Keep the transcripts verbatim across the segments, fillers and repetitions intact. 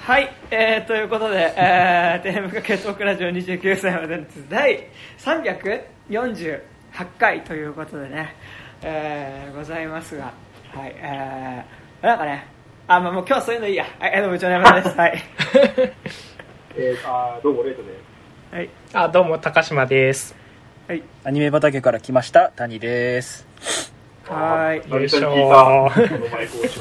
はい、えー、ということで、えー、テーマかけトークラジオにじゅうきゅうさいまでの第さんびゃくよんじゅうはちかいということでね、えー、ございますが、はい、えー、なんかね、あ、まあ、もう今日はそういうのいいや。はい、どうも部長の山田です。はい。 えー、あどうもレイトです。 はい。あ、どうも高島です。 はい。アニメ畑から来ました谷です。 はい。 よいしょー。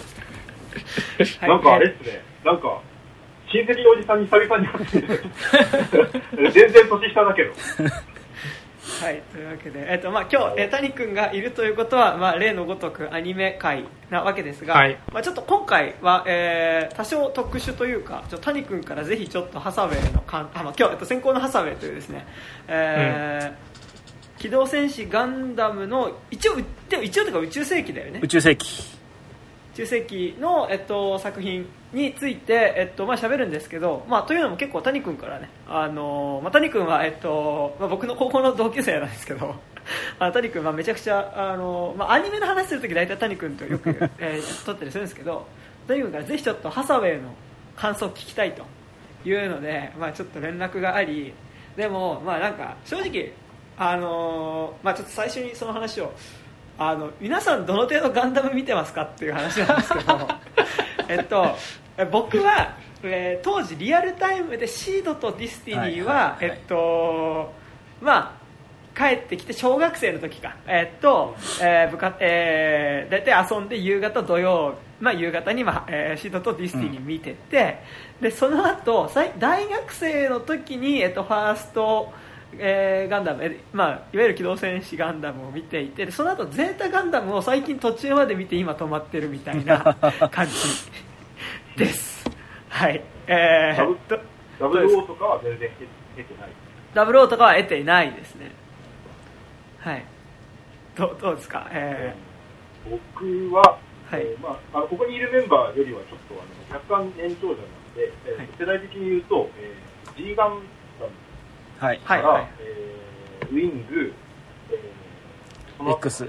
なんかあれっすね。なんか親戚のおじさんに久々に会って全然年下だけど。 はい、というわけで、えっとまあ、今日、えー、谷君がいるということは、まあ、例のごとくアニメ界なわけですが、はい、まあ、ちょっと今回は、えー、多少特殊というか、ちょ谷君からぜひちょっとハサウェイのかんあ、まあ、今日、えっと、先行のハサウェイというですね、えーうん、機動戦士ガンダムの一応でも一応というか宇宙世紀だよね。 宇宙世紀宇宙世紀の、えっと、作品について、えっとまあ、喋るんですけど、まあ、というのも結構谷君からね、あのまあ、谷君は、えっとまあ、僕の高校の同級生なんですけどあ谷君はめちゃくちゃ、あの、まあ、アニメの話するとき大体谷君とよく、えー、撮ったりするんですけど、谷君からぜひちょっとハサウェイの感想を聞きたいというので、まあ、ちょっと連絡があり、でも、まあ、なんか正直、あのまあ、ちょっと最初にその話をあの皆さんどの程度ガンダム見てますかっていう話なんですけどえっと僕は、えー、当時リアルタイムでシードとディスティニーは、はいはいはい、えっとまあ帰ってきて小学生の時かえっと、えー部活えー、大体遊んで夕方土曜、まあ、夕方に、まあえー、シードとディスティニー見てて、うん、でその後大学生の時に、えっと、ファーストえー、ガンダム、えーまあ、いわゆる機動戦士ガンダムを見ていて、その後ゼータガンダムを最近途中まで見て今止まってるみたいな感じです。はい。えー、 ダブルオーとかは全然得てない。 ダブルオーとかは得ていないですね。はい。ど, どうですか、えー、僕は、 はいえーまあ、あのここにいるメンバーよりはちょっとあの若干年長者なので、えーはい、世代的に言うと、えー、G ガンダムはいから、 はいはい、 えー、ウィング、えー、その X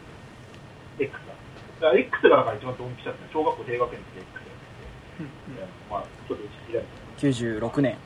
X だ X がだから一番ドンピシャですね。小学校低学年の時 X やってて、まあちょっと打ち切られてきゅうじゅうろくねん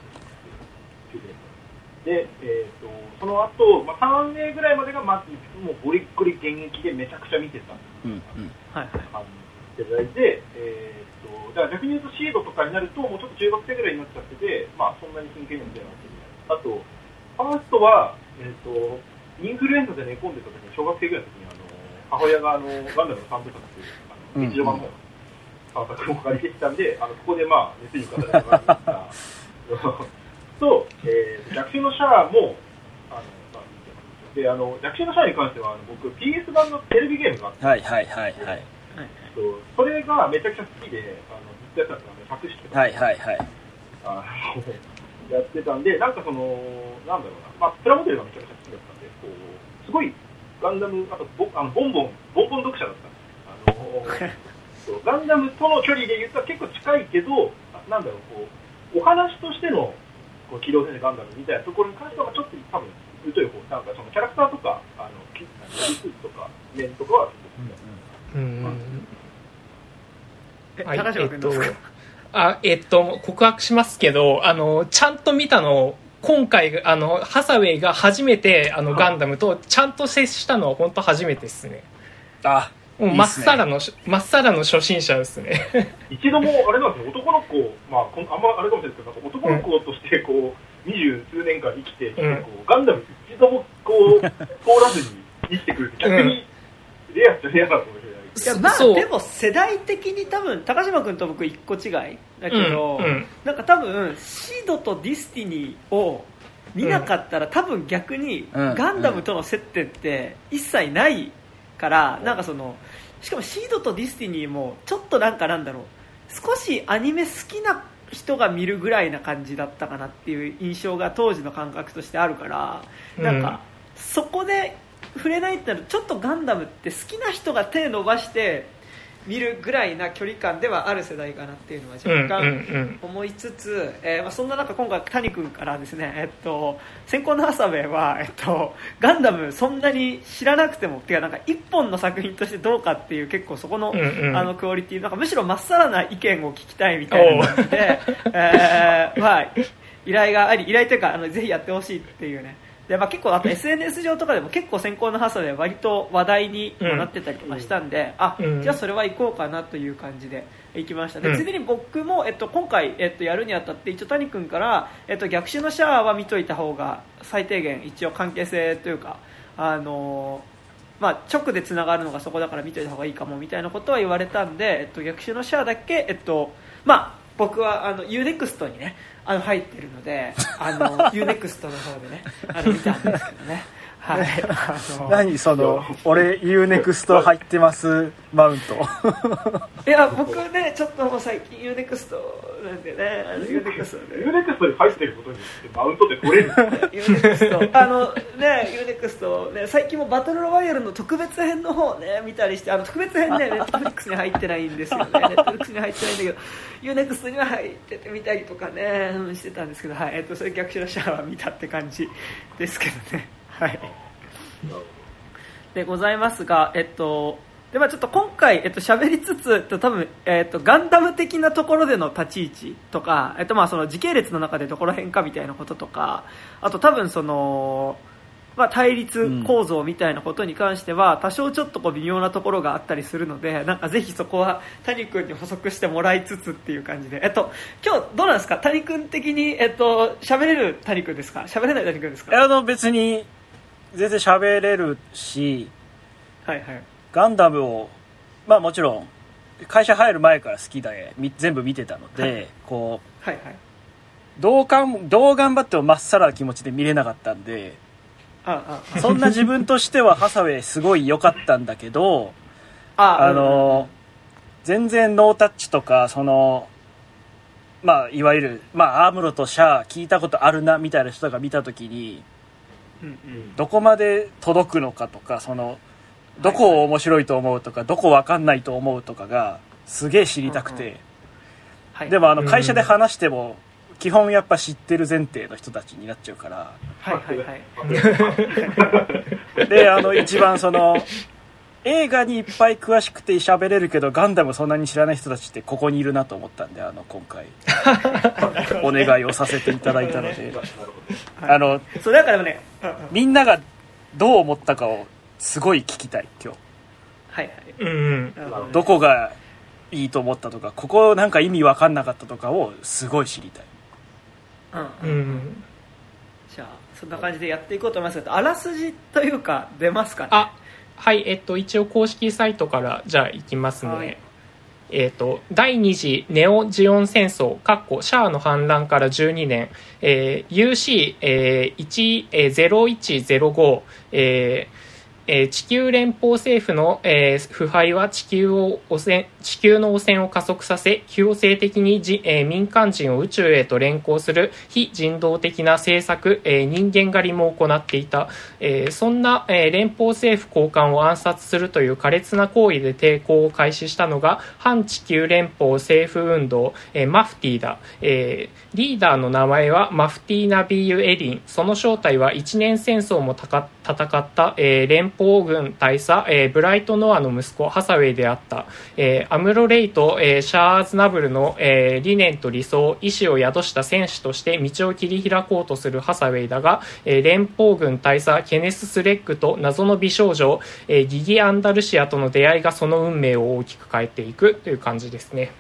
で、えー、とその後、まあ、さんねいぐらいまでがまずもうゴリッゴリ現役でめちゃくちゃ見てたうんうんはいはい世代で、えー、とだから逆に言うとシードとかになるともうちょっと中学生ぐらいになっちゃってて、まあそんなに真剣に見てなかった。あとファーストは、えー、とインフルエンザで寝込んでた時に小学生ぐらいの時にあの母親があのガンダムの三部作っていうあの劇場版の三作を借りてきたんで、あのここでまあ熱に浮かべてもらいましたと、えー、逆襲のシャアもあの、まあ、であの逆襲のシャアに関してはあの僕 ピーエス 版のテレビゲームがあって、 はいはいはいはい、 それがめちゃくちゃ好きであのずっとやってたんですよ。作詞とかはいはいはいあやってたんで、なんかそのなんだろうな、まあ、プラモデルがめちゃくちゃ好きだったんで、こうすごいガンダム、あとボあのボンボンボンボン読者だったんですよ。あのガンダムとの距離で言ったら結構近いけど、なんだろう、こうお話としてのこう機動戦士ガンダムみたいなところに関してはちょっと多分疎い方、なんかそのキャラクターとかあのキスとか面とかはすごく好きだった。うんうんえ、高島君どうですか？ あ、えっと告白しますけど、あのちゃんと見たの今回あのハサウェイが初めてあのガンダムとちゃんと接したのは本当初めてですね。 あ、 もうまっさらのまっさらの初心者ですね。 一度もあれなんですよ、男の子、まああんまあれかもしれないですけど、なんか男の子としてこう二十数年間生きてきて、うん、こうガンダム一度もこう通らずに生きてくるって逆にレアっちゃレアなのかもしれない。 いやまあでも世代的に多分高島君と僕一個違いだけど、うんうん、なんか多分シードとディスティニーを見なかったら、うん、多分逆にガンダムとの接点って一切ないから、うん、なんかそのしかもシードとディスティニーもちょっとなんかなんだろう、少しアニメ好きな人が見るぐらいな感じだったかなっていう印象が当時の感覚としてあるから、うん、なんかそこで触れないってなるとちょっとガンダムって好きな人が手伸ばして見るぐらいな距離感ではある世代かなっていうのは若干思いつつ、うんうんうん、えーまあ、そんな中今回谷君からですね、えっと、先行のハサウェイは、えっと、ガンダムそんなに知らなくてもてかなんか一本の作品としてどうかっていう結構そこの、うんうん、あのクオリティなんかむしろまっさらな意見を聞きたいみたいな感じで、えーまあ、依頼があり依頼というかあのぜひやってほしいっていうねで、まあ、結構あと エスエヌエス 上とかでも結構先行のハサウェイ割と話題にもなってたりとかしたんで、うん、あ、うん、じゃあそれは行こうかなという感じで行きました。で、うん、ついでに僕も、えっと、今回、えっと、やるにあたって一応谷君から、えっと、逆襲のシャアは見といた方が最低限一応関係性というかあのーまあ、直でつながるのがそこだから見といた方がいいかもみたいなことは言われたんで、えっと、逆襲のシャアだけ、えっとまあ、僕はあの ユーネクスト にねあの入ってるのであの ユーネクスト の方でねあの見たんですけどねはい、あの何その俺 ユーネクスト 入ってますマウントいや僕ねちょっともう最近 ユーネクスト なんでねあの ユーネクスト でユーネクスト に入ってることによってマウントで取れるユーネクスト あのね ユーネクスト ね最近もバトルロワイヤルの特別編の方ね見たりしてあの特別編ねネットフリックスに入ってないんですよねネットフリックスに入ってないんだけど ユーネクスト には入ってて見たりとかねしてたんですけど、はいえっと、それ逆襲のシャアは見たって感じですけどねはいでございますが、えっとでまあ、ちょっと今回、えっと、喋りつつ多分、えっと、ガンダム的なところでの立ち位置とか、えっとまあ、その時系列の中でどこら辺かみたいなこととかあと多分その、まあ、対立構造みたいなことに関しては、うん、多少ちょっとこう微妙なところがあったりするのでなんかぜひそこは谷君に補足してもらいつつっていう感じで、えっと、今日どうなんですか谷君的に、えっと、喋れる谷君ですか喋れない谷君ですかあの別に全然喋れるし、 はいはい、 ガンダムを、まあ、もちろん会社入る前から好きで全部見てたので、はい、こう、 はいはい、 どうかんどう頑張ってもまっさらな気持ちで見れなかったんでああそんな自分としてはハサウェイすごい良かったんだけどああの、うん、全然ノータッチとかその、まあ、いわゆる、まあ、アームロとシャア聞いたことあるなみたいな人が見た時にどこまで届くのかとかそのどこを面白いと思うとかどこ分かんないと思うとかがすげえ知りたくてでもあの会社で話しても基本やっぱ知ってる前提の人たちになっちゃうからはいはいはいであの一番その映画にいっぱい詳しくて喋れるけどガンダムそんなに知らない人たちってここにいるなと思ったんであの今回お願いをさせていただいたのであのそうだからねみんながどう思ったかをすごい聞きたい今日はいはい、 うん、 どこがいいと思ったとかここなんか意味分かんなかったとかをすごい知りたいうん、うん、じゃあそんな感じでやっていこうと思いますけどあらすじというか出ますかねあはい、えっと、一応公式サイトからじゃあいきますね、はいえっと、第二次ネオジオン戦争シャアの反乱からじゅうにねん、えー、ユーシーゼロいちゼロご、えーえー、地球連邦政府の、えー、腐敗は地球を汚染地球の汚染を加速させ強制的にじ、えー、民間人を宇宙へと連行する非人道的な政策、えー、人間狩りも行っていた、えー、そんな、えー、連邦政府高官を暗殺するという苛烈な行為で抵抗を開始したのが反地球連邦政府運動、えー、マフティーだ、えー、リーダーの名前はマフティーナビーユ・エリンその正体は一年戦争も戦った、えー、連邦軍大佐、えー、ブライト・ノアの息子ハサウェイであった、えー、アムロ・レイと、えー、シャーズナブルの、えー、理念と理想意志を宿した戦士として道を切り開こうとするハサウェイだが、えー、連邦軍大佐ケネス・スレッグと謎の美少女、えー、ギギ・アンダルシアとの出会いがその運命を大きく変えていくという感じですね。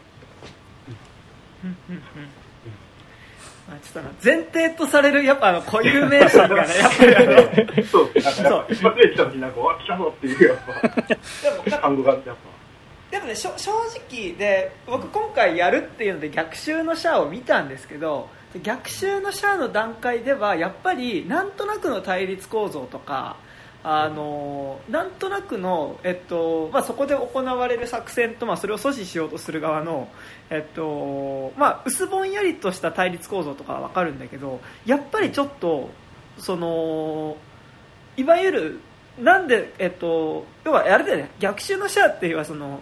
ちょっと前提とされるやっぱあの固有名詞がねやっぱりあのそうなんか一発で来た時になんかわ来たぞっていうやっぱ単語があってやっぱでもね正直で僕今回やるっていうので逆襲のシャアを見たんですけど逆襲のシャアの段階ではやっぱりなんとなくの対立構造とかあのなんとなくの、えっとまあ、そこで行われる作戦と、まあ、それを阻止しようとする側の、えっとまあ、薄ぼんやりとした対立構造とかは分かるんだけどやっぱりちょっとそのいわゆるなんで、えっと、要はあれだよね逆襲のシャアっていうのはその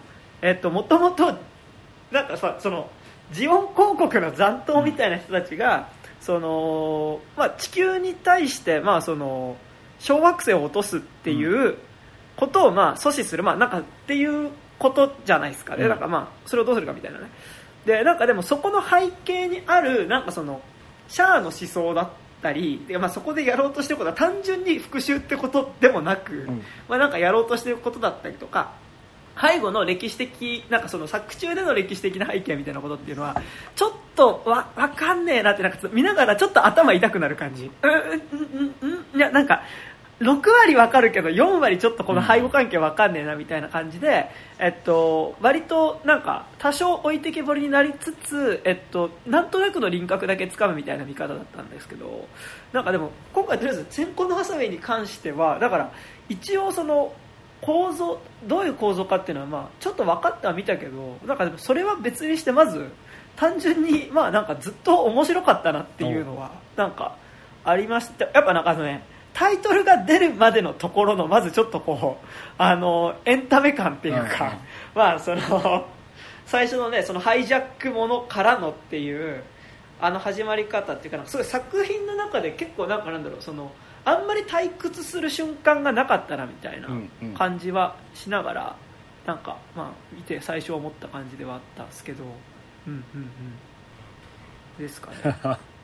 えっともともとなんかさそのジオン公国の残党みたいな人たちが、うん、そのまあ、地球に対して、まあ、その小惑星を落とすっていうことを、まあ、阻止する、まあ、なんかっていうことじゃないですかね、うん、なんかまあそれをどうするかみたいなね。でなんかでもそこの背景にあるなんかそのシャアの思想だったりで、まあ、そこでやろうとしてることは単純に復讐ってことでもなく、うん、まあ、なんかやろうとしてることだったりとか背後の歴史的なんかその作中での歴史的な背景みたいなことっていうのはちょっとわ分かんねえなってなんか見ながらちょっと頭痛くなる感じ。うんうんうんいやなんかろくわり分かるけどよんわりちょっとこの背後関係分かんねえなみたいな感じで、えっと、割となんか多少置いてけぼりになりつつ、えっと、なんとなくの輪郭だけつかむみたいな見方だったんですけど、なんかでも今回とりあえず先行のハサウェイに関してはだから一応その構造どういう構造かっていうのはまあちょっと分かってはみたけどなんかでもそれは別にしてまず単純にまあなんかずっと面白かったなっていうのはなんかありました。やっぱなんかねタイトルが出るまでのところのまずちょっとこうあのエンタメ感っていうか、うん、まあその最初のねそのハイジャックものからのっていうあの始まり方っていうかなんかすごい作品の中で結構なんかなんだろうそのあんまり退屈する瞬間がなかったなみたいな感じはしながらなんかまあ見て最初思った感じではあったんですけど、うんうんうんですかね。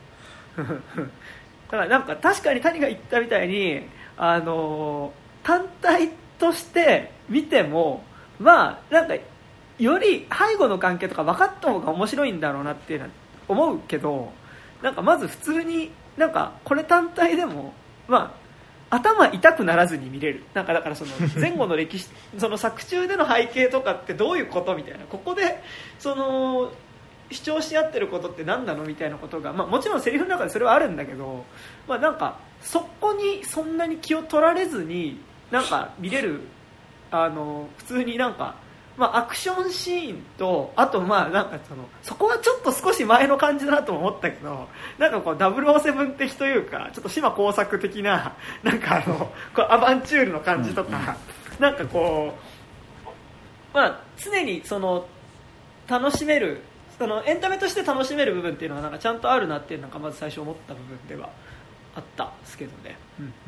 だからなんか確かに谷が言ったみたいにあの単体として見てもまあなんかより背後の関係とか分かった方が面白いんだろうなっていうのは思うけどなんかまず普通になんかこれ単体でもまあ頭痛くならずに見れるなんかだからその前後の歴史その作中での背景とかってどういうことみたいなここでその主張し合ってることって何なのみたいなことが、まあ、もちろんセリフの中でそれはあるんだけど、まあ、なんかそこにそんなに気を取られずになんか見れるあの普通になんか、まあ、アクションシーンとあとまあなんかそのそこはちょっと少し前の感じだなと思ったけどなんかこうダブルオーセブン的というかちょっと島耕作的ななんかあのこうアバンチュールの感じとか、うんうん、なんかこう、まあ、常にその楽しめるそのエンタメとして楽しめる部分っていうのはなんかちゃんとあるなっていうのがまず最初思った部分ではあったんですけどね、うんうん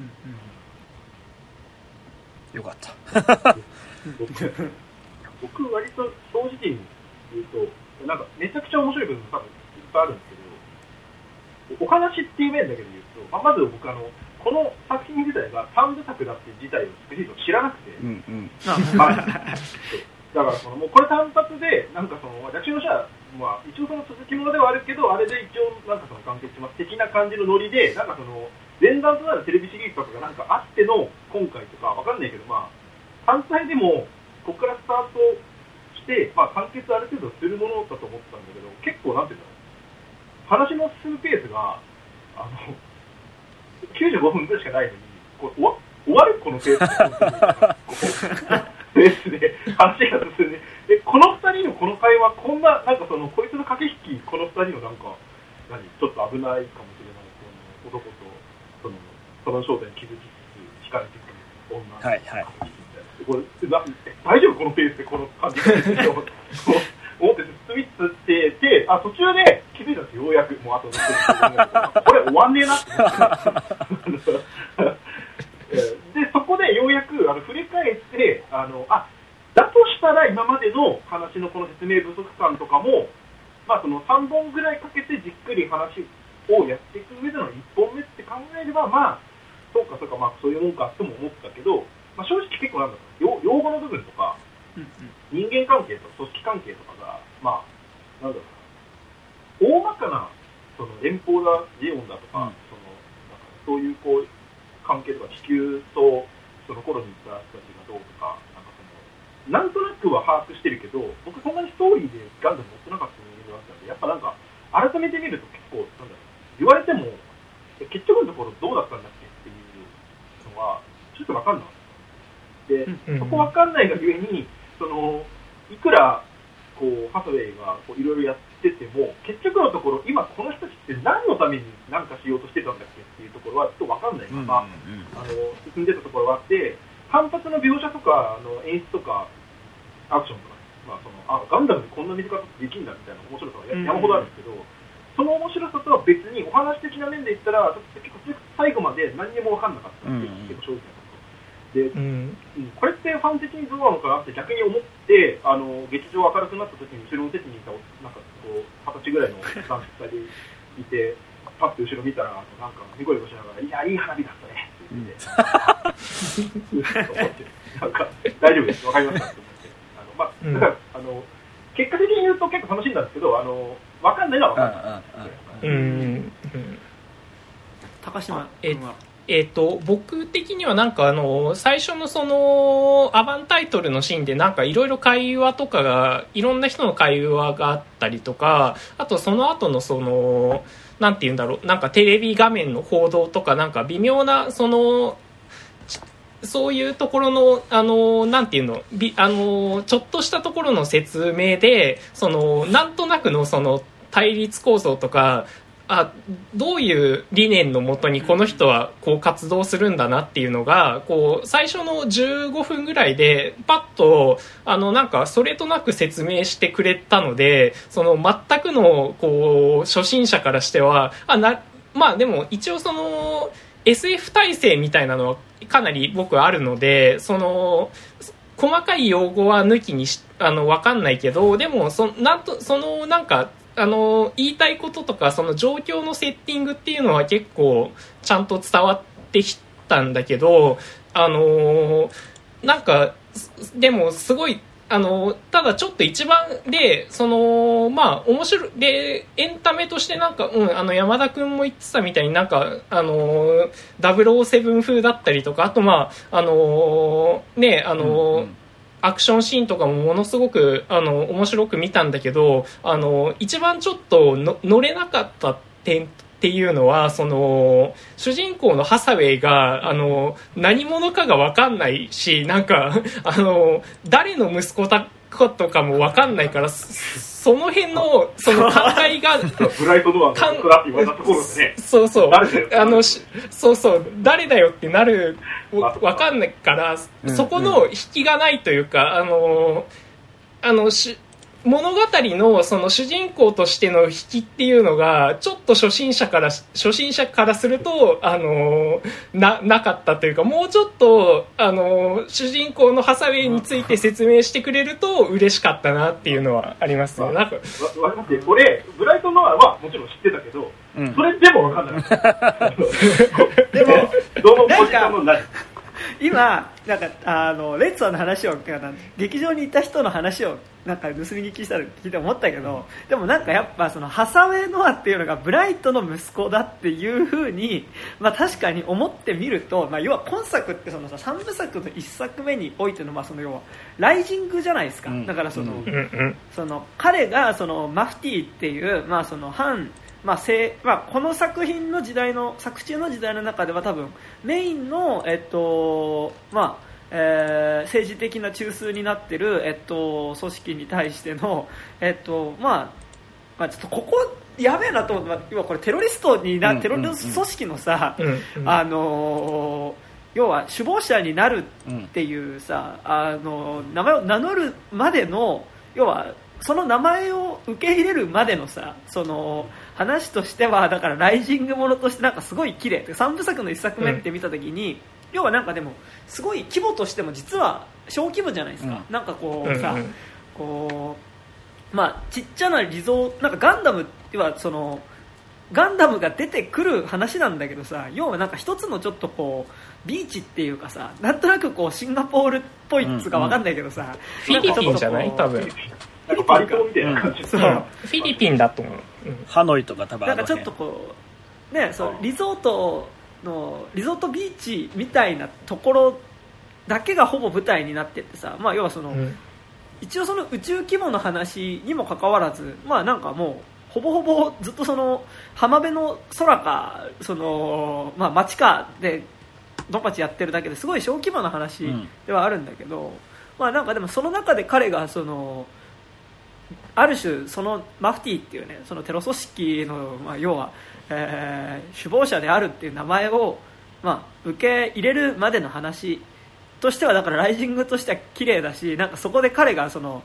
うん、よかった僕割と正直に言うとなんかめちゃくちゃ面白い部分多分いっぱいあるんですけどお話っていう面だけで言うと、まあ、まず僕あのこの作品自体が三部作だって自体を知らなくて、うんうんはい、だからそのもうこれ単発でなんかその弱小の社まあ、一応その続きものではあるけどあれで一応なんかその完結します的な感じのノリでなんかその前段となるテレビシリーズとかがなんかあっての今回とかわかんないけどまあ単体でもここからスタートして、まあ、完結ある程度するものだと思ったんだけど結構なんていうの話の進むペースがあのきゅうじゅうごふんぐらいしかないのにこう終わるこのペースペースで話が進んででこのふたりのこの会話こんななんかそのこいつの駆け引きこのふたりのなんか何ちょっと危ないかもしれないこの男とそのその正体に気づきつつ惹かれてくる女の駆け引きみたいな、これな大丈夫このペースでこの感じで思って進みつつっててあ途中で気づいたんですようやくもうあとこれ終わんねえなってでそこでようやくあの振り返ってあのあだとしたら今までの話のこの説明不足感とかも、まあ、そのさんぼんぐらいかけてじっくり話をやっていく上でのいっぽんめって考えればまあそうかそうか、まあ、そういうもんかとも思ったけど、まあ、正直結構なんだろう用語の部分とか、うんうん、人間関係とか組織関係とかがまあなんだろう大まかなその連邦だジオンだとか、うん、そのなんかそういうこう関係とか地球とその頃にいた人たちがどうとかなんかそのなんとなくは把握してるけど僕そんなにストーリーでガンダム持ってなかった人間だったんでやっぱなんか改めて見ると結構なんだろう言われても結局のところどうだったんだっけっていうのはちょっと分かんなかったで、うんうん、そこ分かんないがゆえにそのいくらこうハサウェイがいろいろやってても結局のところ今この人たちって何のために何かしようとしてたんだっけっていうところはちょっと分かんないまま、うんうんうん、あの進んでたところがあって単発の描写とかあの演出とかアクションとか、ままあ、そのあガンダムでこんな見方できるんだみたいな面白さが山ほどあるんですけど、うん、その面白さとは別にお話的な面で言ったら結構最後まで何にも分かんなかったっていう、うん、結構正直なことで、うんうん、これってファン的にどうなのかなって逆に思って、あの劇場明るくなった時に後ろの席にいたなんかこうはたちぐらいの男子ふたりいてパッと後ろ見たらなんかニコニコしながらいやいい花火だったねって言ってなんか大丈夫ですわかりましたって思ってあの、まあ、だから、うん、あの結果的に言うと結構楽しいんですけどあのわかんないのはわかんない。 うんうん高島君はえー、と僕的にはなんかあの最初のそのアバンタイトルのシーンでなんかいろいろ会話とかがいろんな人の会話があったりとかあとその後のそのなんていうんだろうなんかテレビ画面の報道とかなんか微妙なそのそういうところのあのなんていうのびあのちょっとしたところの説明でそのなんとなくのその対立構造とかあどういう理念のもとにこの人はこう活動するんだなっていうのがこう最初のじゅうごふんぐらいでパッとあのなんかそれとなく説明してくれたのでその全くのこう初心者からしてはあなまあでも一応その エスエフ 体制みたいなのはかなり僕はあるのでその細かい用語は抜きにしあの分かんないけどでもそなんとそのなんかあの言いたいこととかその状況のセッティングっていうのは結構ちゃんと伝わってきたんだけどあのなんかでもすごいあのただちょっと一番でそのまあ面白いでエンタメとしてなんか、うん、あの山田君も言ってたみたいになんかあのダブルオーセブン風だったりとかあとまああのねあの、うんうんアクションシーンとかもものすごくあの面白く見たんだけどあの一番ちょっとの乗れなかった点っていうのはその主人公のハサウェイがあの何者かが分かんないしなんかあの誰の息子だとかも分かんないからその辺のその考えがブライトドアのクラって言われたところでねそうそうあのそうそう誰だよってなる分かんないからそこの引きがないというかあのあのし物語のその主人公としての引きっていうのがちょっと初心者から初心者からするとあの な, なかったというかもうちょっとあの主人公のハサウェイについて説明してくれると嬉しかったなっていうのはありますね。なんかわかって俺ブライトノアはもちろん知ってたけど、うん、それでも分かんなかったでもどのポジションもない今なんかあのレッツァーの話を劇場にいた人の話をなんか盗み聞きしたら聞いて思ったけどでもなんかやっぱそのハサウェイノアっていうのがブライトの息子だっていう風にまあ確かに思ってみるとまあ要は今作ってそのささんぶさくのいっさくめにおいてのまあその要はライジングじゃないですか。だからその、うん、その彼がそのマフティっていうまあその反まあせまあ、この作品の時代の作中の時代の中では多分メインの、えっとまあえー、政治的な中枢になっている、えっと、組織に対しての、えっとまあまあ、ちょっとここやべえなと思って、今これテロリストにな、うんうんうん、テロリスト組織のさ、うんうん、あの要は首謀者になるっていうさ、うん、あの名前を名乗るまでの要はその名前を受け入れるまでのさその話としてはだからライジングものとしてなんかすごい綺麗さんぶさくのいっさくめって見た時に、うん、要はなんかでもすごい規模としても実は小規模じゃないですか、うん、なんかこうさ、うんうん、こうまあちっちゃなリゾーなんかガンダムはそのガンダムが出てくる話なんだけどさ要はなんか一つのちょっとこうビーチっていうかさなんとなくこうシンガポールっぽいっつうか分かんないけどさ、 うんうん、フィリピンじゃない多分なんかバリ島みたいな感じ、うん、 そうフィリピンだと思う、 うん、ハノイとか多分なんかちょっとこうねそうリゾートのリゾートビーチみたいなところだけがほぼ舞台になってってさ、まあ、要はその、うん、一応その宇宙規模の話にもかかわらずまあなんかもうほぼほぼずっとその浜辺の空かその、まあ、街かでドンパチやってるだけですごい小規模な話ではあるんだけど、うん、まあなんかでもその中で彼がそのある種そのマフティっていうねそのテロ組織の、まあ、要は、えー、首謀者であるっていう名前を、まあ、受け入れるまでの話としてはだからライジングとしては綺麗だしなんかそこで彼がその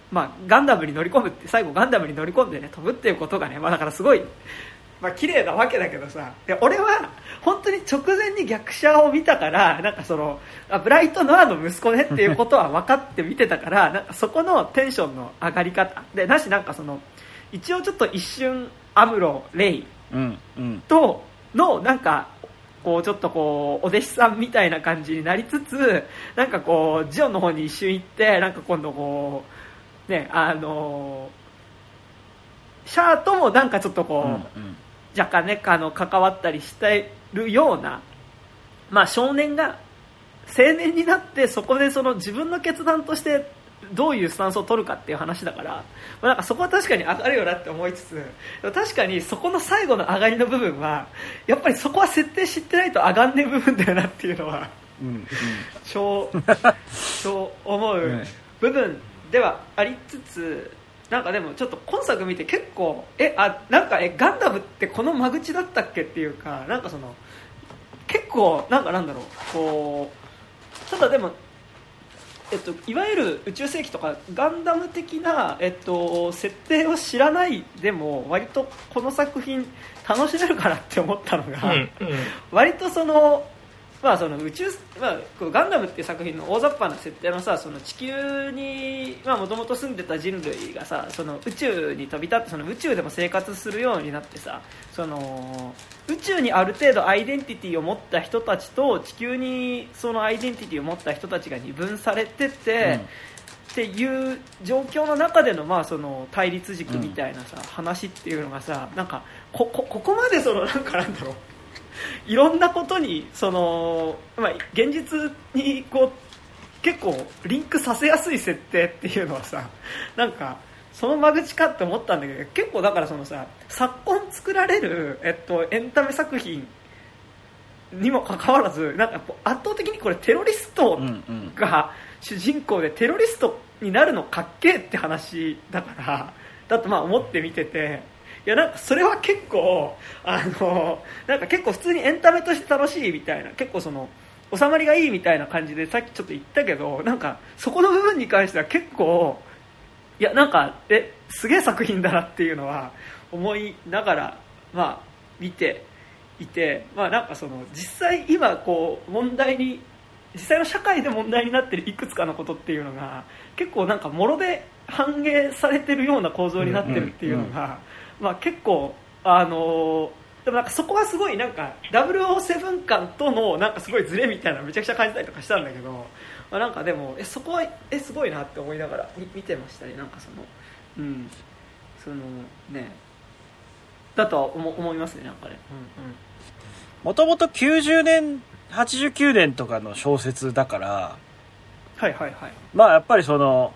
まあ、ガンダムに乗り込むって最後ガンダムに乗り込んで、ね、飛ぶっていうことがね、まあ、だからすごい、まあ綺麗なわけだけどさ、で俺は本当に直前に逆者を見たから、なんかそのあブライト・ノアの息子ねっていうことは分かって見てたからなんかそこのテンションの上がり方でなし、なんかその一応ちょっと一瞬アムロ・レイとのなんかこうちょっとこうお弟子さんみたいな感じになりつつ、なんかこうジオンの方に一瞬行って、なんか今度こうね、あのシャアともなんかちょっとこう、うんうん、若干ねあの関わったりしてるような、まあ少年が青年になってそこでその自分の決断としてどういうスタンスを取るかっていう話だから、まあ、なんかそこは確かに上がるよなって思いつつ、確かにそこの最後の上がりの部分はやっぱりそこは設定知ってないと上がんねえ部分だよなっていうのは、うんうん、超超思う部分ではありつつ、なんかでもちょっと今作見て結構えあなんかえガンダムってこの間口だったっけっていうか、なんかその結構なんかなんだろうこう、ただでもえっと、いわゆる宇宙世紀とかガンダム的な、えっと、設定を知らないでも割とこの作品楽しめるかなって思ったのが、うんうん、割とその、まあ、その宇宙、まあ、ガンダムっていう作品の大雑把な設定のさ、その地球にもともと住んでた人類がさ、その宇宙に飛び立ってその宇宙でも生活するようになってさ、その宇宙にある程度アイデンティティを持った人たちと地球にそのアイデンティティを持った人たちが二分されてて、うん、っていう状況の中での、まあ、その対立軸みたいなさ、うん、話っていうのがさ、なんか こ, こ, ここまでそのなんかなんだろういろんなことにその、まあ、現実にこう結構リンクさせやすい設定っていうのはさ、なんかその間口かって思ったんだけど、結構だからそのさ昨今作られる、えっと、エンタメ作品にもかかわらず、なんか圧倒的にこれテロリストが主人公でテロリストになるのかっけーって話だからだとまあ思って見てて、いやなんかそれは結構あのなんか結構普通にエンタメとして楽しいみたいな、結構その収まりがいいみたいな感じでさっきちょっと言ったけど、なんかそこの部分に関しては結構いやなんかえすげえ作品だなっていうのは思いながらまあ見ていて、まあなんかその実際今こう問題に実際の社会で問題になっているいくつかのことっていうのが結構なんかもろで反映されてるような構造になってるっていうのが、うんうんうん、まあ結構あのでもなんかそこはすごいなんかダブルオーセブン感とのなんかすごいズレみたいなのめちゃくちゃ感じたりとかしたんだけど、まあ、なんかでもえそこはえすごいなって思いながら見てましたね。なんかそのうんそのねだとは 思, 思いますね。なんかねもともときゅうじゅうねんはちじゅうきゅうねんとかの小説だから、 はいはいはい、 まあやっぱりその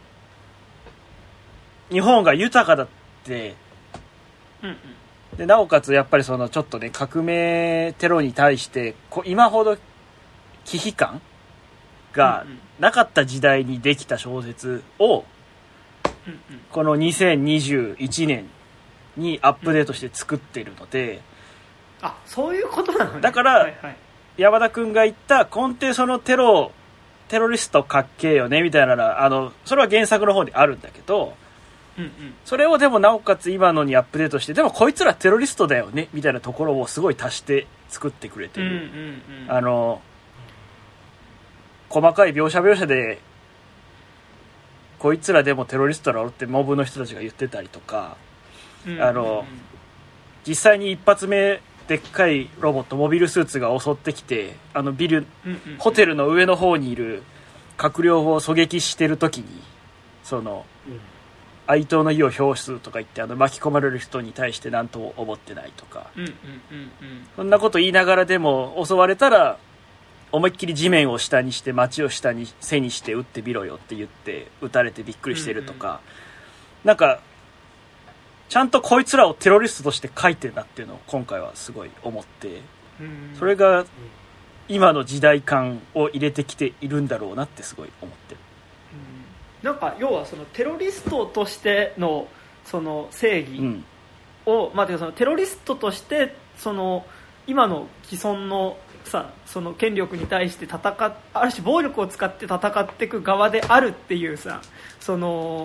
日本が豊かだって、うんうん、でなおかつやっぱりそのちょっとね革命テロに対してこ今ほど忌避感がなかった時代にできた小説を、うんうん、このにせんにじゅういちねんにアップデートして作ってるので、 うん、あそういうことなのね。 だから、はいはい、山田くんが言った根底そのテロテロリストかっけーよねみたいなのはあのそれは原作の方にあるんだけど、うんうん、それをでもなおかつ今のにアップデートしてでもこいつらテロリストだよねみたいなところをすごい足して作ってくれてる、うんうんうん、あの細かい描写描写でこいつらでもテロリストだろってモブの人たちが言ってたりとか、うんうんうん、あの実際に一発目でっかいロボットモビルスーツが襲ってきてあのビル、うんうん、ホテルの上の方にいる閣僚を狙撃してる時にその、うん哀悼の意を表すとか言ってあの巻き込まれる人に対して何とも思ってないとか、うんうんうんうん、そんなこと言いながらでも襲われたら思いっきり地面を下にして街を下に背にして撃ってみろよって言って撃たれてびっくりしてるとか、うんうん、なんかちゃんとこいつらをテロリストとして書いてるなっていうのを今回はすごい思って、うん、それが今の時代感を入れてきているんだろうなってすごい思ってる。 なんか要はそのテロリストとしてのその正義を、うんまあ、てかそのテロリストとしてその今の既存のさその権力に対して戦っある種暴力を使って戦っていく側であるっていうさその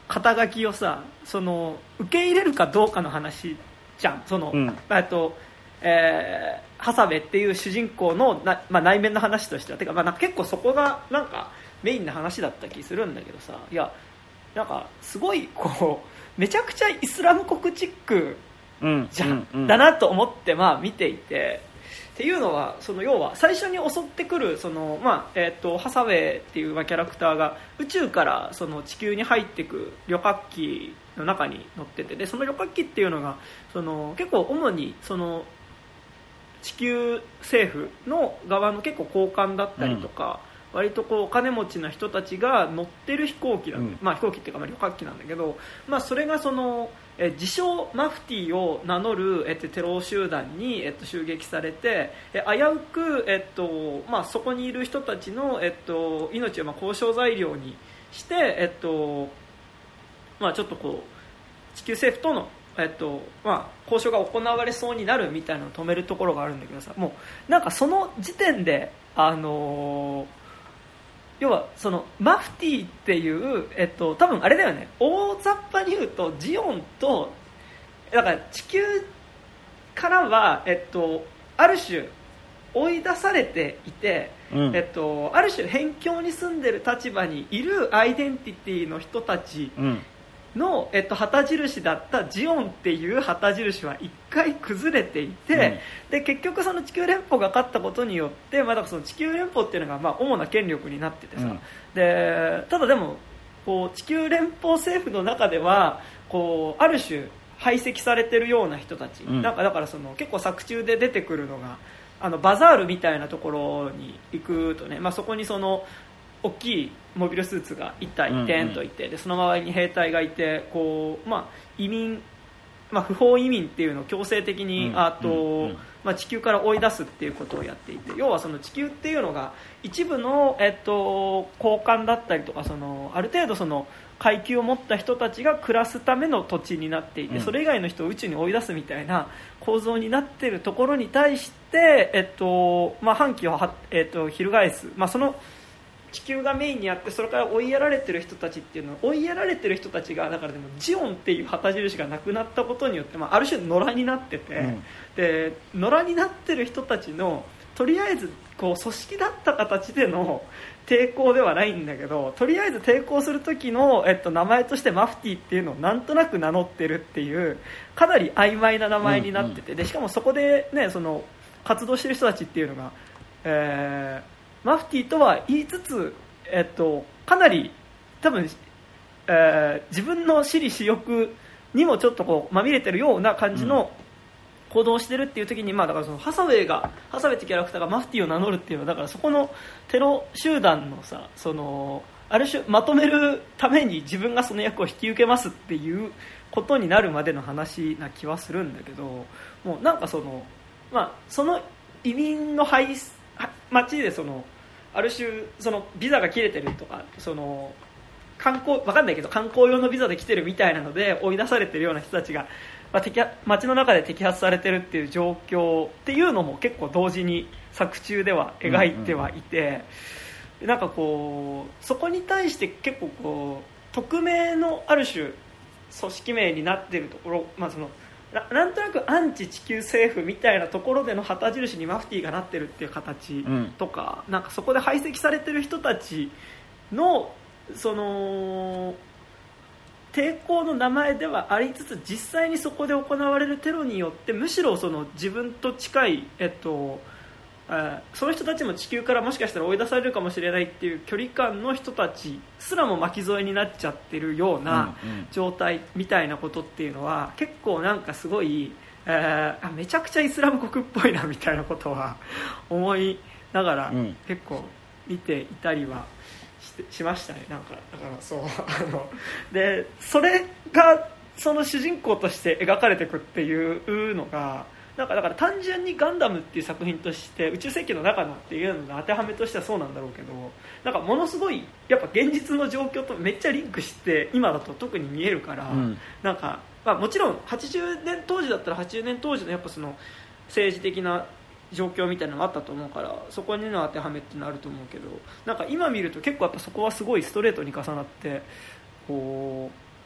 肩書きをさその受け入れるかどうかの話じゃん。その、うん、えっとえー、ハサウェイっていう主人公のな、まあ、内面の話としてはてか、まあ、なんか結構そこがなんかメインな話だった気するんだけどさ、いやなんかすごいこうめちゃくちゃイスラム国チックじゃん、うんうんうん、だなと思ってまあ見ていて、っていうのはその要は最初に襲ってくるその、まあえー、とハサウェイっていうキャラクターが宇宙からその地球に入ってく旅客機の中に乗ってて、でその旅客機っていうのがその結構主にその地球政府の側の結構高官だったりとか、うん、割とこうお金持ちな人たちが乗ってる飛行機だ、うん、まあ飛行機っていうかまあ旅客機なんだけど、まあ、それがそのえ自称マフティーを名乗る、えっと、テロ集団に、えっと、襲撃されてえ危うく、えっとまあ、そこにいる人たちの、えっと、命をまあ交渉材料にして、えっとまあ、ちょっとこう地球政府とのえっとまあ、交渉が行われそうになるみたいなのを止めるところがあるんだけどさ、もうなんかその時点で、あのー、要はそのマフティーっていう、えっと、多分あれだよね、大雑把に言うとジオンとだから地球からは、えっと、ある種追い出されていて、うんえっと、ある種辺境に住んでる立場にいるアイデンティティの人たち、うんの、えっと、旗印だったジオンっていう旗印は一回崩れていて、うん、で結局その地球連邦が勝ったことによって、まあ、だからその地球連邦っていうのがまあ主な権力になっててさ、うん、でただでもこう地球連邦政府の中ではこうある種排斥されてるような人たち、うん、なんかだからその結構作中で出てくるのがあのバザールみたいなところに行くとね、まあ、そこにその大きいモビルスーツがいったいてんといて、でその周りに兵隊がいてこう、まあ、移民、まあ、不法移民っていうのを強制的に、うんあとうんまあ、地球から追い出すっていうことをやっていて、要はその地球っていうのが一部の、えっと、高官だったりとかそのある程度その階級を持った人たちが暮らすための土地になっていて、うん、それ以外の人を宇宙に追い出すみたいな構造になっているところに対して、えっとまあ、反旗をは、えっと、翻す、まあ、その地球がメインにあってそれから追いやられてる人たちっていうのは追いやられてる人たちがだからでもジオンっていう旗印がなくなったことによって、まあ、ある種野良になってて、うん、で野良になってる人たちのとりあえずこう組織だった形での抵抗ではないんだけど、とりあえず抵抗する時の、えっと、名前としてマフティっていうのをなんとなく名乗ってるっていうかなり曖昧な名前になってて、うんうん、でしかもそこで、ね、その活動してる人たちっていうのが、えーマフティーとは言いつつ、えっと、かなり多分、えー、自分の私利私欲にもちょっとこうまみれてるような感じの行動をしてるっていう時に、まあ、だからそのハサウェイがハサウェイってキャラクターがマフティーを名乗るっていうのはだからそこのテロ集団のさそのある種まとめるために自分がその役を引き受けますっていうことになるまでの話な気はするんだけど、もうなんかその、まあ、その移民の排街でそのある種そのビザが切れてるとかその観光わかんないけど観光用のビザで来てるみたいなので追い出されてるような人たちが、まあ、摘街の中で摘発されてるっていう状況っていうのも結構同時に作中では描いてはいて、うんうん、なんかこうそこに対して結構こう匿名のある種組織名になってるところ、まあそのな, なんとなくアンチ地球政府みたいなところでの旗印にマフティーがなってるっていう形とか、うん、なんかそこで排斥されてる人たちのその抵抗の名前ではありつつ実際にそこで行われるテロによってむしろその自分と近い、えっと、えその人たちも地球からもしかしたら追い出されるかもしれないっていう距離感の人たちすらも巻き添えになっちゃってるような状態みたいなことっていうのは結構なんかすごい、えー、めちゃくちゃイスラム国っぽいなみたいなことは思いながら結構見ていたりは し, しましたね。なんかだからそうあのでそれがその主人公として描かれていくっていうのがなんかだから単純にガンダムっていう作品として宇宙世紀の中のっていうのが当てはめとしてはそうなんだろうけど、なんかものすごいやっぱ現実の状況とめっちゃリンクして今だと特に見えるから、うん、なんか、まあ、もちろんはちじゅうねん当時だったらはちじゅうねん当時のやっぱその政治的な状況みたいなのがあったと思うからそこにの当てはめってのあると思うけど、なんか今見ると結構やっぱそこはすごいストレートに重なってこう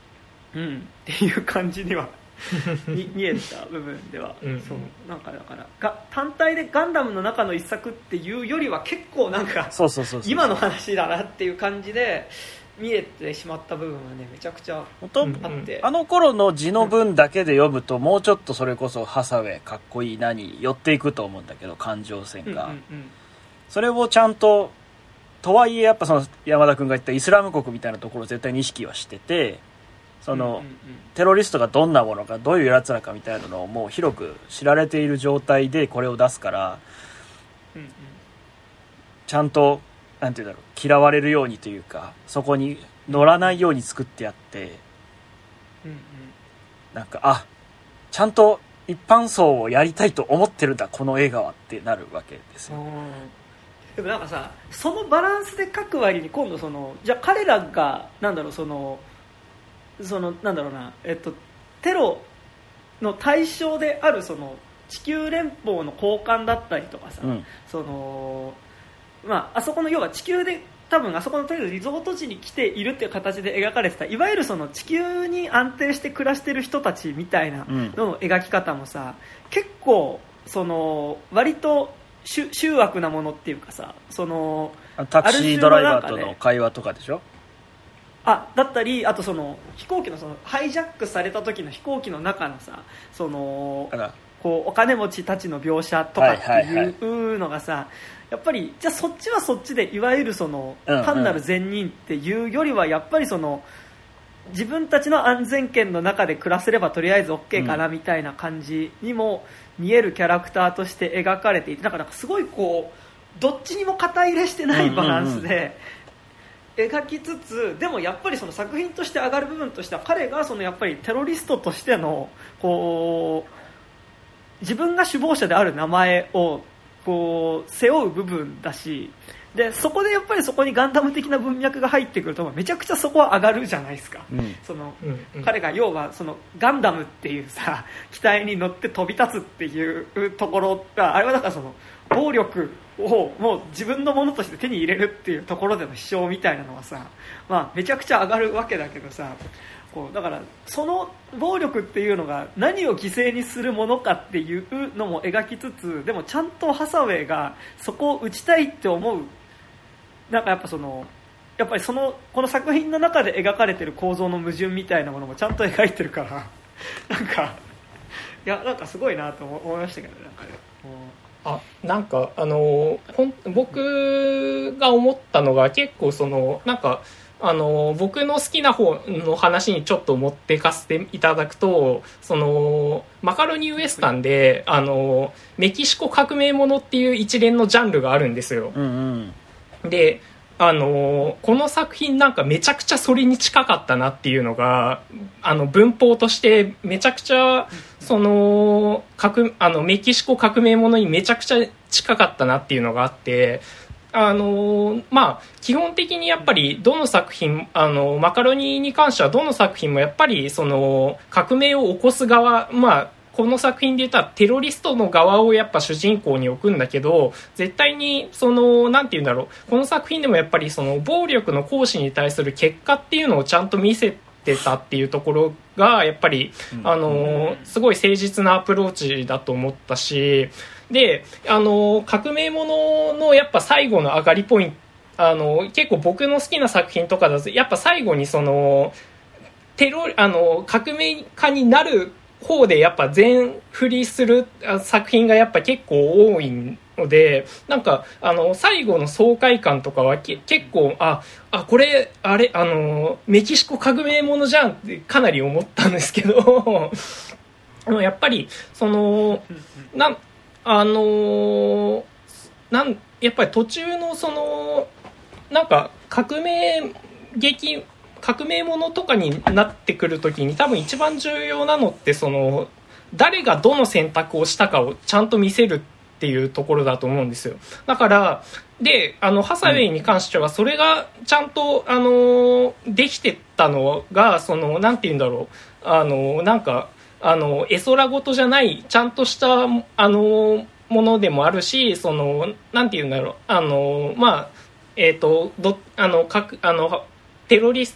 うん、っていう感じにはに見えた部分ではうん、うん、そうなんかだからが単体でガンダムの中の一作っていうよりは結構なんか今の話だなっていう感じで見えてしまった部分はねめちゃくちゃあって、うんうん、 あの頃の字の文だけで読むと、うん、もうちょっとそれこそハサウェイかっこいいなに寄っていくと思うんだけど感情線が、うんうんうん、それをちゃんととはいえやっぱその山田君が言ったイスラム国みたいなところを絶対に意識はしててその、うんうんうん、テロリストがどんなものかどういうやつらかみたいなのをもう広く知られている状態でこれを出すから、うんうん、ちゃんとなんていうんだろう嫌われるようにというかそこに乗らないように作ってやって、うんうん、なんかあちゃんと一般層をやりたいと思ってるんだこの映画はってなるわけですよ。 でもなんかさそのバランスで書く割に今度そのじゃあ彼らがなんだろうそのそのなんだろうなえっとテロの対象であるその地球連邦の高官だったりとかさ、うん、そのまああそこの要は地球で多分あそこのとりあえずリゾート地に来ているっていう形で描かれてたいわゆるその地球に安定して暮らしてる人たちみたいなのの描き方もさ、うん、結構その割と醜悪なものっていうかさそのタクシードライバーとの会話とかでしょあだったりあとその飛行機のそのハイジャックされた時の飛行機の中のさそのこうお金持ちたちの描写とかっていうのがさ、はいはいはい、やっぱりじゃあそっちはそっちでいわゆるその単なる善人っていうよりはやっぱりその自分たちの安全圏の中で暮らせればとりあえず OK かなみたいな感じにも見えるキャラクターとして描かれていてだからすごいこうどっちにも肩入れしてないバランスで描きつつでもやっぱりその作品として上がる部分としては彼がそのやっぱりテロリストとしてのこう自分が首謀者である名前をこう背負う部分だしでそこでやっぱりそこにガンダム的な文脈が入ってくるとめちゃくちゃそこは上がるじゃないですか、うん、そのうんうん、彼が要はそのガンダムっていうさ機体に乗って飛び立つっていうところがあれはだからその暴力をもう自分のものとして手に入れるっていうところでの主張みたいなのはさ、まあ、めちゃくちゃ上がるわけだけどさこうだからその暴力っていうのが何を犠牲にするものかっていうのも描きつつでもちゃんとハサウェイがそこを打ちたいって思うなんかやっぱそのやっぱりそのこの作品の中で描かれてる構造の矛盾みたいなものもちゃんと描いてるからなんかいやなんかすごいなと思いましたけどねなんかねあなんかあのほん僕が思ったのが結構そのなんかあの僕の好きな方の話にちょっと持ってかせていただくとそのマカロニウエスタンであのメキシコ革命ものっていう一連のジャンルがあるんですよ、うんうん、であのこの作品なんかめちゃくちゃそれに近かったなっていうのがあの文法としてめちゃくちゃその革あのメキシコ革命ものにめちゃくちゃ近かったなっていうのがあってあのまあ基本的にやっぱりどの作品あのマカロニに関してはどの作品もやっぱりその革命を起こす側まあこの作品で言ったらテロリストの側をやっぱ主人公に置くんだけど絶対にそのなんて言うんだろうこの作品でもやっぱりその暴力の行使に対する結果っていうのをちゃんと見せてたっていうところがやっぱりあのすごい誠実なアプローチだと思ったしであの革命もののやっぱ最後の上がりポイントあの結構僕の好きな作品とかだとやっぱ最後にそのテロあの革命家になる方でやっぱ全振りする作品がやっぱ結構多いのでなんかあの最後の爽快感とかはけ結構ああこれあれあのメキシコ革命ものじゃんってかなり思ったんですけどやっぱりそのなんあのなんやっぱり途中のそのなんか革命劇革命ものとかになってくるときに多分一番重要なのってその誰がどの選択をしたかをちゃんと見せるっていうところだと思うんですよ。だからであのハサウェイに関してはそれがちゃんとあのできてたのがそのなんて言うんだろうあのなんかあの絵空事じゃないちゃんとしたあのものでもあるしそのなんて言うんだろうあのまあえっとどあのかあのテロリスト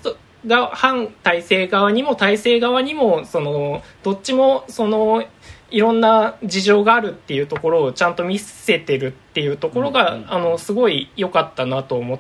が反体制側にも体制側にもそのどっちもそのいろんな事情があるっていうところをちゃんと見せてるっていうところが、うん、あのすごい良かったなと思って、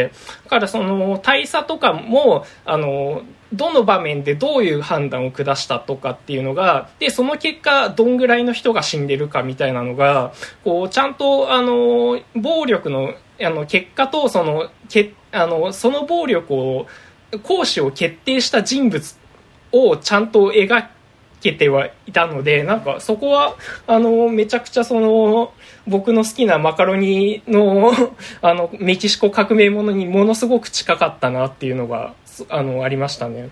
だからその大佐とかもあのどの場面でどういう判断を下したとかっていうのが、でその結果どんぐらいの人が死んでるかみたいなのがこうちゃんとあの暴力のあの結果とそのけあのその暴力を行使を決定した人物をちゃんと描いけてはいたので、なんかそこはあのめちゃくちゃその僕の好きなマカロニのあのメキシコ革命ものにものすごく近かったなっていうのがあのありましたね。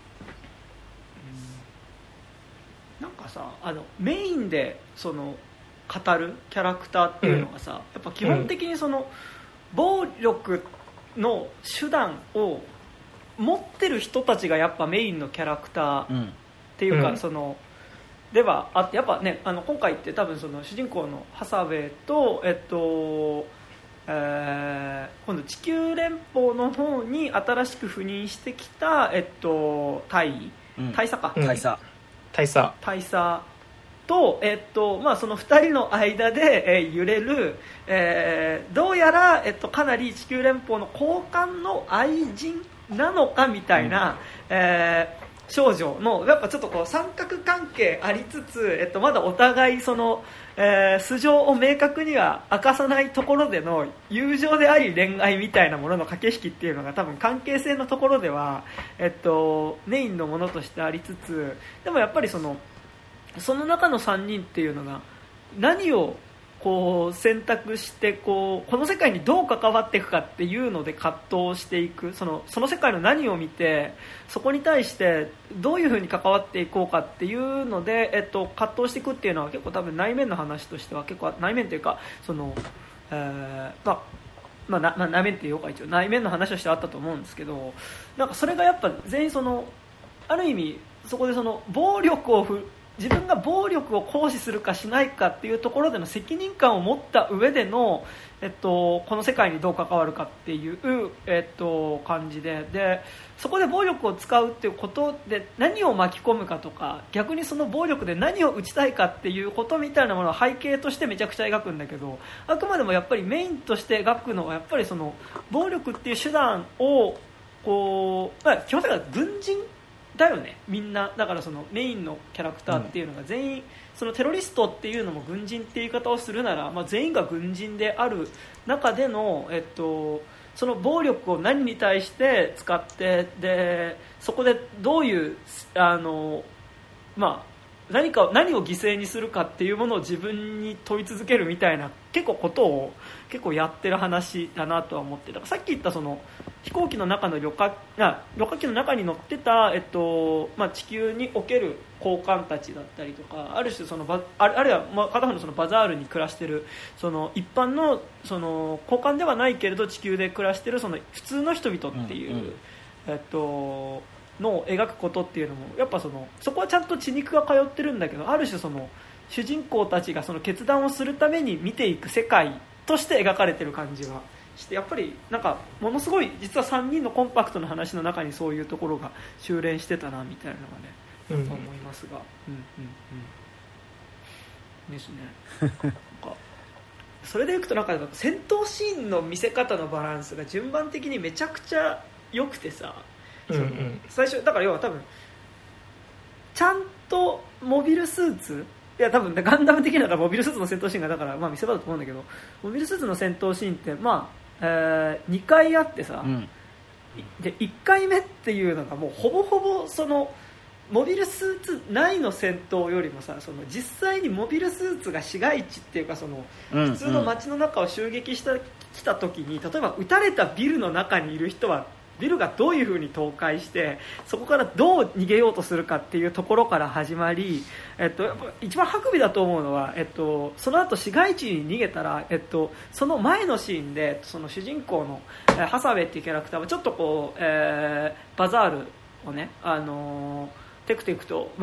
なんかさ、あのメインでその語るキャラクターっていうのがさ、うん、やっぱ基本的にその暴力の手段を持ってる人たちがやっぱメインのキャラクター、うんっていうか、うん、そのではあってやっぱね、あの今回って多分その主人公のハサウェイと、えっとえー、今度地球連邦の方に新しく赴任してきた、えっと、大大佐か、 うん、大佐大佐大佐と、えっとまあ、そのふたりの間で、えー、揺れる、えー、どうやら、えっと、かなり地球連邦の高官の愛人なのかみたいな、うんえー少女のやっぱちょっとこう三角関係ありつつ、えっと、まだお互いその、えー、素性を明確には明かさないところでの友情であり恋愛みたいなものの駆け引きっていうのが多分関係性のところでは、えっと、メインのものとしてありつつ、でもやっぱりそのその中のさんにんっていうのが何をこう選択してこうこの世界にどう関わっていくかっていうので葛藤していく、その、その世界の何を見てそこに対してどういうふうに関わっていこうかっていうので、えっと、葛藤していくっていうのは結構多分内面の話としては結構内面というかその、えーまあまあ、なまあ、内面っていうか一応内面の話としてあったと思うんですけど、なんかそれがやっぱ全員そのある意味そこでその暴力をふ自分が暴力を行使するかしないかっていうところでの責任感を持った上での、えっと、この世界にどう関わるかっていう、えっと、感じで、でそこで暴力を使うっていうことで何を巻き込むかとか、逆にその暴力で何を打ちたいかっていうことみたいなものを背景としてめちゃくちゃ描くんだけど、あくまでもやっぱりメインとして描くのはやっぱりその暴力っていう手段をこう、まあ、基本的には軍人だよね、みんな。だからそのメインのキャラクターっていうのが全員、うん、そのテロリストっていうのも軍人っていう言い方をするなら、まあ、全員が軍人である中での、えっと、その暴力を何に対して使って、でそこでどういうあの、まあ、何か何を犠牲にするかっていうものを自分に問い続けるみたいな結構ことを結構やってる話だなとは思って、だからさっき言ったその飛行機の中の旅客あ旅客機の中に乗ってた、えっとまあ、地球における高官たちだったりとか、ある種そのバあるいはまあ片方のそのバザールに暮らしてるその一般のその高官ではないけれど地球で暮らしてるその普通の人々っていう、うんうん、えっとのを描くことっていうのもやっぱそのそこはちゃんと血肉が通ってるんだけど、ある種その主人公たちがその決断をするために見ていく世界として描かれてる感じはして、やっぱりなんかものすごい実はさんにんのコンパクトな話の中にそういうところが修練してたなみたいなのがね、うん、と思いますが、うんうんうんですね。なんかそれでいくとなんか戦闘シーンの見せ方のバランスが順番的にめちゃくちゃ良くてさ、うんうん、最初だから要は多分ちゃんとモビルスーツ、いや多分ガンダム的ならモビルスーツの戦闘シーンがだからまあ見せ場だと思うんだけど、モビルスーツの戦闘シーンってまあ、えー、にかいあってさ、うん、でいっかいめっていうのがもうほぼほぼそのモビルスーツ内の戦闘よりもさ、その実際にモビルスーツが市街地っていうかその普通の街の中を襲撃した来た時に、例えば撃たれたビルの中にいる人はビルがどういう風に倒壊してそこからどう逃げようとするかっていうところから始まり、えっと、やっぱ一番ハクビだと思うのは、えっと、その後市街地に逃げたら、えっと、その前のシーンでその主人公の、えー、ハサウェイっていうキャラクターはちょっとこう、えー、バザールをね、あのー、テクテクと、まあ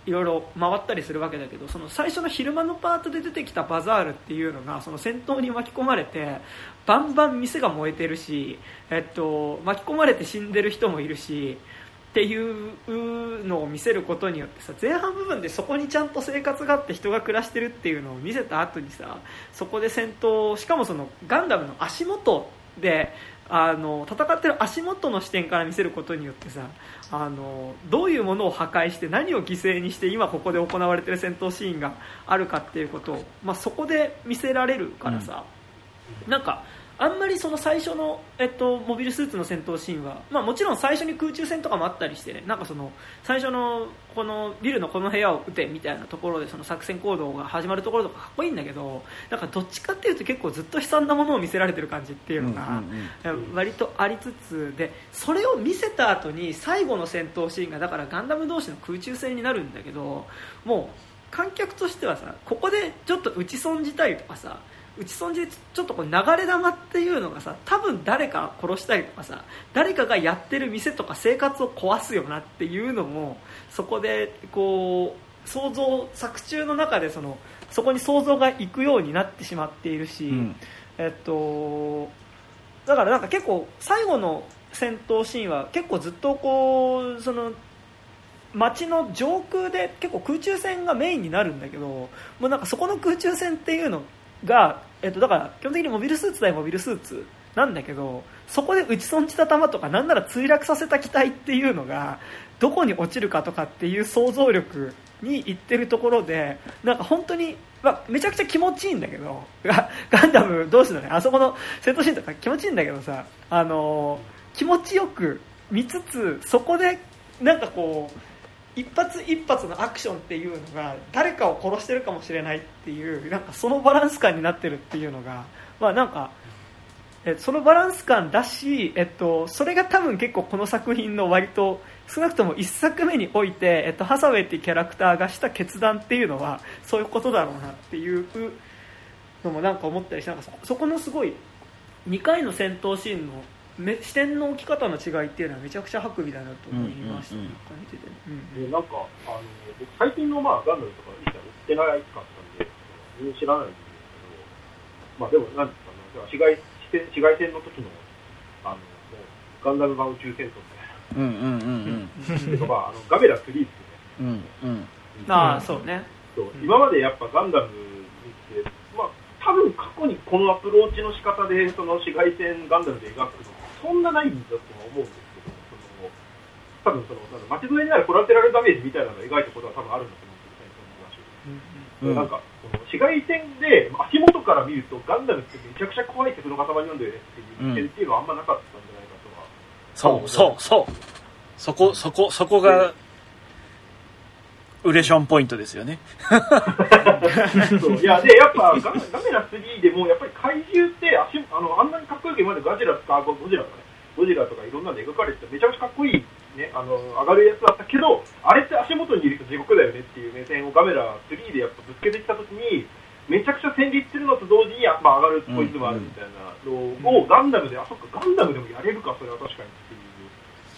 いろいろ回ったりするわけだけど、その最初の昼間のパートで出てきたバザールっていうのがその戦闘に巻き込まれてバンバン店が燃えてるし、えっと、巻き込まれて死んでる人もいるしっていうのを見せることによってさ、前半部分でそこにちゃんと生活があって人が暮らしてるっていうのを見せた後にさ、そこで戦闘、しかもそのガンダムの足元であの戦ってる足元の視点から見せることによってさ、あのどういうものを破壊して何を犠牲にして今ここで行われている戦闘シーンがあるかっていうことを、まあ、そこで見せられるからさ、うん、なんかあんまりその最初の、えっと、モビルスーツの戦闘シーンは、まあ、もちろん最初に空中戦とかもあったりしてね、なんかその最初のこのビルのこの部屋を撃てみたいなところでその作戦行動が始まるところとかかっこいいんだけど、なんかどっちかっていうと結構ずっと悲惨なものを見せられてる感じっていうのが割とありつつで、それを見せた後に最後の戦闘シーンがだからガンダム同士の空中戦になるんだけど、もう観客としてはさ、ここでちょっと打ち損じたりとかさ、打ち損じでちょっとこう流れ弾っていうのがさ、多分誰か殺したりとかさ、誰かがやってる店とか生活を壊すよなっていうのもそこでこう想像、作中の中でそのそこに想像がいくようになってしまっているし、うん、えっとだからなんか結構最後の戦闘シーンは結構ずっとこうその街の上空で結構空中戦がメインになるんだけど、もうなんかそこの空中戦っていうのが、えっと、だから基本的にモビルスーツ対モビルスーツなんだけど、そこで撃ち損じた弾とかなんなら墜落させた機体っていうのがどこに落ちるかとかっていう想像力にいってるところで、なんか本当に、まあ、めちゃくちゃ気持ちいいんだけど、ガ, ガンダム同士のねあそこの戦闘シーンとか気持ちいいんだけどさ、あのー、気持ちよく見つつ、そこでなんかこう一発一発のアクションっていうのが誰かを殺してるかもしれないっていう、なんかそのバランス感になってるっていうのが、まあなんかえそのバランス感だし、えっと、それが多分結構この作品の割と少なくともいっさくめにおいて、えっと、ハサウェイっていうキャラクターがした決断っていうのはそういうことだろうなっていうのもなんか思ったりして、なんか そ, そこのすごいにかいの戦闘シーンの視点の置き方の違いっていうのはめちゃくちゃ薄美だなと思いました、うんうんうん、見てて、 うん、なんかあの僕最近の、まあ、ガンダムとか一切追ってないかったんで全然知らないんですけど、まあでもなんですかね、紫外紫外線の時のあのガンダム版宇宙戦闘みたいな、うんうんうんうんとか、まあ、あのガメラスリーですよね、うんうん、 ああそうね、 そう今までやっぱガンダム見て、まあ多分過去にこのアプローチの仕方でその紫外線ガンダムで描くのそんなないんだとは思うんですけど、その多分その街沿いにあるコラテラルダメージみたいなのを描いたことは多分あるんだと思うんですよね、その話、うんうん、なんかその紫外線で足元から見るとガンダムってめちゃくちゃ怖い敵の塊なんだよねっていう点っていうのはあんまなかったんじゃないかとは、 うん、そうそうそうそこそこそこがウレションポイントですよねそういやでやっぱガメラスリーでもやっぱり怪獣って足 あ, のあんなにかっこよく今までガジラとかゴジラとかねゴジラとかいろんなの描かれてめちゃくちゃかっこいい、ね、あの上がるやつだったけど、あれって足元にいると地獄だよねっていう目線をガメラスリーでやっぱぶつけてきたときにめちゃくちゃ戦慄するのと同時に、まあ、上がるポイントもあるみたいなのをガンダムで、あそっかガンダムでもやれるかそれは確かにっていう、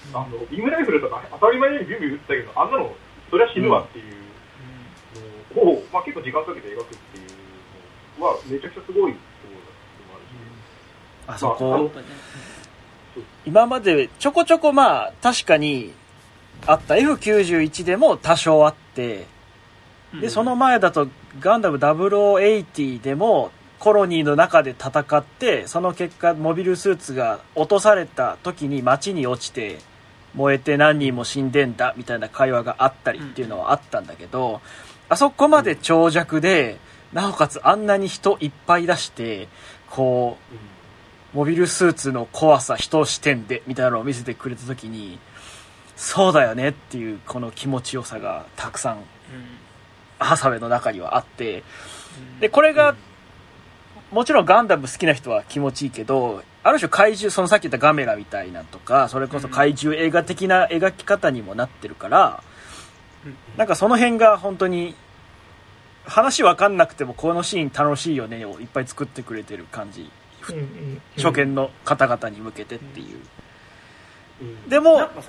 あのビームライフルとか当たり前のようにビュンビュン撃ってたけどあんなのそれは死ぬわっていうのを、まあ、結構時間かけて描くっていうのはめちゃくちゃすごいところだってもあるし、 あそこ、まあ、あの今までちょこちょこまあ確かにあった エフきゅうじゅういち でも多少あって、でその前だとガンダムダブルオーエイティでもコロニーの中で戦って、その結果モビルスーツが落とされた時に街に落ちて燃えて何人も死んでんだみたいな会話があったりっていうのはあったんだけど、あそこまで長尺でなおかつあんなに人いっぱい出してこうモビルスーツの怖さ人視点でみたいなのを見せてくれた時に、そうだよねっていうこの気持ちよさがたくさんハサウェイの中にはあって、でこれがもちろんガンダム好きな人は気持ちいいけど、ある種怪獣、そのさっき言ったガメラみたいなとか、それこそ怪獣映画的な描き方にもなってるから、なんかその辺が本当に話分かんなくてもこのシーン楽しいよねをいっぱい作ってくれてる感じ、初見の方々に向けてっていう。でもなんかさ、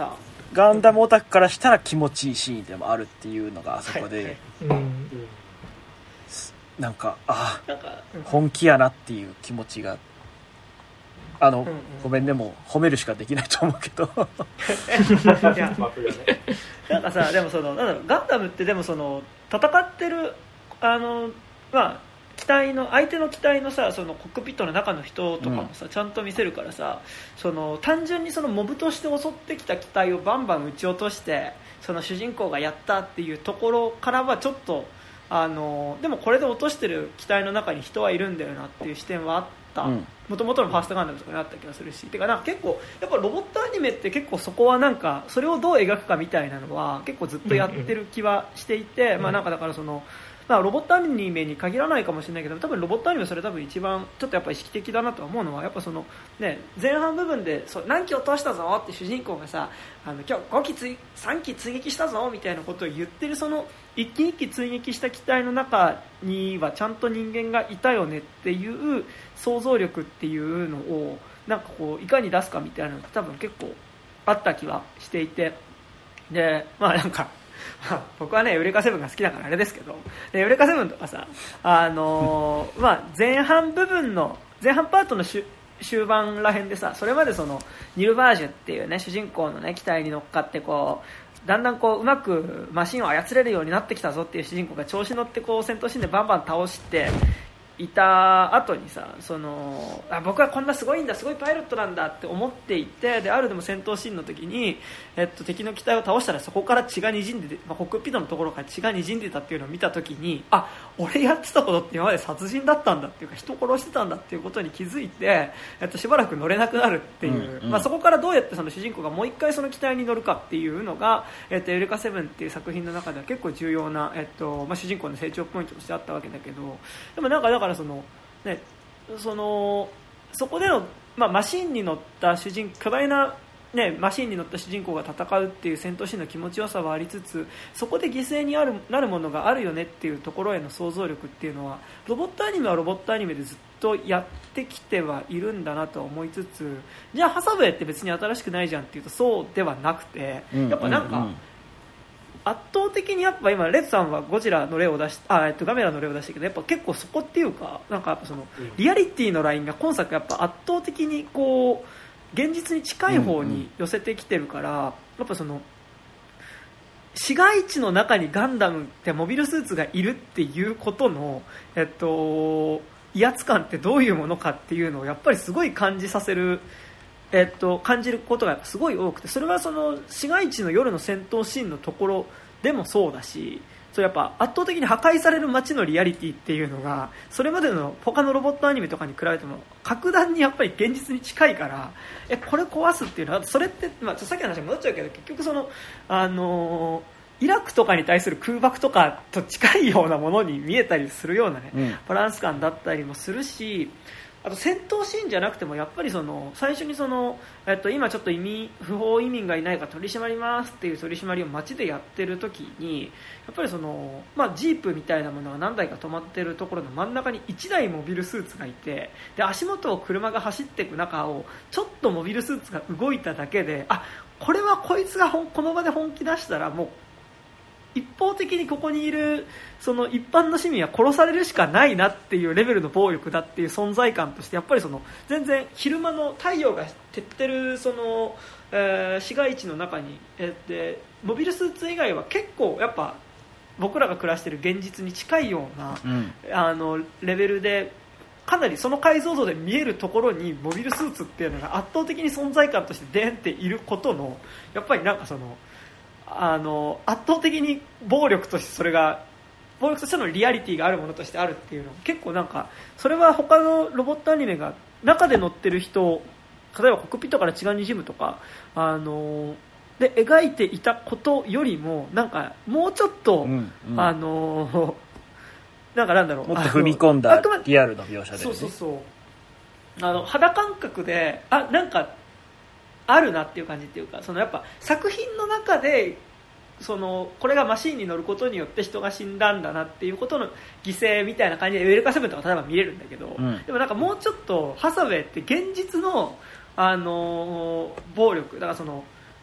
ガンダムオタクからしたら気持ちいいシーンでもあるっていうのがあそこで、はいはい、 うん、 なんかあなんか、うん、 本気やなっていう気持ちがあの、うんうん、ごめんねもう褒めるしかできないと思うけどいやなんかさでもそのなんだろうガンダムってでもその戦ってるあのまあ機体の相手の機体のさそのコックピットの中の人とかもさ、うん、ちゃんと見せるからさその単純にそのモブとして襲ってきた機体をバンバン撃ち落としてその主人公がやったっていうところからはちょっとあのでもこれで落としてる機体の中に人はいるんだよなっていう視点はあったもともとのファーストガンダムとかにあった気がするしてかなんか結構やっぱロボットアニメって結構そこはなんかそれをどう描くかみたいなのは結構ずっとやってる気はしていて、うんうん、まあなんかだからそのまあ、ロボットアニメに限らないかもしれないけど多分ロボットアニメそれ多分一番ちょっとやっぱ意識的だなと思うのはやっぱその、ね、前半部分でそう何機落としたぞって主人公がさあの今日ご機追さん機追撃したぞみたいなことを言ってるその一機一機追撃した機体の中にはちゃんと人間がいたよねっていう想像力っていうのをなんかこういかに出すかみたいなのが多分結構あった気はしていてでまあなんか僕はねエウレカセブンが好きだからあれですけどエウレカセブンとかさ、あのーまあ、前半部分の前半パートの終盤らへんでさそれまでそのニルバージュっていうね主人公のね機体に乗っかってこうだんだんこううまくマシンを操れるようになってきたぞっていう主人公が調子乗ってこう戦闘シーンでバンバン倒していた後にさそのあ僕はこんなすごいんだすごいパイロットなんだって思っていてであるでも戦闘シーンの時に、えっと、敵の機体を倒したらそこから血が滲んで、まあ、コックピットのところから血が滲んでたっていうのを見た時にあ俺やってたことって今まで殺人だったんだっていうか人殺してたんだっていうことに気づいて、えっと、しばらく乗れなくなるっていう、うんうんまあ、そこからどうやってその主人公がもう一回その機体に乗るかっていうのが、えっと、エウレカセブンっていう作品の中では結構重要な、えっとまあ、主人公の成長ポイントとしてあったわけだけどでもなんかだからそのね、そのそこでの、まあ、マシンに乗った主人巨大な、ね、マシンに乗った主人公が戦うっていう戦闘シーンの気持ちよさはありつつそこで犠牲にあるなるものがあるよねっていうところへの想像力っていうのはロボットアニメはロボットアニメでずっとやってきてはいるんだなと思いつつじゃあハサウェイって別に新しくないじゃんっていうとそうではなくてやっぱなんか、うんうんうん圧倒的にやっぱ今レッドさんはゴジラの例を出しあ、えっと、ガメラの例を出したけどやっぱ結構そこっていうかなんかやっぱそのリアリティのラインが今作やっぱ圧倒的にこう現実に近い方に寄せてきてるから、うんうん、やっぱその市街地の中にガンダムってモビルスーツがいるっていうことのえっと威圧感ってどういうものかっていうのをやっぱりすごい感じさせるえっと、感じることがすごい多くてそれはその市街地の夜の戦闘シーンのところでもそうだしそれやっぱ圧倒的に破壊される街のリアリティっていうのがそれまでの他のロボットアニメとかに比べても格段にやっぱり現実に近いからえこれ壊すっていうのはそれって、まあ、さっきの話に戻っちゃうけど結局その、あのー、イラクとかに対する空爆とかと近いようなものに見えたりするような、ねうん、バランス感だったりもするしあと戦闘シーンじゃなくてもやっぱりその最初にその、えっと、今ちょっと移民不法移民がいないか取り締まりますっていう取り締まりを街でやってる時にやっぱりその、まあ、ジープみたいなものが何台か止まってるところの真ん中にいちだいモビルスーツがいてで足元を車が走っていく中をちょっとモビルスーツが動いただけであこれはこいつがこの場で本気出したらもう一方的にここにいるその一般の市民は殺されるしかないなっていうレベルの暴力だっていう存在感としてやっぱりその全然昼間の太陽が照ってるその、えー、市街地の中に、えー、でモビルスーツ以外は結構やっぱ僕らが暮らしている現実に近いような、うん、あのレベルでかなりその解像度で見えるところにモビルスーツっていうのが圧倒的に存在感としてデーンっていることのやっぱりなんかそのあの圧倒的に暴力としてそれが暴力としてのリアリティがあるものとしてあるっていうの結構なんかそれは他のロボットアニメが中で乗ってる人例えばコックピットから血が滲むとかあので描いていたことよりもなんかもうちょっと、うんうん、あのなんかなんだろうもっと踏み込んだリアルの描写で、ね、 そうそうそうあの肌感覚であなんかあるなっていう感じっていうかそのやっぱ作品の中でそのこれがマシンに乗ることによって人が死んだんだなっていうことの犠牲みたいな感じでエウレカセブンとか例えば見れるんだけど、うん、でもなんかもうちょっとハサウェイって現実の、あのー、暴力だからその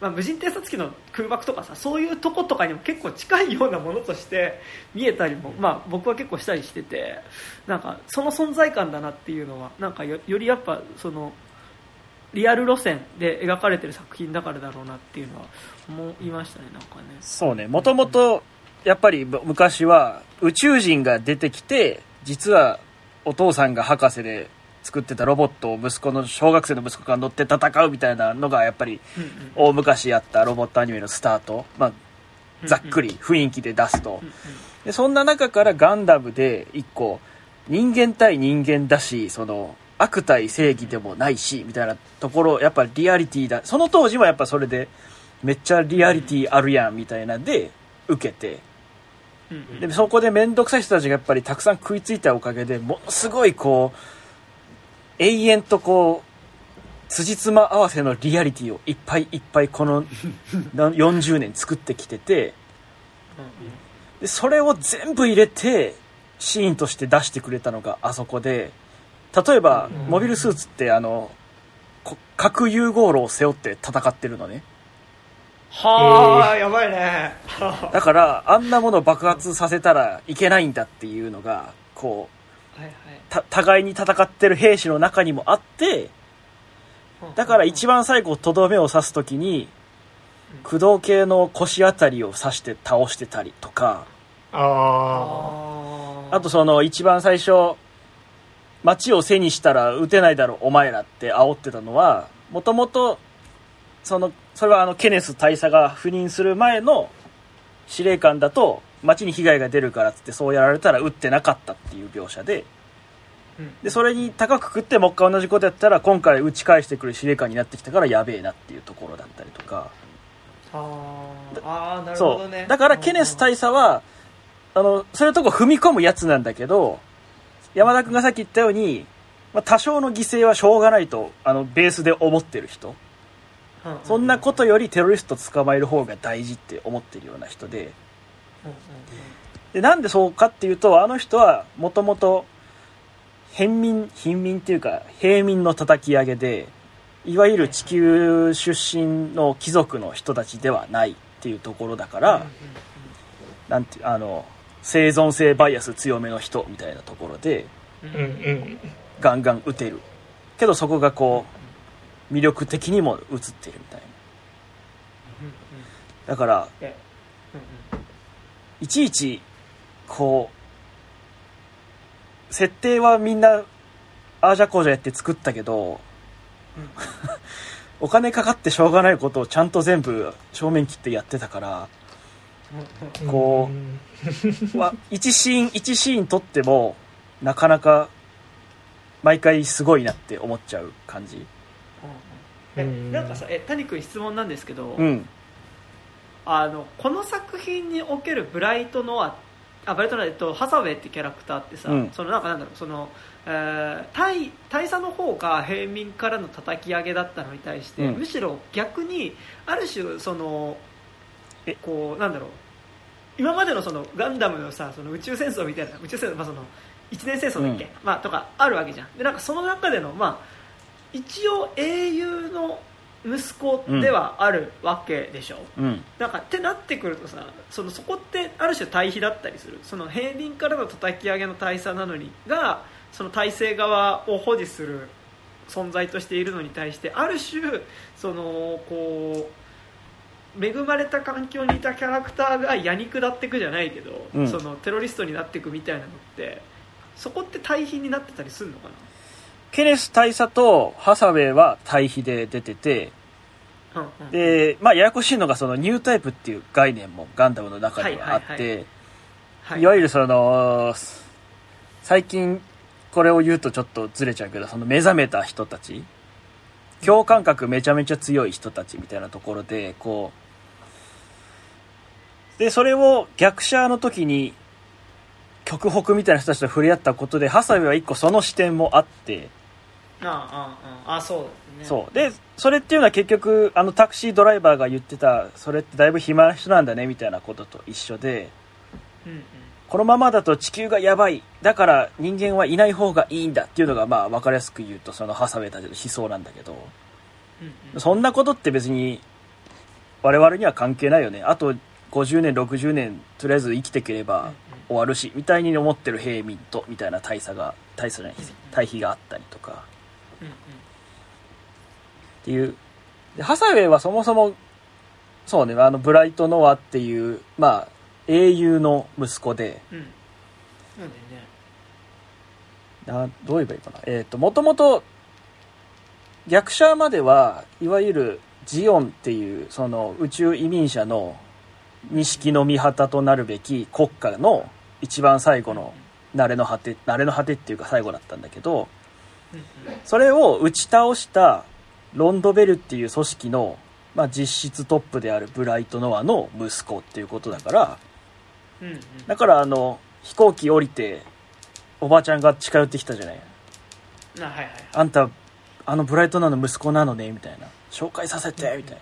まあ、無人偵察機の空爆とかさ、そういうとことかにも結構近いようなものとして見えたりも、まあ、僕は結構したりしてて、なんかその存在感だなっていうのはなんか よ, よりやっぱそのリアル路線で描かれてる作品だからだろうなっていうのは思いましたね。なんかね、 そうね、もともとやっぱり昔は宇宙人が出てきて、実はお父さんが博士で作ってたロボットを息子の小学生の息子が乗って戦うみたいなのがやっぱり大昔やったロボットアニメのスタート、まあ、ざっくり雰囲気で出すと、でそんな中からガンダムで一個人間対人間だし、その悪対正義でもないしみたいなところ、やっぱリアリティだ、その当時はやっぱそれでめっちゃリアリティあるやんみたいなんで受けて、でそこで面倒くさい人たちがやっぱりたくさん食いついたおかげで、ものすごいこう永遠とこう辻褄合わせのリアリティをいっぱいいっぱいこのよんじゅうねん作ってきてて、でそれを全部入れてシーンとして出してくれたのがあそこで、例えばモビルスーツってあの核融合炉を背負って戦ってるのね。 はあ、えー、やばいね。 だからあんなものを爆発させたらいけないんだっていうのがこう、はいはい、た互いに戦ってる兵士の中にもあって、だから一番最後とどめを刺すときに駆動系の腰あたりを刺して倒してたりとか、ああとその一番最初街を背にしたら撃てないだろお前らって煽ってたのは、もともとそのそれはあのケネス大佐が赴任する前の司令官だと街に被害が出るからっつってそうやられたら撃ってなかったっていう描写で、でそれに高く食ってもう一回同じことやったら今回撃ち返してくる司令官になってきたからやべえなっていうところだったりとか。 ああ、なるほどね。 そうだからケネス大佐はあのそういうとこ踏み込むやつなんだけど、山田君がさっき言ったように、まあ、多少の犠牲はしょうがないとあのベースで思ってる人、そんなことよりテロリスト捕まえる方が大事って思ってるような人で、でなんでそうかっていうと、あの人はもともと偏民貧民っていうか平民の叩き上げで、いわゆる地球出身の貴族の人たちではないっていうところだから、なんてあの生存性バイアス強めの人みたいなところで、ガンガン撃てるけどそこがこう魅力的にも映ってるみたいな。だからいちいちこう設定はみんなああじゃこうじゃやって作ったけどお金かかってしょうがないことをちゃんと全部正面切ってやってたから、こう、まあ、一シーン一シーン撮ってもなかなか毎回すごいなって思っちゃう感じ。 えなんかさ、え谷君質問なんですけど、 うん、あのこの作品におけるブライトノアあブライトノア、えっと、ハサウェイってキャラクターってさ、うん、そのなんかなんだろうその、えー、大, 大佐の方が平民からの叩き上げだったのに対して、うん、むしろ逆にある種そのえこうなんだろう今までのそのガンダムのさその宇宙戦争みたいな宇宙戦争、まあ、その一年戦争だっけ、うんまあ、とかあるわけじゃん。でなんかその中での、まあ、一応英雄の息子ではあるわけでしょ、うん、なんかってなってくるとさ そ, のそこってある種対比だったりする。その平民からの叩き上げの大佐なのにがその体制側を保持する存在としているのに対してある種そのこう恵まれた環境にいたキャラクターがやに下っていくじゃないけど、うん、そのテロリストになっていくみたいなのってそこって対比になってたりするのかな。 ケネス大佐とハサウェイは対比で出てて、うんうん、で、まあ、ややこしいのがそのニュータイプっていう概念もガンダムの中ではあって、はいはいはいはい、いわゆるその最近これを言うとちょっとずれちゃうけど、その目覚めた人たち、共感覚めちゃめちゃ強い人たちみたいなところでこうでそれを逆シャアの時に極北みたいな人たちと触れ合ったことでハサウェイは一個その視点もあって、 ああああそうですね。 そうでそれっていうのは結局あのタクシードライバーが言ってたそれってだいぶ暇な人なんだねみたいなことと一緒で、うんうん、このままだと地球がやばいだから人間はいない方がいいんだっていうのがまあ分かりやすく言うとそのハサウェイたちの思想なんだけど、うんうん、そんなことって別に我々には関係ないよね、あとごじゅうねんろくじゅうねんとりあえず生きていければ終わるしみたいに思ってる平民とみたいな大差が大差じゃない対比があったりとかっていう。でハサウェイはそもそもそうね、あのブライト・ノアっていうまあ英雄の息子で、 うん、なんでね、あどう言えばいいかな、えっともともと逆者まではいわゆるジオンっていうその宇宙移民者の錦の御旗となるべき国家の一番最後の慣れの果て慣れの果てっていうか最後だったんだけど、それを打ち倒したロンドベルっていう組織の、まあ、実質トップであるブライト・ノアの息子っていうことだから、 うんうん、 だからあの飛行機降りておばちゃんが近寄ってきたじゃない、 あ、はいはい、 あんたあのブライト・ノアの息子なのねみたいな、紹介させてみたいな。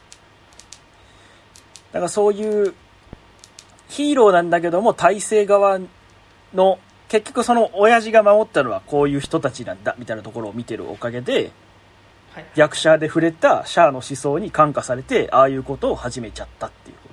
だからそういうヒーローなんだけども体制側の結局その親父が守ったのはこういう人たちなんだみたいなところを見てるおかげで、 はい、 逆者で触れたシャアの思想に感化されてああいうことを始めちゃったっていうこと。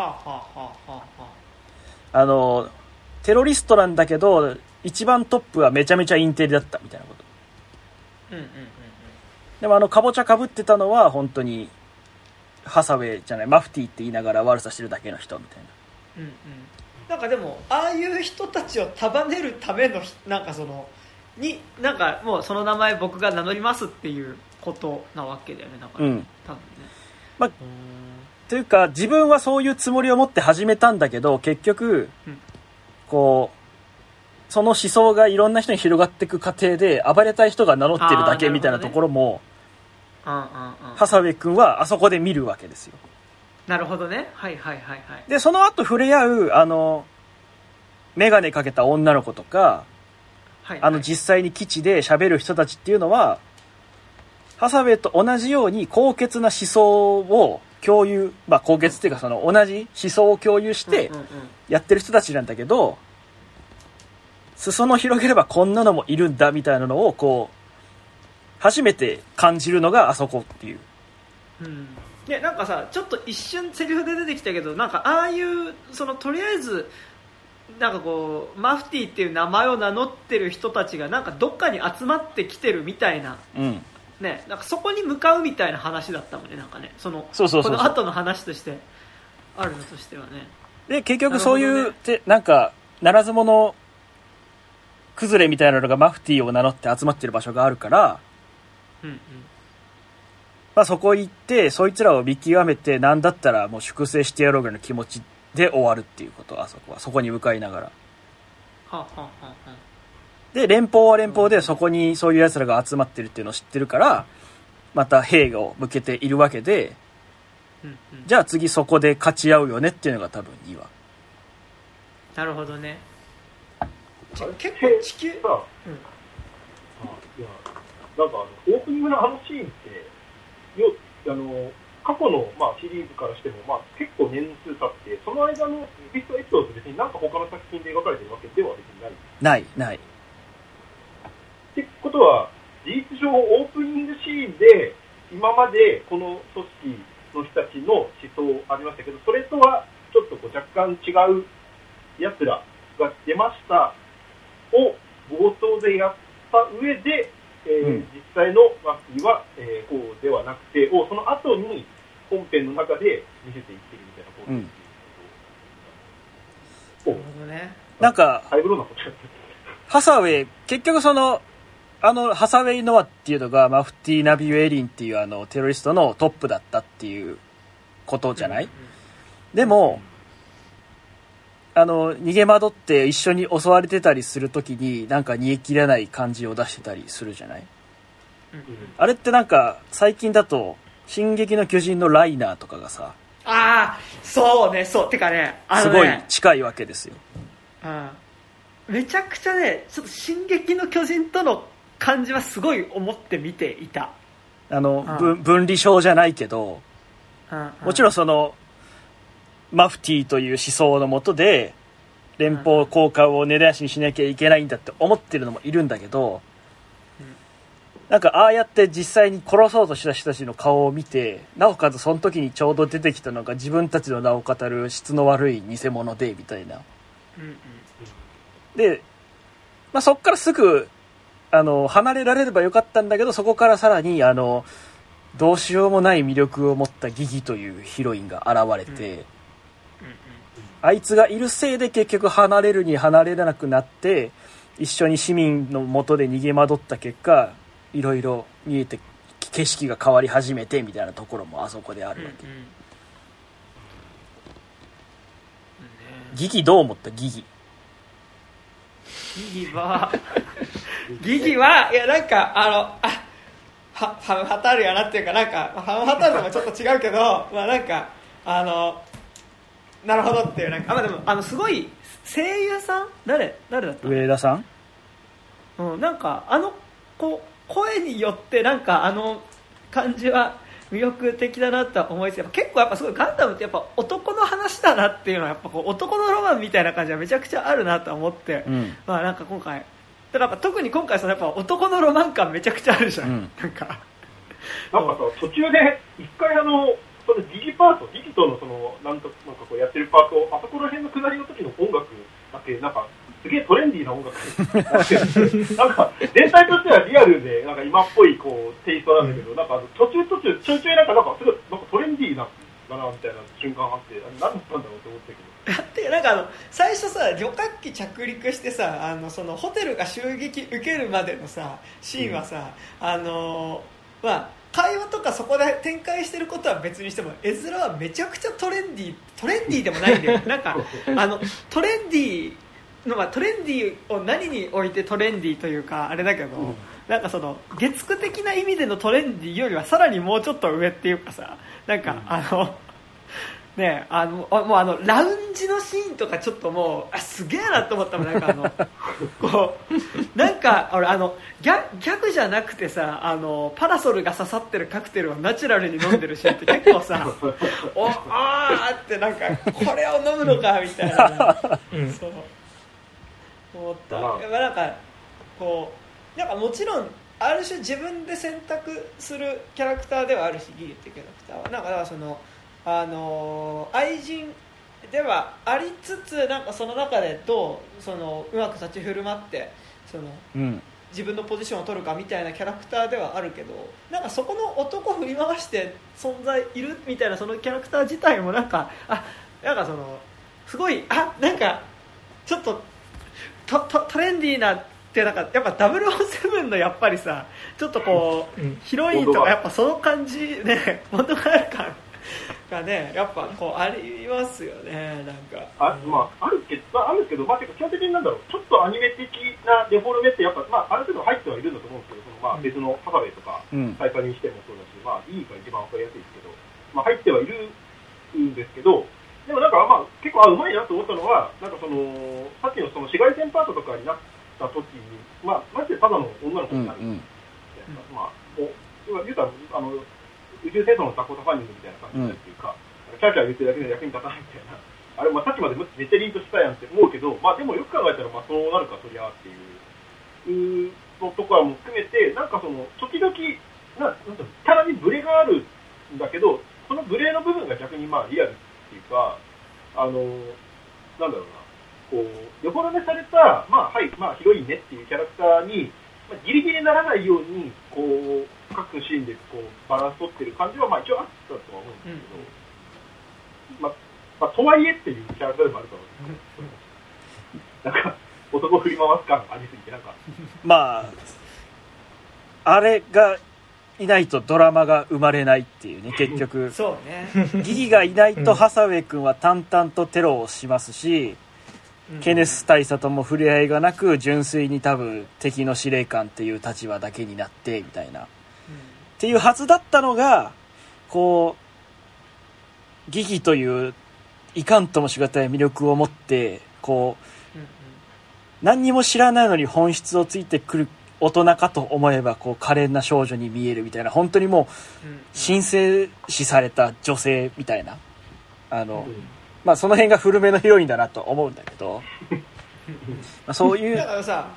はあはあはあはあはあのテロリストなんだけど一番トップはめちゃめちゃインテリだったみたいなこと。 うんうんうんうん。 でもあのかぼちゃかぶってたのは本当にハサウェイじゃないマフティーって言いながら悪さしてるだけの人みたいな。 うんうん。なんかでもああいう人たちを束ねるためのなんかそのになんかもうその名前僕が名乗りますっていうことなわけだよね。なんか、ね、 うん、 多分ね。 まあというか自分はそういうつもりを持って始めたんだけど結局、うん、こうその思想がいろんな人に広がっていく過程で暴れたい人が名乗ってるだけみたいなところも、 うんうんうん、 ハサウェイ君はあそこで見るわけですよ。 なるほどね。はいはいはいはい。 でその後触れ合うあの眼鏡かけた女の子とか、はいはい、あの実際に基地で喋る人たちっていうのはハサウェイと同じように高潔な思想を共有、まあ高潔っていうかその同じ思想を共有してやってる人たちなんだけど、裾野広げればこんなのもいるんだみたいなのをこう初めて感じるのがあそこっていう。 うん、でなんかさちょっと一瞬セリフで出てきたけどなんかああいうそのとりあえずなんかこうマフティーっていう名前を名乗ってる人たちがなんかどっかに集まってきてるみたいな、 うんね、なんかそこに向かうみたいな話だったもんね。なんかねそのそうそうそうそうこの後の話としてあるのとしてはね。 で結局そういう、ね、てなんかならず者崩れみたいなのがマフティーを名乗って集まってる場所があるから、 うんうんまあ、そこ行ってそいつらを見極めてなんだったらもう粛清してやろうぐらいの気持ちで終わるっていうこと。あそこはそこに向かいながら、 はあはあはあ、 で連邦は連邦でそこにそういう奴らが集まってるっていうのを知ってるからまた兵を向けているわけで、 うんうん、 じゃあ次そこで勝ち合うよねっていうのが多分にわ。 なるほどね。 結構地球、うん、 いやなんかあのオープニングのあのシーンってよあの過去の、まあ、シリーズからしても、まあ、結構年数経ってその間のビストエピソード別になんか他の作品で描かれてるわけでは別にないないないってことは事実上オープニングシーンで今までこの組織の人たちの思想ありましたけどそれとはちょっとこう若干違うやつらが出ましたを冒頭でやった上で、えーうん、実際のマフティは、えー、こうではなくてをその後に本編の中で見せていってるみたいなことですけど、うん、なるほどね。 なんかハイブローなことやってるハサウェイ結局そのあのハサウェイ・ノアっていうのがマフティ・ナビュエリンっていうあのテロリストのトップだったっていうことじゃない、うんうん、でもあの逃げ惑って一緒に襲われてたりするときになんか逃げ切れない感じを出してたりするじゃない、うんうん、あれってなんか最近だと進撃の巨人のライナーとかがさああそうねそうてかねあのねすごい近いわけですよ。 うんめちゃくちゃねちょっと進撃の巨人との感じはすごい思って見ていた。 あの、うん、分離症じゃないけど、うんうん、もちろんそのマフティーという思想のもとで連邦高官を根絶やしにしなきゃいけないんだって思ってるのもいるんだけど、うん、 なんかああやって実際に殺そうとした人たちの顔を見て、なおかつその時にちょうど出てきたのが自分たちの名を語る質の悪い偽物でみたいな、うんうん、で、まあ、そっからすぐあの離れられればよかったんだけど、そこからさらにあのどうしようもない魅力を持ったギギというヒロインが現れて、うんうんうん、あいつがいるせいで結局離れるに離れなくなって、一緒に市民の元で逃げ惑った結果、いろいろ見えて景色が変わり始めてみたいなところもあそこであるわけ、うんうん、ギギどう思った？ギギギギはギギはいやなんかあのあはファムハタールやなっていうか、なんかファムハタールともちょっと違うけどまあなんかあのなるほどっていう、なんかあ、まあ、でもあのすごい声優さん誰誰だったの？ 上田さん、 うん、なんかあのこう声によってなんかあの感じは魅力的だなとは思いつつ、結構やっぱすごいガンダムってやっぱ男の話だなっていうのはやっぱこう男のロマンみたいな感じはめちゃくちゃあるなと思って、うん、まあなんか今回だからやっぱ特に今回そのやっぱ男のロマン感めちゃくちゃあるじゃん、うん、なんかなんかさ途中で一回あのそのギギパートギギとのそのなんとなんかこうやってるパート、あそこら辺の下りの時の音楽だけなんかすげえトレンディーな音楽なんか全体としてはリアルでなんか今っぽいこうテイストなんだけど、なんか途中途中ちょいちょいなんかなんかすごいなんかトレンディーなだなみたいな瞬間あって、何だったんだろうと思ったけど、 だってなんかあの最初さ旅客機着陸してさ、あのそのホテルが襲撃受けるまでのさシーンはさ、うん、あのまあ会話とかそこで展開してることは別にしても、絵面はめちゃくちゃトレンディートレンディーでもないんだよなんかあのトレンディーのはトレンディーを何に置いてトレンディーというかあれだけど、うん、なんかその月9的な意味でのトレンディーよりはさらにもうちょっと上っていうかさ、なんか、うん、あのねあのもうあのラウンジのシーンとかちょっともうあすげえなと思ったもん、なんかあのこうなんか俺あのギャ、ギャグじゃなくてさ、あのパラソルが刺さってるカクテルをナチュラルに飲んでるシーンって結構さおあーってなんかこれを飲むのかみたいな、うん、そう思った。なんかこうなんかもちろんある種自分で選択するキャラクターではあるし、ギリっていうキャラクターはなんかだからそのあの愛人ではありつつ、なんかその中でどうそのうまく立ち振る舞ってその、うん、自分のポジションを取るかみたいなキャラクターではあるけど、なんかそこの男振り回して存在いるみたいなそのキャラクター自体もなんかあなんかそのすごいあなんかちょっとト, ト, トレンディーなってなんかやっぱダブルオーセブンのやっぱりさちょっとこう、うん、ヒロインとかやっぱその感じね元がある感がねやっぱこうありますよね。なんかあ、まあ、あるけど、まあ、あるけど、まあ、基本的になんだろうちょっとアニメ的なデフォルメってやっぱ、まあ、ある程度入ってはいるんだと思うんですけど、そのまあ別のハサウェイとかサイパーにしてもそうだし、まあいいが一番わかりやすいですけど、まあ、入ってはいるんですけど、でもなんかまあ結構あうまいなと思ったのはなんかそのさっきのその紫外線パートとかになった時にまあマジでただの女の子になる、うんうん、まあお言うたらあの宇宙戦争のダコタファニングみたいな感じになるっていうか、うん、キャーキャー言ってるだけで役に立たないみたいなあれ、まあ、さっきまでめっちゃ凛としたやんって思うけど、まあでもよく考えたらまあそうなるかそりゃっていうのとかも含めてなんかその時々ななんキャラにブレがあるんだけど、そのブレの部分が逆にまあリアルっていうか、あのなんだろうな、こうデフォルメされた、まあはいまあ、ヒロインねっていうキャラクターに、まあ、ギリギリにならないようにこう各シーンでこうバランス取ってる感じはまあ一応あったとは思うんですけど、うんまあまあ、とはいえっていうキャラクターでもあると思うんですけど、なんか男振り回す感がありすぎてなんかまああれがいないとドラマが生まれないっていうね、結局そうねギギがいないとハサウェイ君は淡々とテロをしますし、うん、ケネス大佐とも触れ合いがなく純粋に多分敵の司令官っていう立場だけになってみたいな、うん、っていうはずだったのがこうギギといういかんともしがたい魅力を持ってこう、うんうん、何にも知らないのに本質をついてくる大人かと思えばこう可憐な少女に見えるみたいな、本当にもう神聖視された女性みたいな、あの、うん、まあその辺が古めのヒロインだなと思うんだけどまあそういうだからさ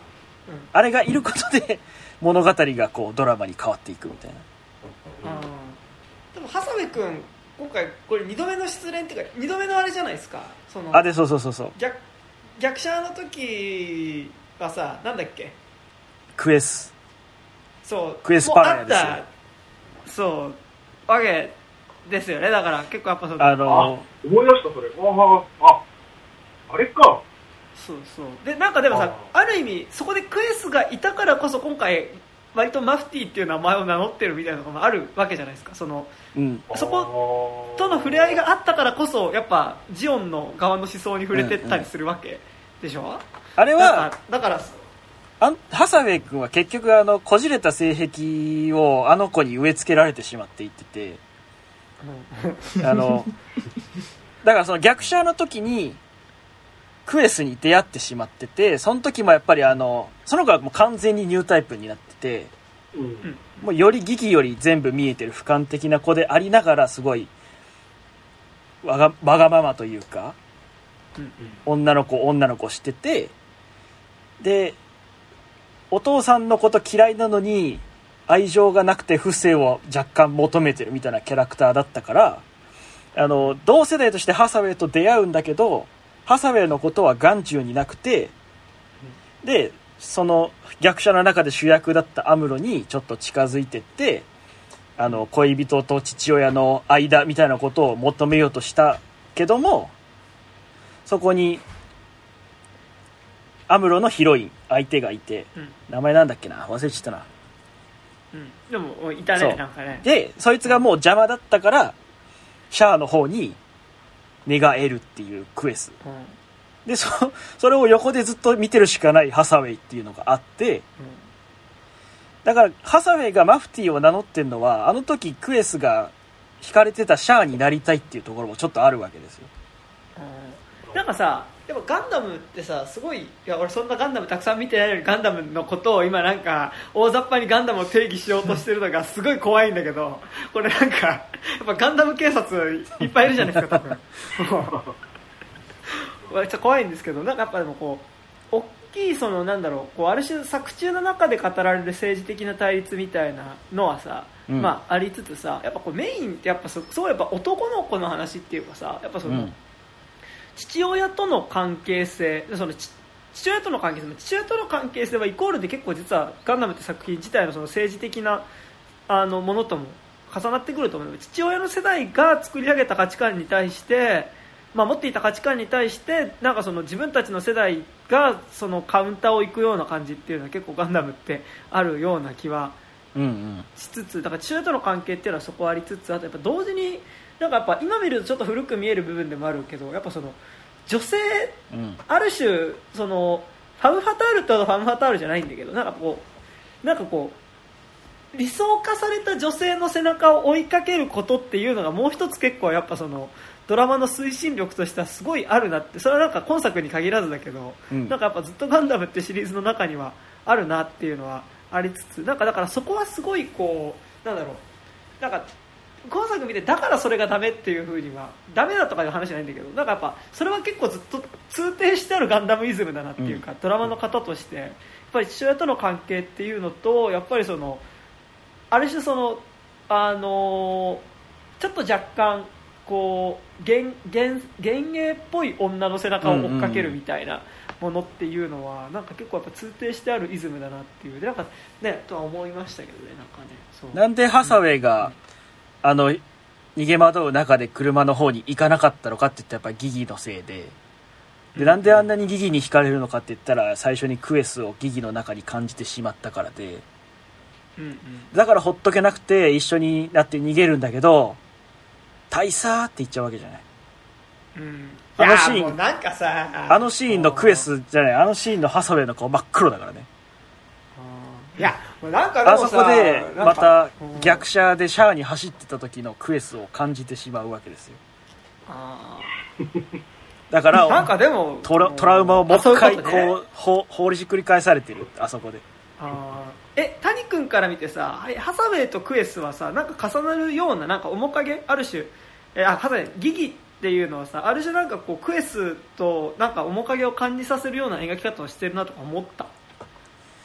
あれがいることで物語がこうドラマに変わっていくみたいな。 うん、でも長谷部君今回これにどめの失恋っていうかにどめのあれじゃないですか。そのあでそうそうそうそう。 逆逆者の時はさ、なんだっけ、 クエスそうクエスパラヤですよ。 そうわけですよね。だから結構やっぱそのあのー、思い出したそれ。あああれか。 そうそうでなんかでもさ あ, ある意味そこでクエスがいたからこそ今回割とマフティーっていう名前を名乗ってるみたいなのもあるわけじゃないですか。その、うん、そことの触れ合いがあったからこそやっぱジオンの側の思想に触れてったりするわけでしょ、うんうん、 あれはだからあんハサウェイ君は結局あのこじれた性癖をあの子に植え付けられてしまっていってて、うん、あのだからその逆者の時にクエスに出会ってしまってて、その時もやっぱりあのその子はもう完全にニュータイプになってて、うん、もうよりギギより全部見えてる俯瞰的な子でありながらすごいわが、わがままというか、うんうん、女の子女の子してて、でお父さんのこと嫌いなのに愛情がなくて不正を若干求めてるみたいなキャラクターだったから、あの同世代としてハサウェイと出会うんだけどハサウェイのことは眼中になくて、でその逆者の中で主役だったアムロにちょっと近づいてって、あの恋人と父親の間みたいなことを求めようとしたけども、そこにアムロのヒロイン相手がいて、うん、名前なんだっけな忘れちゃったな、 うん、でもいたねなんかね。 でそいつがもう邪魔だったからシャアの方に寝返るっていうクエス、うん、で そ, それを横でずっと見てるしかないハサウェイっていうのがあって、うん、だからハサウェイがマフティーを名乗ってるのはあの時クエスが惹かれてたシャアになりたいっていうところもちょっとあるわけですよ、 うん、なんかさでもガンダムってさすごい、いや俺そんなガンダムたくさん見てないのにガンダムのことを今なんか大雑把にガンダムを定義しようとしてるのがすごい怖いんだけど、これなんかやっぱガンダム警察いっぱいいるじゃないですか多分めっちゃ怖いんですけど、なんかやっぱでもこう大きいそのなんだろう、こうある種作中の中で語られる政治的な対立みたいなのはさ、うん、まあありつつさ、やっぱこうメインってやっぱすごいやっぱ男の子の話っていうかさ、やっぱその、うん父親との関係性、その父親との関係性、父親との関係性はイコールで結構実はガンダムって作品自体のその政治的なあのものとも重なってくると思うので、父親の世代が作り上げた価値観に対して、まあ、持っていた価値観に対してなんかその自分たちの世代がそのカウンターを行くような感じっていうのは結構ガンダムってあるような気はしつつ、だから父親との関係っていうのはそこはありつつ、あとやっぱ同時になんかやっぱ今見るとちょっと古く見える部分でもあるけど、やっぱその女性、うん、ある種そのファム・ファタールってほどファム・ファタールじゃないんだけど、なんかこうなんかこう理想化された女性の背中を追いかけることっていうのがもう一つ結構やっぱそのドラマの推進力としてはすごいあるなって、それはなんか今作に限らずだけど、うん、なんかやっぱずっとガンダムってシリーズの中にはあるなっていうのはありつつ、なんかだからそこはすごいこうなんだろう、なんか今作見てだからそれがダメっていう風にはダメだとかいう話じゃないんだけど、なんかやっぱそれは結構ずっと通底してあるガンダムイズムだなっていうか、うん、ドラマの方としてやっぱり父親との関係っていうのと、やっぱりそのある種そのあのちょっと若干こう幻幻幻影っぽい女の背中を追っかけるみたいなものっていうのはなんか結構やっぱ通底してあるイズムだなっていうでなんかねとは思いましたけどね。なんかねそうなんでハサウェイが、うんあの逃げ惑う中で車の方に行かなかったのかって言ったらやっぱギギのせいで、でなんであんなにギギに惹かれるのかって言ったら最初にクエスをギギの中に感じてしまったからで、だからほっとけなくて一緒になって逃げるんだけど大佐って言っちゃうわけじゃない、 うん、 あのシーンなんかさあのシーンのクエスじゃないあのシーンのハサウェイの顔真っ黒だからね。 いやなんかでもさあそこでまた逆車でシャアに走ってた時のクエスを感じてしまうわけですよ。 あだからなんかでもト ラ, トラウマをもう一回こう、ね、ほ放りひっくり返されてるあそこで。 あえ谷君から見てさハサウェイとクエスはさなんか重なるようななんか面影ある種えあハサウェイギギっていうのはさある種なんかこうクエスとなんか面影を感じさせるような描き方をしてるなとか思った。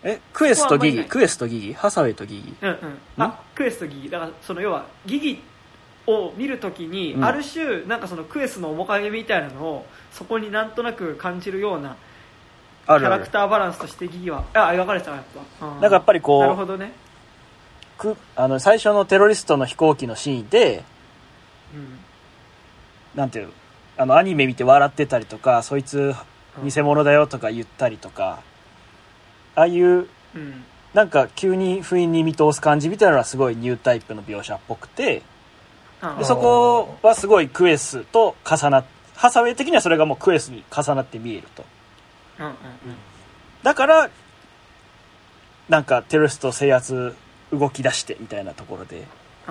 えクエスとギギクエスとギギハサウェイとギギうんうんあクエスとギギだからその要はギギを見るときに、うん、ある種なんかそのクエスの面影みたいなのをそこになんとなく感じるようなキャラクターバランスとしてギギはあ描かれてたやっぱ、うん、 なんかやっぱりこうなるほどねくあの最初のテロリストの飛行機のシーンで、うん、なんていうあのアニメ見て笑ってたりとかそいつ偽物だよとか言ったりとか、うん、ああいう、うん、なんか急に不意に見通す感じみたいなのはすごいニュータイプの描写っぽくてでそこはすごいクエスと重なってハサウェイ的にはそれがもうクエスに重なって見えると、うんうんうん、だからなんかテロリスト制圧動き出してみたいなところで、うん、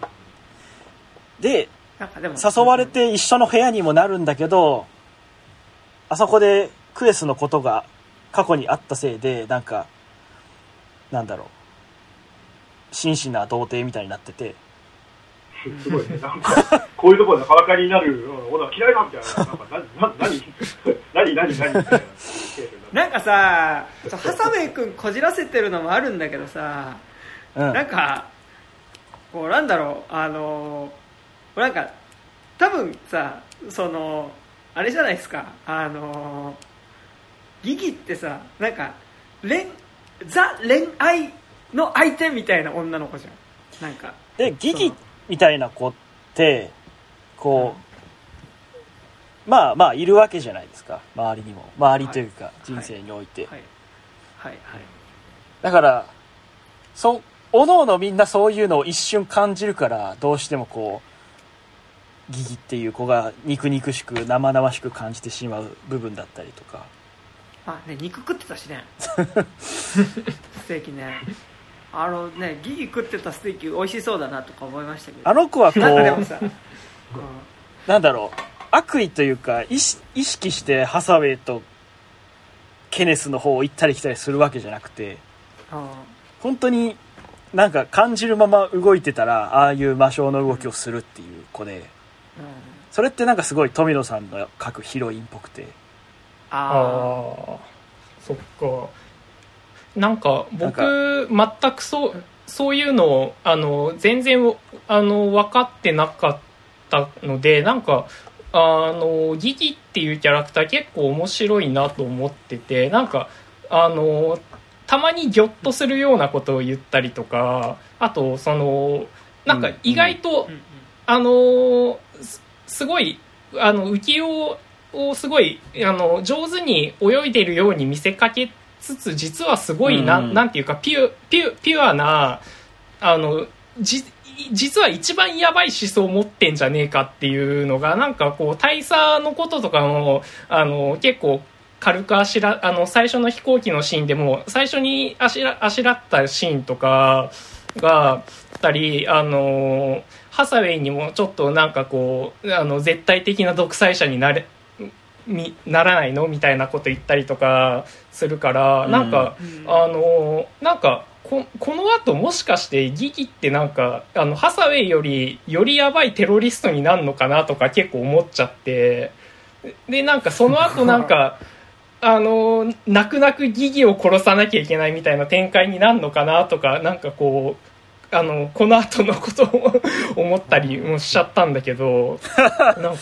でなんかでも誘われて一緒の部屋にもなるんだけどあそこでクエスのことが過去にあったせいでなんかなんだろう真摯な童貞みたいになっててすごいね、なんかこういうところで裸になる俺は嫌いだみたいな、なんか何何何何何みたいな。 なんかさ、ハサウェイ君こじらせてるのもあるんだけどさ、うん、なんかこうなんだろうあのなんか多分さそのあれじゃないですかあのギギってさなんか恋ザ恋愛の相手みたいな女の子じゃんなんかでギギみたいな子ってこう、うん、まあまあいるわけじゃないですか周りにも周りというか、はい、人生において、はいはいはい、だからそおのおのみんなそういうのを一瞬感じるからどうしてもこうギギっていう子が肉肉しく生々しく感じてしまう部分だったりとかあ、ね、肉食ってたしねステーキねあのねギギ食ってたステーキ美味しそうだなとか思いましたけどあの子はこうなんかさ、うん、なんだろう悪意というか意識してハサウェイとケネスの方を行ったり来たりするわけじゃなくて、うん、本当になんか感じるまま動いてたらああいう魔性の動きをするっていう子で、うん、それってなんかすごい富野さんの描くヒロインっぽくてああそっかなんか僕全くそうそういうのをあの全然あの分かってなかったのでなんかあのギギっていうキャラクター結構面白いなと思っててなんかあのたまにギョッとするようなことを言ったりとかあとそのなんか意外と、うんうん、あの す, すごいあの浮世をすごいあの上手に泳いでるように見せかけつつ実はすごいな、うんうん、なんていうかピュピュピュアなあのじ実は一番やばい思想を持ってんじゃねえかっていうのがなんかこう大佐のこととかもあの結構軽くあしらあの最初の飛行機のシーンでも最初にあしらあしらったシーンとかがあったりあのハサウェイにもちょっとなんかこうあの絶対的な独裁者になれにならないのみたいなこと言ったりとかするからなんか、うん、あのなんか こ, この後もしかしてギギってなんかあのハサウェイよりよりやばいテロリストになるのかなとか結構思っちゃってでなんかその後なんかあの泣く泣くギギを殺さなきゃいけないみたいな展開になるのかなとかなんかこうあのこの後のことを思ったりもしちゃったんだけどなんか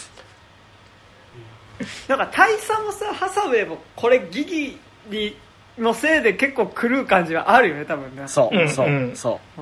なんか大佐もさハサウェイもこれギギにのせいで結構狂う感じはあるよね多分ねそう、うん、そう、うん、そう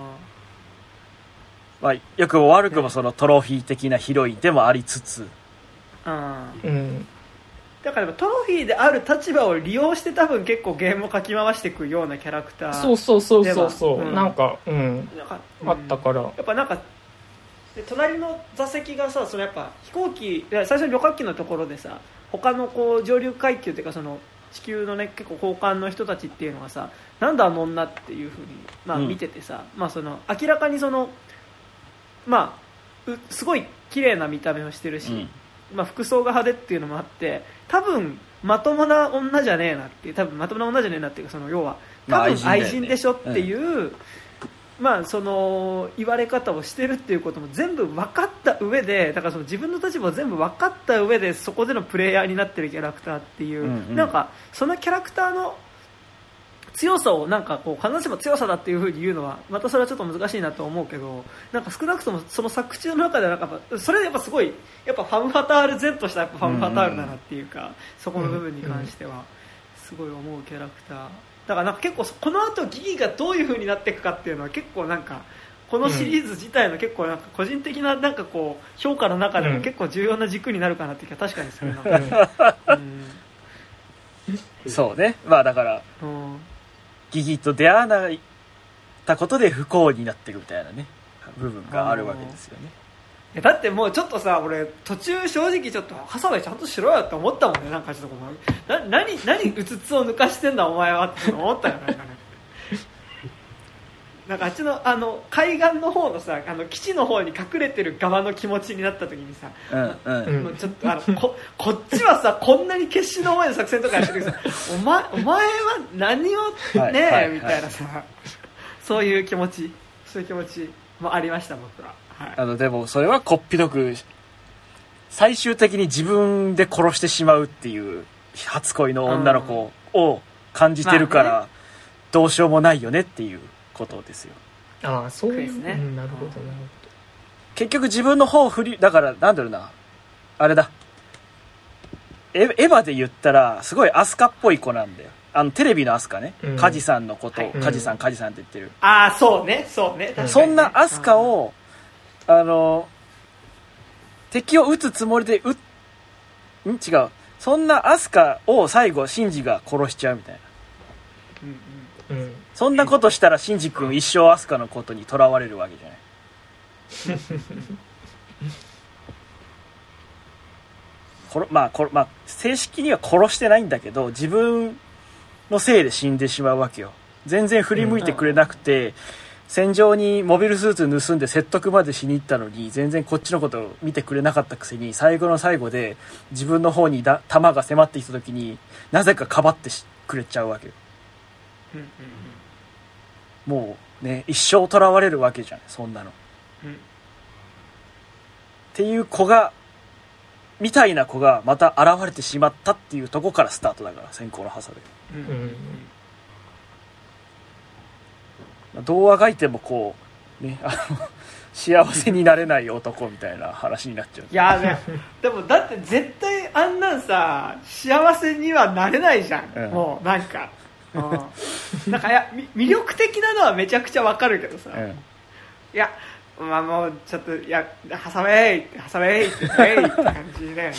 まあ、よくも悪くもそのトロフィー的なヒロインでもありつつ、 うん、だからトロフィーである立場を利用して多分結構ゲームをかき回していくようなキャラクターそうそうそうそうそう、うん、なんか、うん、なんか、うん、あったからやっぱなんかで隣の座席がさそのやっぱ飛行機最初の旅客機のところでさ他のこう上流階級っていうかその地球のね結構高官の人たちっていうのがさなんだあの女っていう風にまあ見ててさ、うん、まあその明らかにそのまあすごい綺麗な見た目をしてるし、うんまあ、服装が派手っていうのもあって多分まともな女じゃねえなっていう多分まともな女じゃねえなっていうかその要は多分愛人でしょっていう、まあうんまあ、その言われ方をしてるっていうことも全部分かった上でだからその自分の立場を全部分かった上でそこでのプレイヤーになってるキャラクターっていう、うんうん、なんかそのキャラクターの強さをなんかこう必ずしも強さだっていう風に言うのはまたそれはちょっと難しいなと思うけど、なんか少なくともその作中の中ではなんかそれはやっぱすごいやっぱファム・ファタール前としたやっぱファム・ファタールだなっていうか、そこの部分に関してはすごい思うキャラクターだからなんか結構この後ギギがどういう風になっていくかっていうのは結構なんかこのシリーズ自体の結構なんか個人的ななんかこう評価の中でも結構重要な軸になるかなっていう気は確かにするな、うん、 そうね、まあだから、うん、ギギと出会わなかったことで不幸になっていくみたいなね部分があるわけですよね。 いやだってもうちょっとさ俺途中正直ちょっとハサウェイちゃんとしろよって思ったもんね。なんかちょっとこのな何何うつつを抜かしてんだお前はって思ったよなんかねなんかあっちのあの海岸の方のさあの基地の方に隠れてる側の気持ちになった時にさ、うんうん、もうちょっとあの こ, こっちはさこんなに決死の思いの作戦とかやってるけどさお前お前は何をね、はいはいはい、みたいなさそういう気持ちそういう気持ちもありました僕は、はい、 あのでもそれはこっぴどく最終的に自分で殺してしまうっていう初恋の女の子を感じてるから、まあね、どうしようもないよねっていうことですよ。 ああそうですね、うん、なるほどなるほど。 結局自分の方を振りだからなんだろうなあれだエ, エヴァで言ったらすごいアスカっぽい子なんだよ。あのテレビのアスカね、うん、カジさんのことを、はい、カジさんカジさんって言ってる。 ああそうねそうね、ね、 そんなアスカをあの敵を撃つつもりで撃ん違うそんなアスカを最後シンジが殺しちゃうみたいな、うんうんうん、そんなことしたらシンジ君一生アスカのことにとらわれるわけじゃないこまあこまあ、正式には殺してないんだけど自分のせいで死んでしまうわけよ。全然振り向いてくれなくて、うん、戦場にモビルスーツ盗んで説得までしに行ったのに全然こっちのことを見てくれなかったくせに最後の最後で自分の方にだ弾が迫ってきた時になぜかかばってくれちゃうわけよ、うんうんうん、もうね一生囚われるわけじゃんそんなの、うん、っていう子がみたいな子がまた現れてしまったっていうとこからスタートだから先行のハサウェイ、うんうんうん、どうあがいてもこうねあの幸せになれない男みたいな話になっちゃう。 いやねでもだって絶対あんなんさ幸せにはなれないじゃん、うん、もうなんか、うん、なんかいや魅力的なのはめちゃくちゃわかるけどさ、うん、いやまあもうちょっといやハサウェイハサウェイってウェイって感じだよね、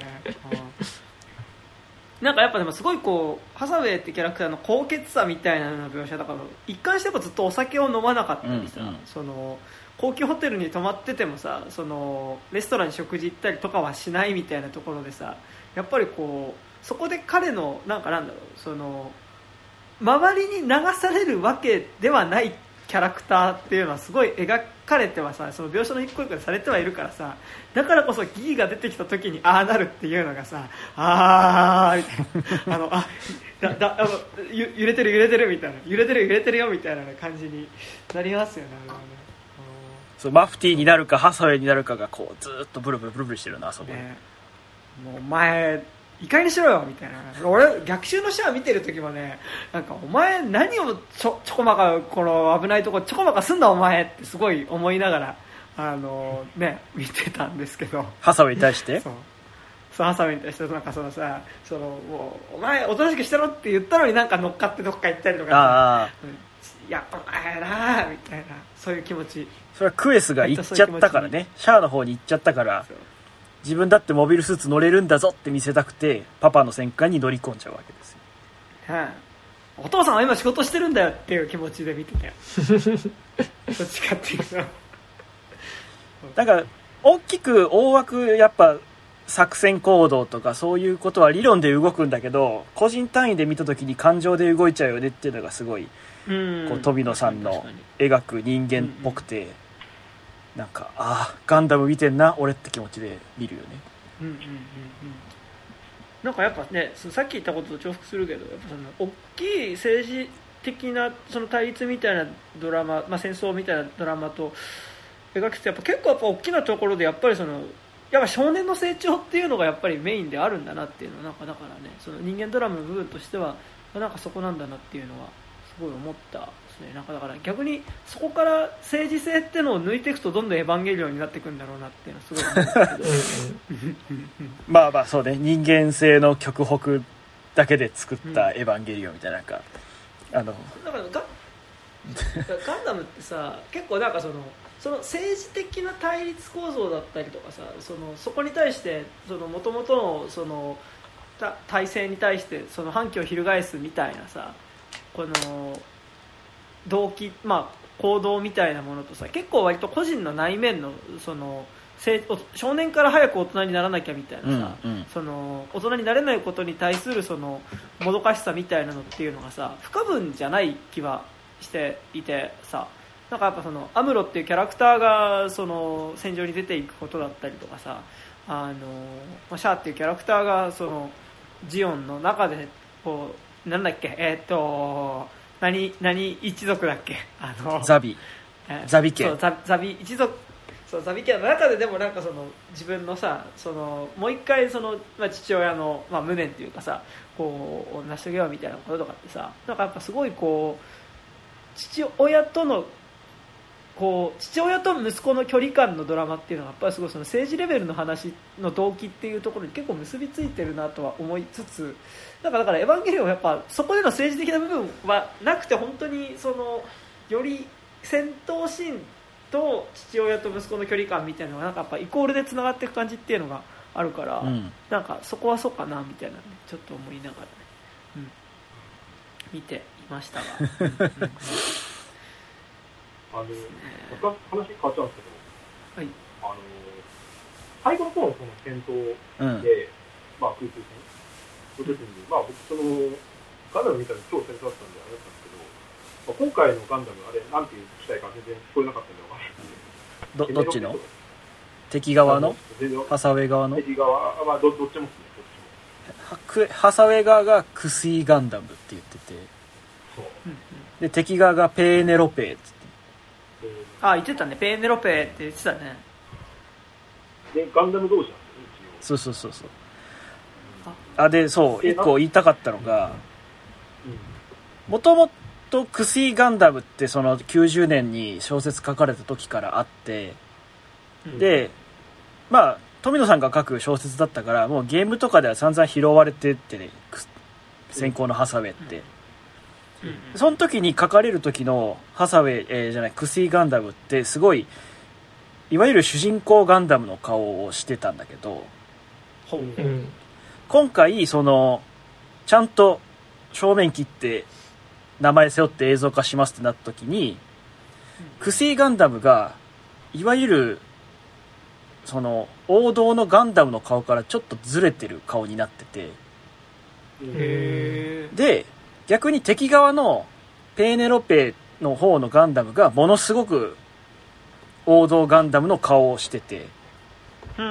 うん、なんかやっぱでもすごいこうハサウェイってキャラクターの高潔さみたいなの描写だから一貫してやっぱずっとお酒を飲まなかったりさ、うんうん、その高級ホテルに泊まっててもさそのレストランに食事行ったりとかはしないみたいなところでさやっぱりこうそこで彼のなんかなんだろうその周りに流されるわけではないキャラクターっていうのはすごい描かれてはさその描写の一個一個でされてはいるからさだからこそギギが出てきた時にああなるっていうのがさあーみたいなあのあだだあのゆ揺れてる揺れてるみたいな揺れてる揺れてるよみたいな感じになりますよね。 そうマフティーになるかハサウェイになるかがこうずっとブルブルブルブルしてるなそこで、ね、 もうお前いい加減にしろよみたいな。俺逆襲のシャア見てる時もねなんかお前何をちょちょこまかこの危ないとこちょこまかすんだお前ってすごい思いながらあのね見てたんですけどハサウェイに対してそうそうハサウェイに対してなんかそのさそのもうお前おとなしくしてろって言ったのになんか乗っかってどっか行ったりとかあやっぱお前なみたいなそういう気持ち。 それはクエスが行っちゃったからねシャアの方に行っちゃったから自分だってモビルスーツ乗れるんだぞって見せたくてパパの戦艦に乗り込んじゃうわけですよ、 はあ、お父さんは今仕事してるんだよっていう気持ちで見てたよどっちかっていうとだから大きく大枠やっぱ作戦行動とかそういうことは理論で動くんだけど個人単位で見た時に感情で動いちゃうよねっていうのがすごいうんこう飛野さんの描く人間っぽくて、うんうん、なんかああガンダム見てんな俺って気持ちで見るよね。うんうんうんうん。 なんかやっぱねさっき言ったことと重複するけどやっぱその大きい政治的なその対立みたいなドラマ、まあ、戦争みたいなドラマと描くとやっぱ結構やっぱ大きなところでやっぱりそのやっぱ少年の成長っていうのがやっぱりメインであるんだなっていうのはなんかだからねその人間ドラマの部分としてはなんかそこなんだなっていうのはごい思ったですね。なんかだから逆にそこから政治性ってのを抜いていくとどんどんエヴァンゲリオンになっていくんだろうなっていうのはすごい思うんですけどまあまあそうね、人間性の極北だけで作ったエヴァンゲリオンみたいな、なんかあのだからガガンダムってさ結構なんかそのその政治的な対立構造だったりとかさ、そのそこに対してもともとのその体制に対してその反旗を翻すみたいなさ、この動機、まあ、行動みたいなものとさ、結構割と個人の内面のその少年から早く大人にならなきゃみたいなさ、 うんうん、 その大人になれないことに対するそのもどかしさみたいなのっていうのがさ不可分じゃない気はしていてさ、なんかやっぱそのアムロっていうキャラクターがその戦場に出ていくことだったりとかさ、あのシャアっていうキャラクターがそのジオンの中でこうなんだっけえー、っと何何一族だっけあのザビ、えー、ザビ家そう ザ, ザビ一族そうザビ家の中ででもなんかその自分のさそのもう一回その、まあ、父親の、まあ、無念っていうかさこう成し遂げようみたいなこととかってさ、なんかやっぱすごいこう父親とのこう父親と息子の距離感のドラマっていうのがやっぱりすごいその政治レベルの話の動機っていうところに結構結びついてるなとは思いつつ、なんかだからエヴァンゲリオンはやっぱそこでの政治的な部分はなくて、本当にそのより戦闘シーンと父親と息子の距離感みたいなのがなんかやっぱイコールでつながっていく感じっていうのがあるから、うん、なんかそこはそうかなみたいな、ね、ちょっと思いながらね、うん、見ていましたが、うんうんあの、僕は話変わっちゃうんですけど、はい、あの最後の方のその戦闘で、うん、まあ空中戦の時に、まあ僕そのガンダムみたいな超戦闘だったんであれだったんですけど、まあ、今回のガンダムあれなんていうしたいか全然聞こえなかったんで分からないんで。 どどっちの？敵側の？ハサウェイ側の？ 敵側はどどっちもですね。 ハサウェイ側がクスイガンダムって言ってて、そうで敵側がペーネロペーって。 あ、言ってたね、ペーネロペーって言ってたね。 でガンダム同士なんですよね、 そうそうそうそう。あでそう一個言いたかったのが、もともとクスイガンダムってそのきゅうじゅうねんに小説書かれた時からあって、うん、でまあ富野さんが書く小説だったからもうゲームとかでは散々拾われてってね、先行のハサウェイって、うんうん、その時に書かれる時のハサウェイ、えー、じゃないクスイガンダムってすごいいわゆる主人公ガンダムの顔をしてたんだけど、うん、今回そのちゃんと正面切って名前背負って映像化しますってなった時に、クスイガンダムがいわゆるその王道のガンダムの顔からちょっとずれてる顔になってて、 へー。 で逆に敵側のペーネロペの方のガンダムがものすごく王道ガンダムの顔をしてて、 うん、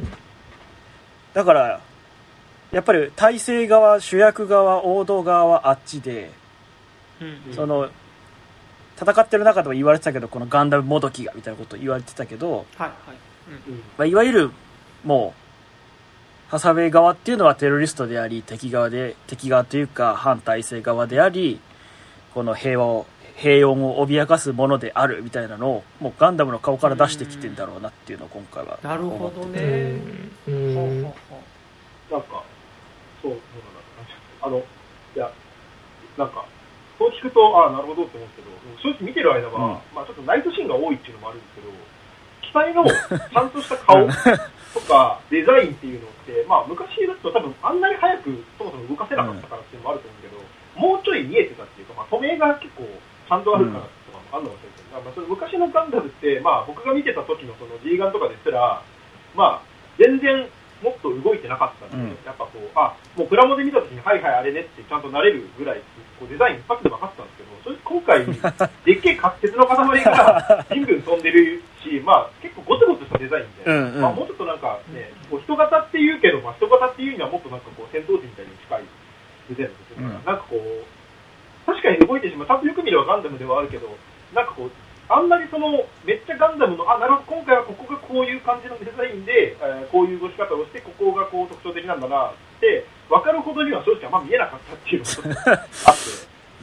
だからやっぱり体制側主役側王道側はあっちで、うん、その戦ってる中でも言われてたけどこのガンダムもどきがみたいなこと言われてたけど、 はいはいうんまあ、いわゆるもうハサウェイ側っていうのはテロリストであり敵側で敵側というか反体制側でありこの平和を平穏を脅かすものであるみたいなのをもうガンダムの顔から出してきてんだろうなっていうのを今回はなるほどね。 うんうんほうほうほうなんかそうそうなんだあのいやなんかそう聞くとああなるほどって思うんですけど正直見てる間は、うんまあ、ちょっとナイトシーンが多いっていうのもあるんですけど機体のちゃんとした顔とかデザインっていうのって、まあ、昔だと多分あんなに早くそもそも動かせなかったからっていうのもあると思うけど、うん、もうちょい見えてたっていうか、まあ、透明が結構ちゃんとあるからとかもあるのかもしれないけど、まあ、その昔のガンダムって、まあ、僕が見てた時のその G ガンとかですら、まあ、全然もっと動いてなかったんで、うん、やっぱこうあもうプラモで見た時にはいはいあれねってちゃんとなれるぐらいこうデザイン一発で分かってたんですけど、それ今回でっけえ鉄の塊がビンビン飛んでるし、まあ結構ゴツゴツしたデザインで、うんうんまあ、もうちょっとなんかね、こう人型って言うけど、まあ、人型っていうにはもっとなんかこう戦闘時みたいに近いデザインですよね、うん、なんかこう確かに動いてしまう、多分よく見ればガンダムではあるけど、なんかこうあんまりそのめっちゃガンダムのあなるほど今回はここがこういう感じのデザインで、えー、こういう動き方をしてここがこう特徴的なんだなって分かるほどには正直あんま見えなかったっていうのがあって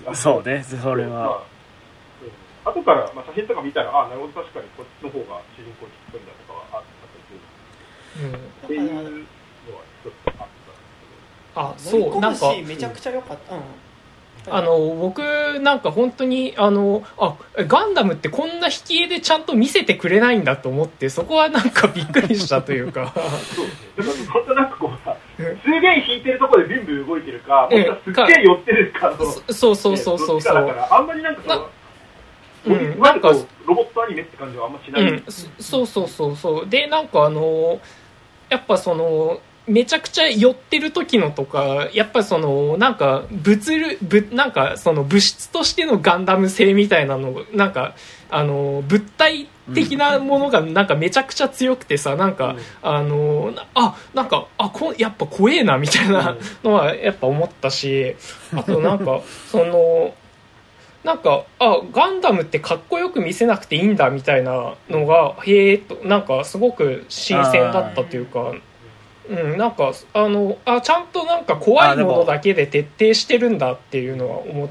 そうね、それは。 まあ、後から、まあ、写真とか見たら、ああ、なるほど、確かにこっちの方が主人公っぽいんだとかはあったりする、うん、っていうのは一つあったんですけど。 あ、そう、なんかめちゃくちゃ良かった。うん、 あの僕なんか本当にあのあガンダムってこんな引き絵でちゃんと見せてくれないんだと思って、そこはなんかびっくりしたというかそうですね、だから本当なんかこうさ、すげえ引いてるところでビンビン動いてるか、もしくはすっげえ寄ってるかの、 そうそうそうそうそう、 だからあんまりなんかそのうん、なんかロボットアニメって感じはあんましない、うん、 そうそうそうそうで、なんかあのやっぱそのめちゃくちゃ寄ってる時のとか、やっぱそのなんか物理ぶなんかその物質としてのガンダム性みたいなの、なんかあの物体的なものがなんかめちゃくちゃ強くてさ、なんか、うん、あのあなんかあこやっぱ怖えなみたいなのはやっぱ思ったし、あとなんかそのなんかあガンダムってかっこよく見せなくていいんだみたいなのがへえと、なんかすごく新鮮だったというか。うん、なんかあのあちゃんとなんか怖いものだけで徹底してるんだっていうのは思って、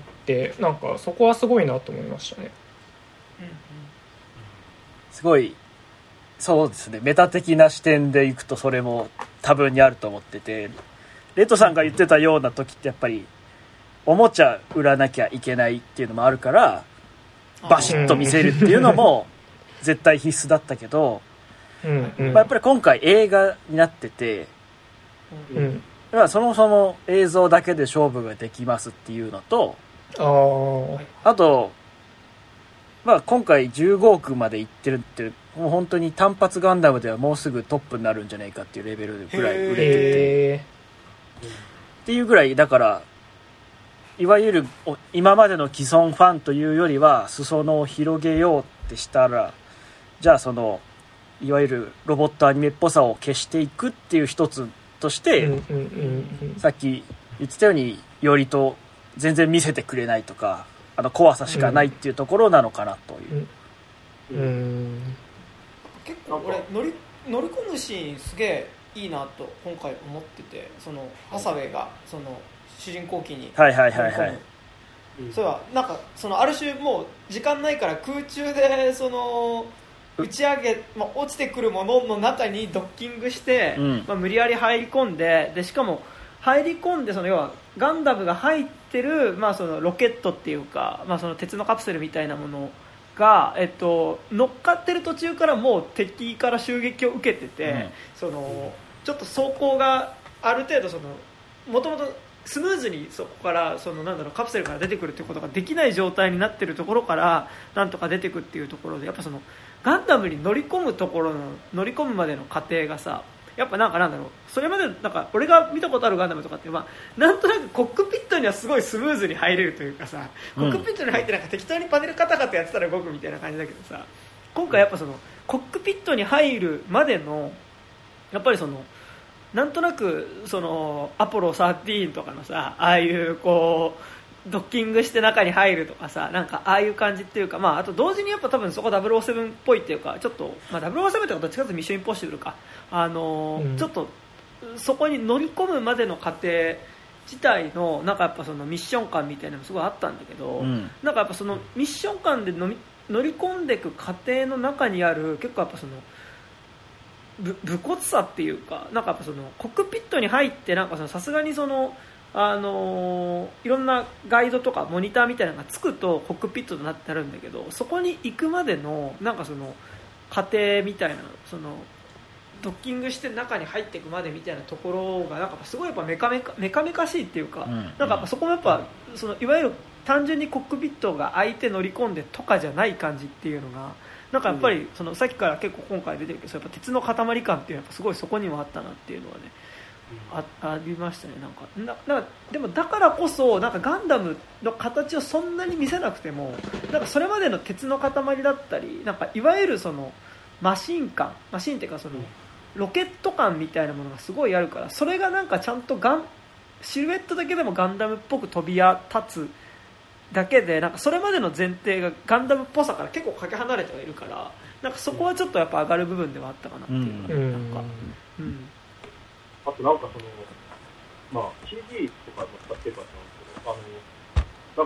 なんかそこはすごいなと思いましたね。 うんうん、すごいそうですね、メタ的な視点でいくとそれも多分にあると思ってて、レッドさんが言ってたような時ってやっぱりおもちゃ売らなきゃいけないっていうのもあるからバシッと見せるっていうのも絶対必須だったけど、うんうん、まあ、やっぱり今回映画になってて、うん、まあそもそも映像だけで勝負ができますっていうのと、あ, あと、まあ、今回じゅうごおくまでいってるって、もう本当に単発ガンダムではもうすぐトップになるんじゃないかっていうレベルぐらい売れててっていうぐらいだから、いわゆる今までの既存ファンというよりは裾野を広げようってしたら、じゃあそのいわゆるロボットアニメっぽさを消していくっていう一つとして、うんうんうんうん、さっき言ってたようによりと全然見せてくれないとか、あの怖さしかないっていうところなのかなという、うんうん、 結構俺乗り、乗り込むシーンすげえいいなと今回思ってて、そのハサウェイがその主人公機に乗り込む、はいはいはいはい、それはなんかそのある種もう時間ないから空中でその打ち上げ、まあ、落ちてくるものの中にドッキングして、うん、まあ、無理やり入り込んで、でしかも入り込んでその要はガンダムが入ってる、まあ、そのロケットっていうか、まあ、その鉄のカプセルみたいなものが、えっと、乗っかってる途中からもう敵から襲撃を受けてて、うん、そのちょっと走行がある程度そのもともとスムーズにそこからそのなんだろうカプセルから出てくるっていうことができない状態になってるところからなんとか出てくっていうところで、やっぱそのガンダムに乗り込むところの乗り込むまでの過程がさ、やっぱなんかなんだろう、それまでなんか俺が見たことあるガンダムとかって、まあ、なんとなくコックピットにはすごいスムーズに入れるというかさ、コックピットに入ってなんか適当にパネルカタカタやってたら動くみたいな感じだけどさ、今回やっぱそのコックピットに入るまでのやっぱりそのなんとなくそのアポロじゅうさんとかのさ、ああいうこうドッキングして中に入るとかさ、なんかああいう感じっていうか、まあ、あと同時にやっぱ多分そこダブルオーセブンっぽいっていうか、ちょっと、まあ、ダブルオーセブンってどっちかというとミッションインポッシブルか、あのーうん、ちょっとそこに乗り込むまでの過程自体のなんかやっぱそのミッション感みたいなのもすごいあったんだけど、うん、なんかやっぱそのミッション感でのみ乗り込んでいく過程の中にある結構やっぱそのぶ武骨さっていうか、なんかやっぱそのコックピットに入ってなんかさすがにそのあのー、いろんなガイドとかモニターみたいなのがつくとコックピットとなってなるんだけど、そこに行くまでのなんかその過程みたいな、そのドッキングして中に入っていくまでみたいなところがなんかすごいやっぱメカメカメカメカしいっていうか、うん、なんかやっぱそこもやっぱそのいわゆる単純にコックピットが開いて乗り込んでとかじゃない感じっていうのがなんかやっぱりそのさっきから結構今回出てるけど、やっぱ鉄の塊感っていうのはやっぱすごいそこにもあったなっていうのはね、あ, ありましたね。なんかななんかでもだからこそなんかガンダムの形をそんなに見せなくても、なんかそれまでの鉄の塊だったり、なんかいわゆるそのマシン感、マシンっていうかそのロケット感みたいなものがすごいあるから、それがなんかちゃんとガンシルエットだけでもガンダムっぽく飛び立つだけで、なんかそれまでの前提がガンダムっぽさから結構かけ離れてはいるから、なんかそこはちょっとやっぱ上がる部分ではあったかなっていうのが、うん、なんか、うん、 あとなんかその、まあ、シージー とかも使ってるからなんですけど、あのなんか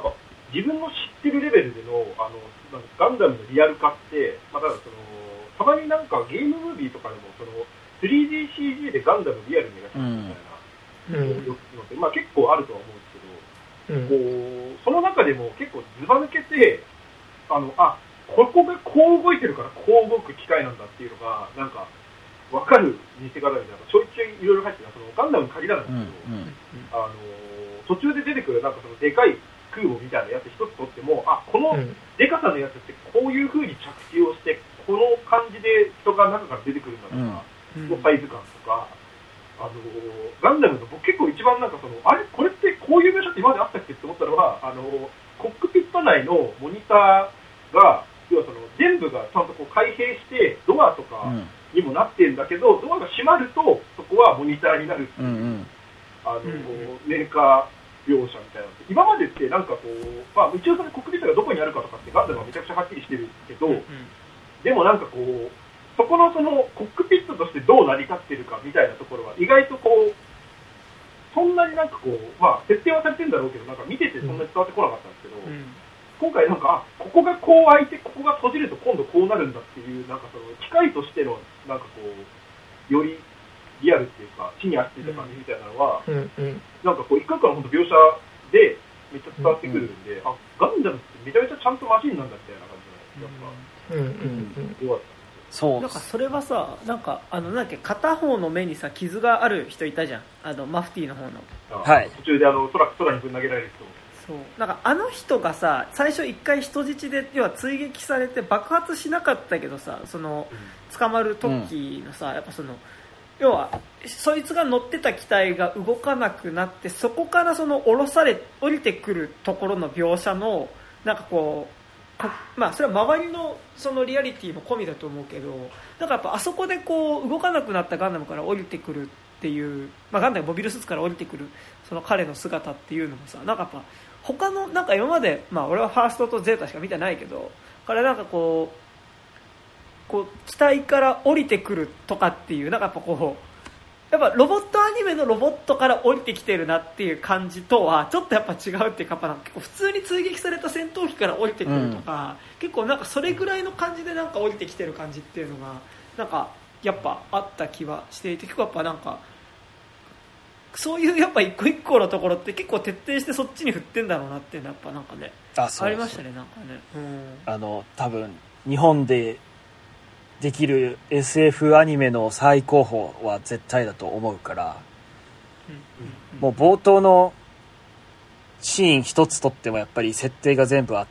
自分の知ってるレベルでの、あのなんかガンダムのリアル化って、まあ、ただそのたまになんかゲームムービーとかでもその スリーディーシージー でガンダムリアルに描くみたいな、うんのってまあ、結構あるとは思うんですけど、うん、こうその中でも結構ずば抜けてあのあここがこう動いてるからこう動く機械なんだっていうのがなんか分かる見せ方みたいなちょいちょいいろいろ入ってるそのガンダムに限らないんですけど、うんうん、あの途中で出てくるなんかそのでかい空母みたいなやつ一つとってもあこのでかさのやつってこういう風に着地をしてこの感じで人が中から出てくるんだとか、うん、のサイズ感とかあのガンダムの僕結構一番なんかそのあれこれってこういう描写って今まであったっけって思ったのはあのコックピット内のモニターが要はその全部がちゃんとこう開閉してドアとかにもなってるんだけど、うん、ドアが閉まるとそこはモニターになるっていう、うんうん、あの、うん、メーカー描写みたいな今までってなんかこう、まあ、一応そのコックピットがどこにあるかとかってガンダムはめちゃくちゃはっきりしてるけど、うんうん、でもなんかこうそこのそのコックピットとしてどう成り立ってるかみたいなところは意外とこうそんなになんかこうまあ設定はされてるんだろうけどなんか見ててそんなに伝わってこなかったんですけど、うん、今回なんかここがこう開いてここが閉じると今度こうなるんだっていうなんかその機械としてのなんかこうよりリアルっていうか地に足ついた感じみたいなのは、うんうん、なんかこう一回から本当描写でめっちゃ伝わってくるんで、うんうん、あガンダムってめちゃめちゃちゃんとマシンなんだみたいな感じのやっぱ、うんうんうん、よかった。 そうなんかそれはさなんかあのなんだっけ片方の目にさ傷がある人いたじゃんあのマフティーの方のはい途中であの空空にぶん投げられる人そうなんかあの人がさ最初一回人質で要は追撃されて爆発しなかったけどさその、うん、捕まる時のさ、うん、やっぱその要はそいつが乗ってた機体が動かなくなってそこからその降ろされ降りてくるところの描写のなんかこうまあそれは周りのそのリアリティも込みだと思うけどなんかやっぱあそこでこう動かなくなったガンダムから降りてくるっていう、まあ、ガンダムモビルスーツから降りてくるその彼の姿っていうのもさなんかやっぱ他のなんか今まで、まあ、俺はファーストとゼータしか見てないけど彼なんかこうこう機体から降りてくるとかっていうなんかやっぱこうやっぱロボットアニメのロボットから降りてきてるなっていう感じとはちょっとやっぱ違うっていうかなんか結構普通に追撃された戦闘機から降りてくるとか、うん、結構なんかそれぐらいの感じでなんか降りてきてる感じっていうのがなんかやっぱあった気はしていて結構やっぱなんかそういうやっぱ一個一個のところって結構徹底してそっちに振ってんだろうなっていうのはやっぱなんかね あ, ありましたねなんかね、うん、 あの多分日本でできる エスエフ アニメの最高峰は絶対だと思うから、うんうん、もう冒頭のシーン一つとってもやっぱり設定が全部あって、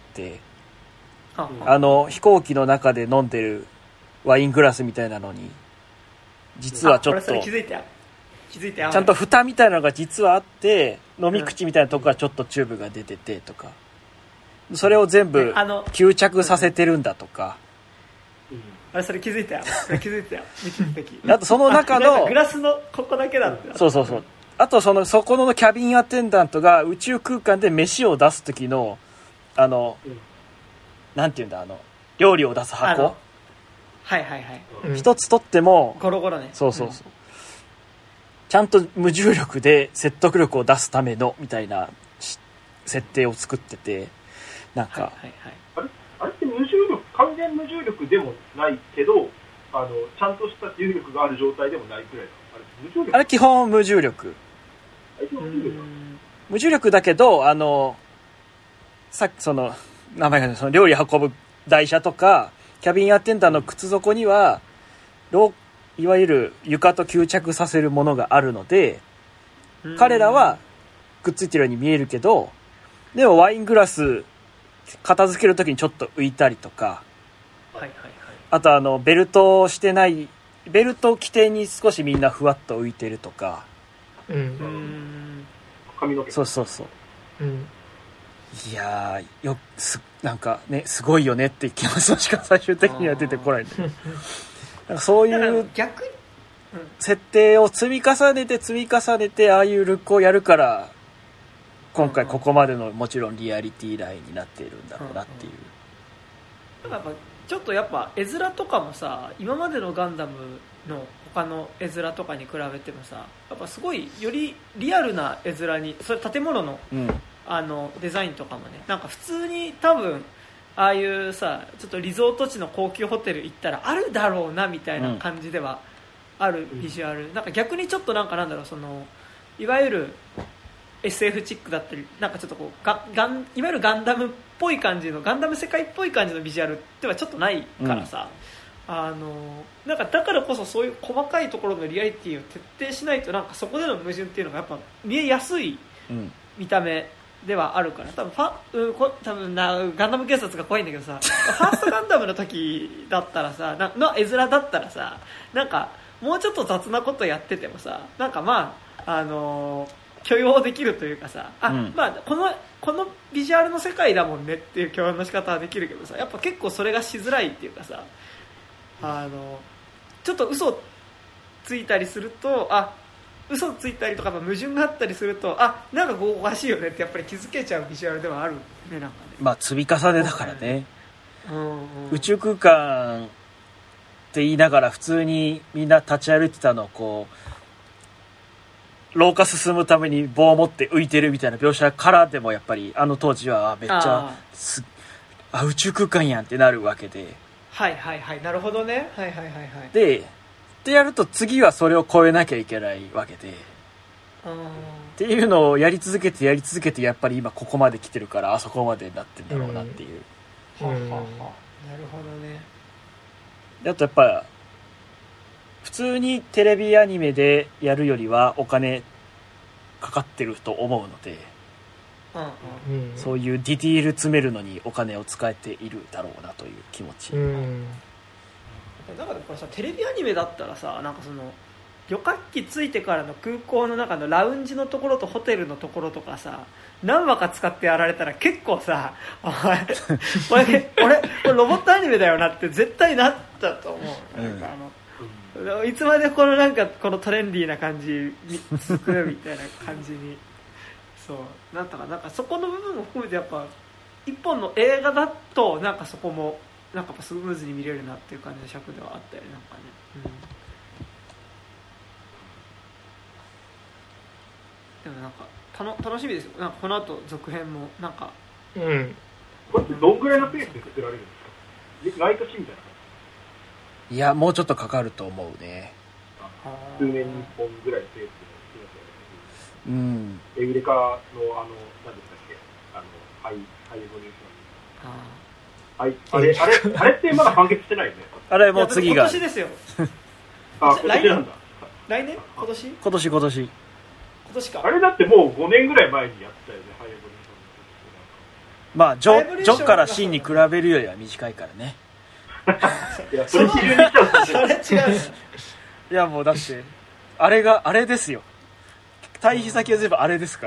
うん、あの飛行機の中で飲んでるワイングラスみたいなのに実はちょっと気づいた気づいたちゃんと蓋みたいなのが実はあって飲み口みたいなとこからちょっとチューブが出ててとかそれを全部吸着させてるんだとか、 あれそれ気づいたよそれ気づいたよ見てる時あとその中のグラスのここだけだって、 そうそうそうあとそのそこのキャビンアテンダントが宇宙空間で飯を出す時のあの、うん、なんていうんだあの料理を出す箱はいはいはい、 一つとってもゴロゴロねそうそうそう、うん、ちゃんと無重力で説得力を出すためのみたいな設定を作っててなんか、はいはいはい、 あれあれって無重力完全無重力でもないけどあのちゃんとした重力がある状態でもないくらいのあれ無重力あれ基本無重力あれ基本無重力無重力だけどあのさっきその名前がその料理運ぶ台車とかキャビンアテンダーの靴底には、いわゆる床と吸着させるものがあるので、彼らはくっついてるように見えるけど、でもワイングラス片付けるときにちょっと浮いたりとか、 はいはいはい、 あとあのベルトしてないベルト規定に少しみんなふわっと浮いてるとか、 うん、 髪の毛そうそうそう、 うん、 いやーよすなんかねすごいよねって気持ちしか最終的には出てこないんでなんかそういう逆に、 うん、設定を積み重ねて積み重ねてああいうルックをやるから今回ここまでのもちろんリアリティラインになっているんだろうなっていう、 うんうん、やっぱちょっとやっぱ絵面とかもさ今までのガンダムの他の絵面とかに比べてもさやっぱすごいよりリアルな絵面にそれ建物の、 うんあのデザインとかもね、なんか普通に多分ああいうさちょっとリゾート地の高級ホテル行ったらあるだろうなみたいな感じではあるビジュアル、うん、なんか逆にちょっとなんかなんだろう、そのいわゆる エスエフ チックだったり、なんかちょっとこうガガンいわゆるガンダムっぽい感じのガンダム世界っぽい感じのビジュアルではちょっとないからさ、うん、あのなんかだからこそそういう細かいところのリアリティを徹底しないと、なんかそこでの矛盾っていうのがやっぱ見えやすい見た目ではあるから、多分ファ、うん、こ多分なガンダム警察が怖いんだけどさファーストガンダムの時だったらさなの絵面だったらさ、なんかもうちょっと雑なことやっててもさ、なんかまああのー許容できるというかさ、あ、うん、まあこのこのビジュアルの世界だもんねっていう許容の仕方はできるけどさ、やっぱ結構それがしづらいっていうかさ、あのちょっと嘘ついたりすると、あ嘘ついたりとか矛盾があったりすると、あなんかこうおかしいよねってやっぱり気づけちゃうビジュアルではあるね、なんかね。 まあ積み重ねだからね、 うんうん、 宇宙空間って言いながら普通にみんな立ち歩いてたのをこう廊下進むために棒を持って浮いてるみたいな描写からでもやっぱりあの当時はめっちゃすあ宇宙空間やんってなるわけで、 はいはいはい、なるほどね、はいはいはいはい。 でってやると次はそれを超えなきゃいけないわけで、 うんっていうのをやり続けてやり続けてやっぱり今ここまで来てるからあそこまでなってんだろうなっていう、 うんはははなるほどね。 あとやっぱ普通にテレビアニメでやるよりはお金かかってると思うので、 うんうん、 そういうディティール詰めるのにお金を使えているだろうなという気持ち、うん、 だからこれさテレビアニメだったらさ、なんかその旅客機着いてからの空港の中のラウンジのところとホテルのところとかさ何話か使ってやられたら結構さお前俺俺これロボットアニメだよなって絶対なったと思う、なんかあのいつまでこのなんかこのトレンディーな感じ続くみたいな感じにそうなったか、なんかそこの部分も含めてやっぱ一本の映画だとなんかそこもなんかスムーズに見れるなっていう感じの尺ではあったよね、なんかね、うん、でもなんかたの楽しみですよ、なんかこの後続編もなんか、 うん、 これってどんぐらいのペースで作られるんですか？毎年みたいな。 いやもうちょっとかかると思うね。 数年にいっぽんぐらいペースで作られてる。 うん。 エウレカのあの何でしたっけ、あのハイハイエボリューション。ああ。はい、あれあれあれってまだ完結してないよね。 あれもう次が。 今年ですよ。 あ、今年なんだ。 来年？今年？ 今年今年。今年か。 あれだってもうごねんぐらい前にやったよね、ハイエボリューション。 まあジョジョからシンに比べるよりは短いからね。 いやそれ基準にしちゃう。 それ違う。 いやもうだってあれがあれですよ。対比先は全部あれですから。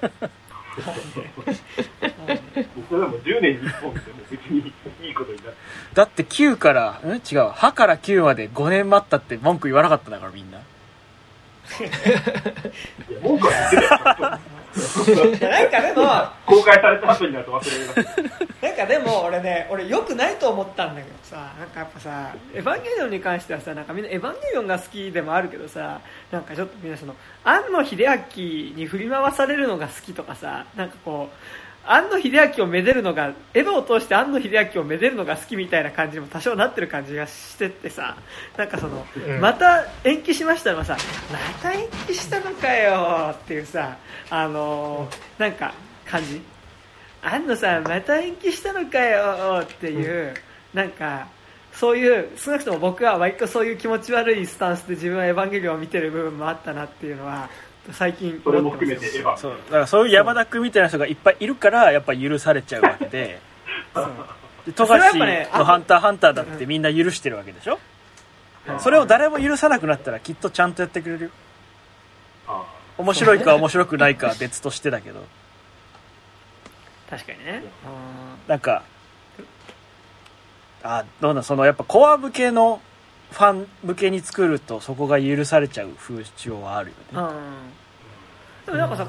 僕はもうじゅうねんにいっぽんっても別にいいことになる。 だってきゅうからん違うはからきゅうまでごねん待ったって文句言わなかったんだからみんな。 いや文句は言ってたよ。 なんかでも公開された後になると忘れるな。 なんかでも俺ね俺良くないと思ったんだけどさ、なんかやっぱさエヴァンゲリオンに関してはさ、なんかみんなエヴァンゲリオンが好きでもあるけどさ、なんかちょっとみんなその庵野秀明に振り回されるのが好きとかさ、なんかこう庵野秀明をめでるのがエヴァを通して庵野秀明をめでるのが好きみたいな感じにも多少なってる感じがしてってさ、なんかその、うん、また延期しましたのはさまた延期したのかよっていうさ、あのー、なんか感じ、庵野さんまた延期したのかよっていう、うん、なんかそういう少なくとも僕は割とそういう気持ち悪いスタンスで自分はエヴァンゲリオンを見てる部分もあったなっていうのは最近それも含めてエヴァ、 そうだからそういう山田君みたいな人がいっぱいいるからやっぱ許されちゃうわけで、富樫のハンターハンターだってみんな許してるわけでしょ。それを誰も許さなくなったらきっとちゃんとやってくれるよ。面白いか面白くないかは別としてだけど、 確かにね。 なんかあどうなんそのやっぱコア向けのファン向けに作るとそこが許されちゃう風潮はあるよね。 うん、でもなんかさ、うん、結構今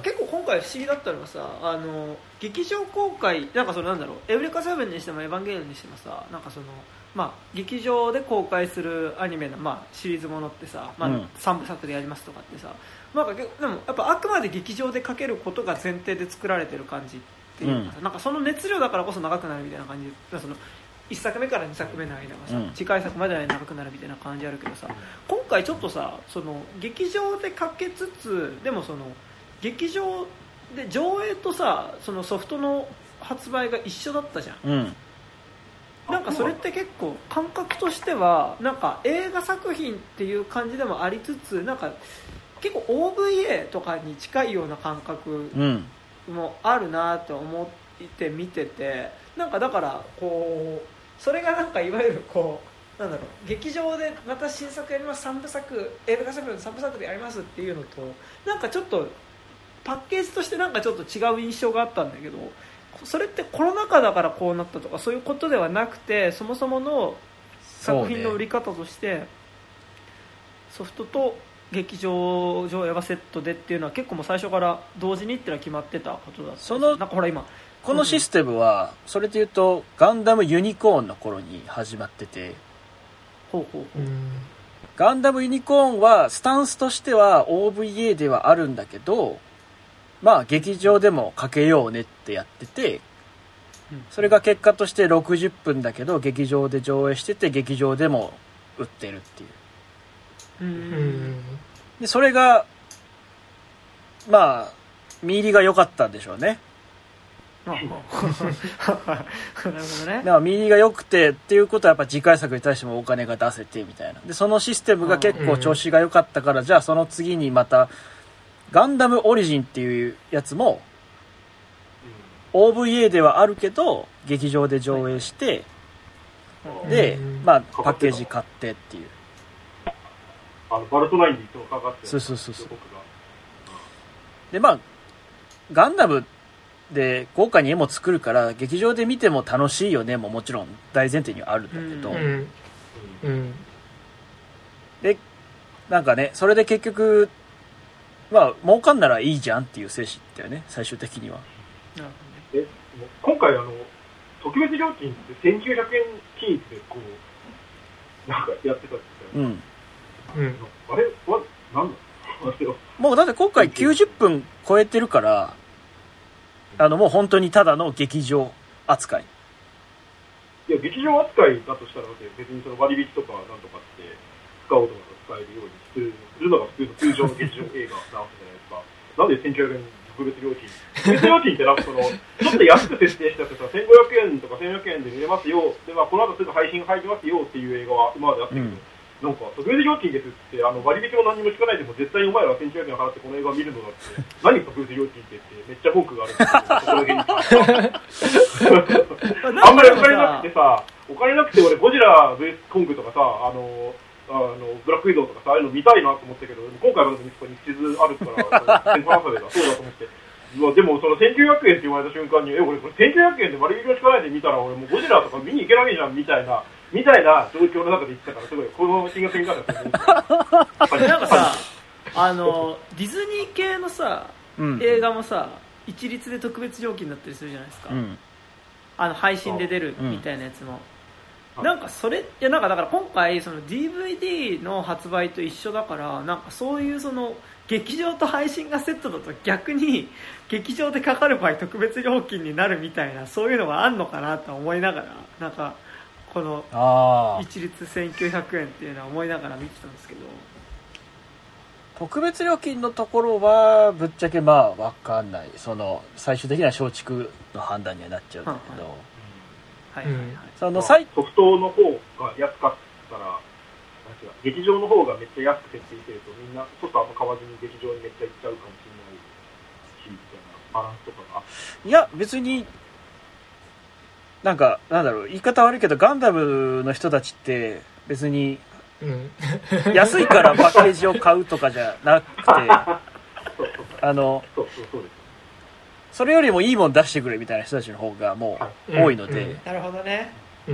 回不思議だったのがさ、あの劇場公開なんかそのなんだろう、エウレカセブンにしてもエヴァンゲリオンにしてもさ、なんかそのまあ劇場で公開するアニメのまあシリーズものってさ、まあさんぶさくでやりますとかってさ、なんかでもやっぱあくまで劇場でかけることが前提で作られてる感じっていうかさ、うん、なんかその熱量だからこそ長くなるみたいな感じで、そのいっさくめからにさくめの間がさ、うん、次回作までの間長くなるみたいな感じあるけどさ、今回ちょっとさ、その劇場でかけつつでもその劇場で上映とさ、そのソフトの発売が一緒だったじゃん、うん、なんかそれって結構感覚としてはなんか映画作品っていう感じでもありつつ、なんか結構 オーブイエー とかに近いような感覚もあるなと思って見てて、なんかだからこうそれがなんかいわゆるこうなんだろう、劇場でまた新作やります、さんぶさく映画作品のさんぶさくでやりますっていうのと、なんかちょっとパッケージとしてなんかちょっと違う印象があったんだけど、それってコロナ禍だからこうなったとかそういうことではなくて、そもそもの作品の売り方としてソフトと劇場上映はセットでっていうのは結構もう最初から同時にっていうのは決まってたことだった。 そのなんかほら今このシステムはそれでいうとガンダムユニコーンの頃に始まってて、 ほうほうほう、 ガンダムユニコーンはスタンスとしては オーブイエー ではあるんだけど、まあ劇場でもかけようねってやってて、それが結果としてろくじゅっぷんだけど劇場で上映してて劇場でも売ってるっていう。 うんでそれがまあ見入りが良かったんでしょうね。 なるほどね。 だから見入りが良くてっていうことはやっぱ次回作に対してもお金が出せてみたいな。でそのシステムが結構調子が良かったから、じゃあその次にまたガンダムオリジンっていうやつも オーブイエー ではあるけど劇場で上映して、でまあパッケージ買ってっていう。 あのバルトナインにいつもかかってる。 そうそうそうそう。でまあガンダムで豪華に絵も作るから劇場で見ても楽しいよねももちろん大前提にはあるんだけど、 うんうん、 でなんかねそれで結局まあ儲かんならいいじゃんっていう精神だよね最終的には。 え今回あの特別料金ってせんきゅうひゃくえん均一でこうなんかやってたんですよ、うんうん、 あれは何だもうだって今回きゅうじゅっぷん超えてるからあのもう本当にただの劇場扱い。 いや劇場扱いだとしたら別にその割引とかなんとかって使おうとか使えるようにするのが普通の通常の劇場映画なわけじゃないですか。なんでせんきゅうひゃくえん特別料金特別料金ってなんかそのちょっと安く設定したってさせんごひゃくえんとかせんよんひゃくえんで見れますよで、まあ、この後すぐ配信入りますよっていう映画は今まであったけど、うんなんか特別料金ですってあの割引も何も聞かないでも絶対にお前らはせんきゅうひゃくえん払ってこの映画を見るのだって何特別料金ってってめっちゃ文句があるんですけどあんまりお金なくてさお金なくて俺ゴジラ ブイエス コングとかさあのあのブラックウィドウとかさああいうの見たいなと思ったけど今回は日地図あるから先行ハサベがそうだと思ってでもそのせんきゅうひゃくえんって言われた瞬間にえ俺これせんきゅうひゃくえんで割引を引かないで見たら俺もうゴジラとか見に行けないじゃんみたいなみたいな状況の中で言ってたからすごいこの金額に関してはなんかさあのディズニー系のさ、うん、映画もさ一律で特別料金だったりするじゃないですか、うん、あの配信で出るみたいなやつも、うん、なんかそれいやなんかだから今回その ディーブイディー の発売と一緒だからなんかそういうその劇場と配信がセットだと逆に劇場でかかる場合特別料金になるみたいなそういうのがあんのかなと思いながらなんかこの一律せんきゅうひゃくえんっていうのは思いながら見てたんですけど特別料金のところはぶっちゃけまあ分かんないその最終的には松竹の判断にはなっちゃうんだけど、 はいはいはい、 そのソフトの方が安かったら劇場の方がめっちゃ安く設定してるとみんなソフトあんま買わずに劇場にめっちゃ行っちゃうかもしれないしみたいなバランスとかがいや別になんかなんだろう言い方悪いけどガンダムの人たちって別に、うん、安いからパッケージを買うとかじゃなくてあのそれよりもいいもん出してくれみたいな人たちの方がもう多いので、うんうん、 なるほどね、うん、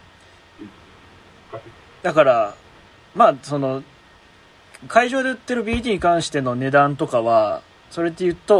だからまあその会場で売ってる ビーディー に関しての値段とかはそれって言うと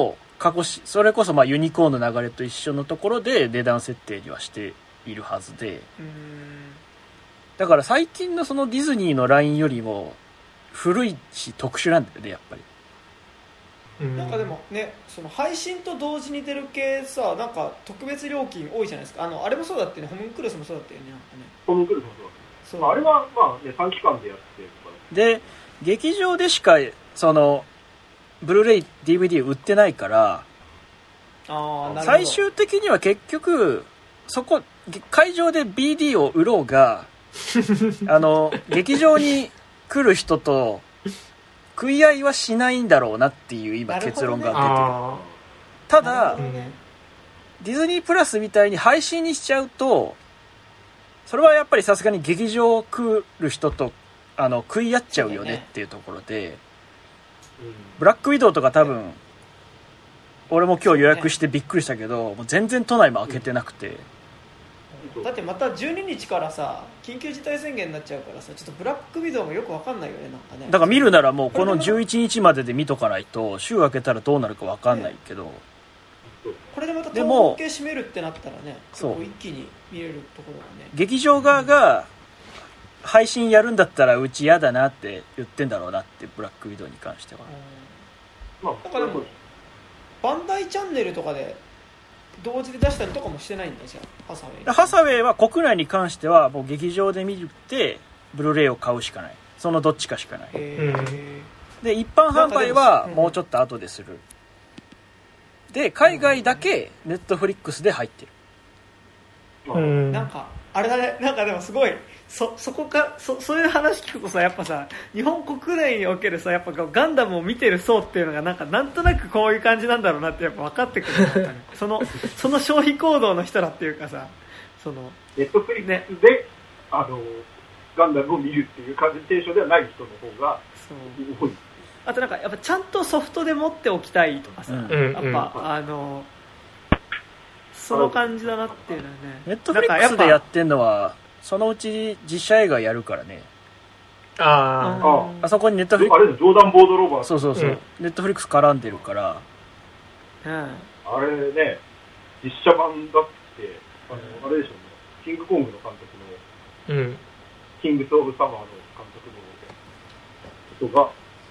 過去しそれこそまあユニコーンの流れと一緒のところで値段設定にはしているはずで、 うーんだから最近のそのディズニーのラインよりも古いし特殊なんだよねやっぱり。 なんかでもね、その配信と同時に出る系さ、なんか特別料金多いじゃないですか。あのあれもそうだってね、ホムンクルスもそうだったよね。なんかねホムンクルスもそうだそう、 まあ、あれはまあね短期間でやってとかで劇場でしかそのブルーレイ ディーブイディー 売ってないから、 あーなるほど、 最終的には結局そこ会場で ビーディー を売ろうがあの劇場に来る人と食い合いはしないんだろうなっていう今結論が出てる。 あたなだるほどね、 ディズニープラスみたいに配信にしちゃうとそれはやっぱりさすがに劇場来る人とあの食い合っちゃうよねっていうところで、ブラックウィドウとか多分俺も今日予約してびっくりしたけど、もう全然都内も開けてなくて、 だってまたじゅうににちからさ緊急事態宣言になっちゃうからさ、ちょっとブラックビデオもよくわかんないよね。なんかね、 だから見るならもうこのじゅういちにちまでで見とかないと週明けたらどうなるかわかんないけど、 これでまたでも統計占めるってなったらね、 そう結構一気に見れるところがね。 劇場側が配信やるんだったらうち嫌だなって言ってんだろうなって、ブラックウィドウに関しては。 まあなんかでもバンダイチャンネルとかで同時で出したりとかもしてないんだじゃあ、ハサウェイ。 ハサウェイは国内に関してはもう劇場で見てブルーレイを買うしかない、そのどっちかしかない。 へーで一般販売はもうちょっと後でする。で海外だけネットフリックスで入ってる。 ーうんなんかあれだね、なんかでもすごい そ, そこか そ, そういう話聞くとさ、やっぱさ日本国内におけるさやっぱガンダムを見てる層っていうのがなんかなんとなくこういう感じなんだろうなってやっぱ分かってくる、なんかね、そのその消費行動の人らっていうかさ、そのネットフリックスで、あのガンダムを見るっていう感じのテンションではない人の方がそう多い。 あとなんかやっぱちゃんとソフトで持っておきたいとかさ、 うんやっぱ、あのその感じだなっていうのはね。 ネットフリックスでやってんのはそのうち実写映画やるからね。 あああそこにネットフリッあれジョーダンボードローバー、 そうそうそう、 うんネットフリックス絡んでるから。 うんあれね、実写版だってあのあれでしょうね、キングコングの監督の、 うんキングス・オブ・サマーの監督の人が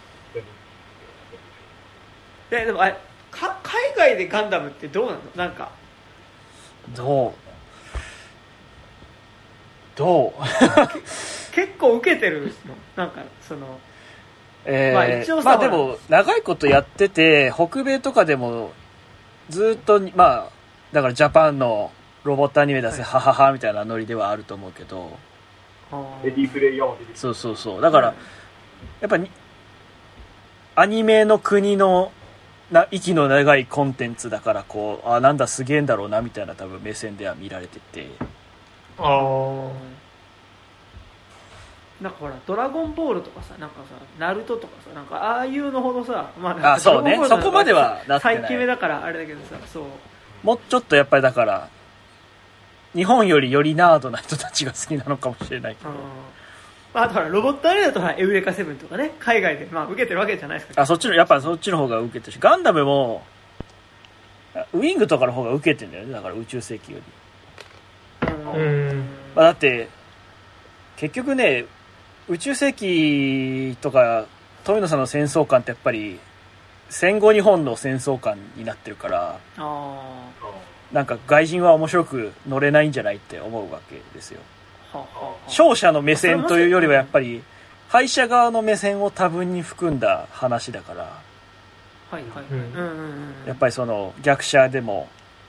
ででもあれか海外でガンダムってどうなの？なんかどうどう結構受けてるの？なんかそのえー、 まあ一応さまあでも長いことやってて北米とかでもずっとまあだからジャパンのロボットアニメ出せ、はい、はははみたいなノリではあると思うけど、 レディープレイヤーも出てくる。 そうそうそう、だからやっぱりアニメの国のな息の長いコンテンツだからこうあなんだすげえんだろうなみたいな多分目線では見られてて、 ああなんかほらドラゴンボールとかさ、なんかさナルトとかさ、なんかああいうのほどさ、まあ、 あそうね、そこまではなってない。 最近目だからあれだけどさ、そうもうちょっとやっぱりだから日本よりよりナードな人たちが好きなのかもしれないけど、 あとほらロボットアニメだとエウレカセブンとかね、海外でまあ受けてるわけじゃないですか。 あそっちのやっぱそっちの方が受けてるし、ガンダムもウィングとかの方が受けてるんだよね、だから宇宙世紀より。 うんまあ、だって結局ね宇宙世紀とか富野さんの戦争観ってやっぱり戦後日本の戦争観になってるから、 あなんか外人は面白く乗れないんじゃないって思うわけですよ。 ははは勝者の目線というよりはやっぱり敗者側の目線を多分に含んだ話だから、 はいはいはい、 うんうんうんうん、 やっぱりその逆者でも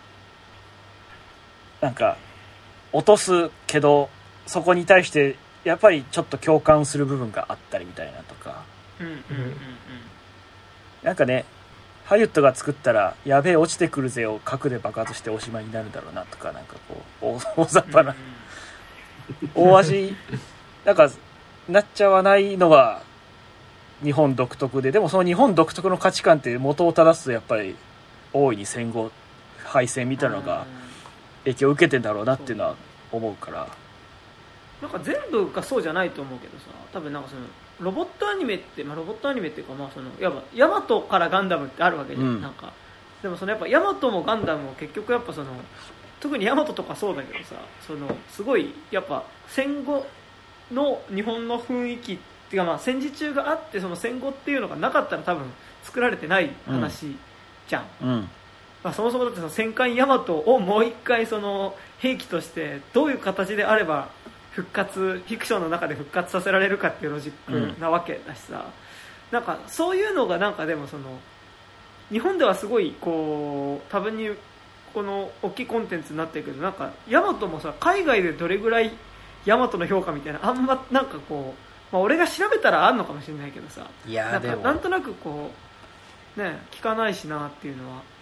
なんか落とすけどそこに対してやっぱりちょっと共感する部分があったりみたいなとか、 うんうんうんなんかねハリウッドが作ったらやべえ落ちてくるぜを核で爆発しておしまいになるだろうなとか、なんかこう大雑把な大味なんかなっちゃわないのが日本独特で、でもその日本独特の価値観って元を正すとやっぱり大いに戦後敗戦みたいなのが影響を受けてんだろうなっていうのは思うから、 なんか全部がそうじゃないと思うけどさ、多分なんかそのロボットアニメって、まあ、ロボットアニメっていうか、まあそのやっぱヤマトからガンダムってあるわけじゃん、 うん、 なんかでもそのやっぱヤマトもガンダムも結局やっぱその特にヤマトとかそうだけどさ、そのすごいやっぱ戦後の日本の雰囲気っていうか、まあ戦時中があってその戦後っていうのがなかったら多分作られてない話じゃん、 うんうんまあ、そもそもだってその戦艦ヤマトをもう一回その兵器としてどういう形であれば復活フィクションの中で復活させられるかっていうロジックなわけだしさ、うん、なんかそういうのがなんかでもその日本ではすごいこう多分にこの大きいコンテンツになってるけど、なんかヤマトもさ海外でどれぐらいヤマトの評価みたいなあんまなんかこう、まあ、俺が調べたらあんのかもしれないけどさ、 いやなんかでもなんとなくこうね聞かないしなっていうのは。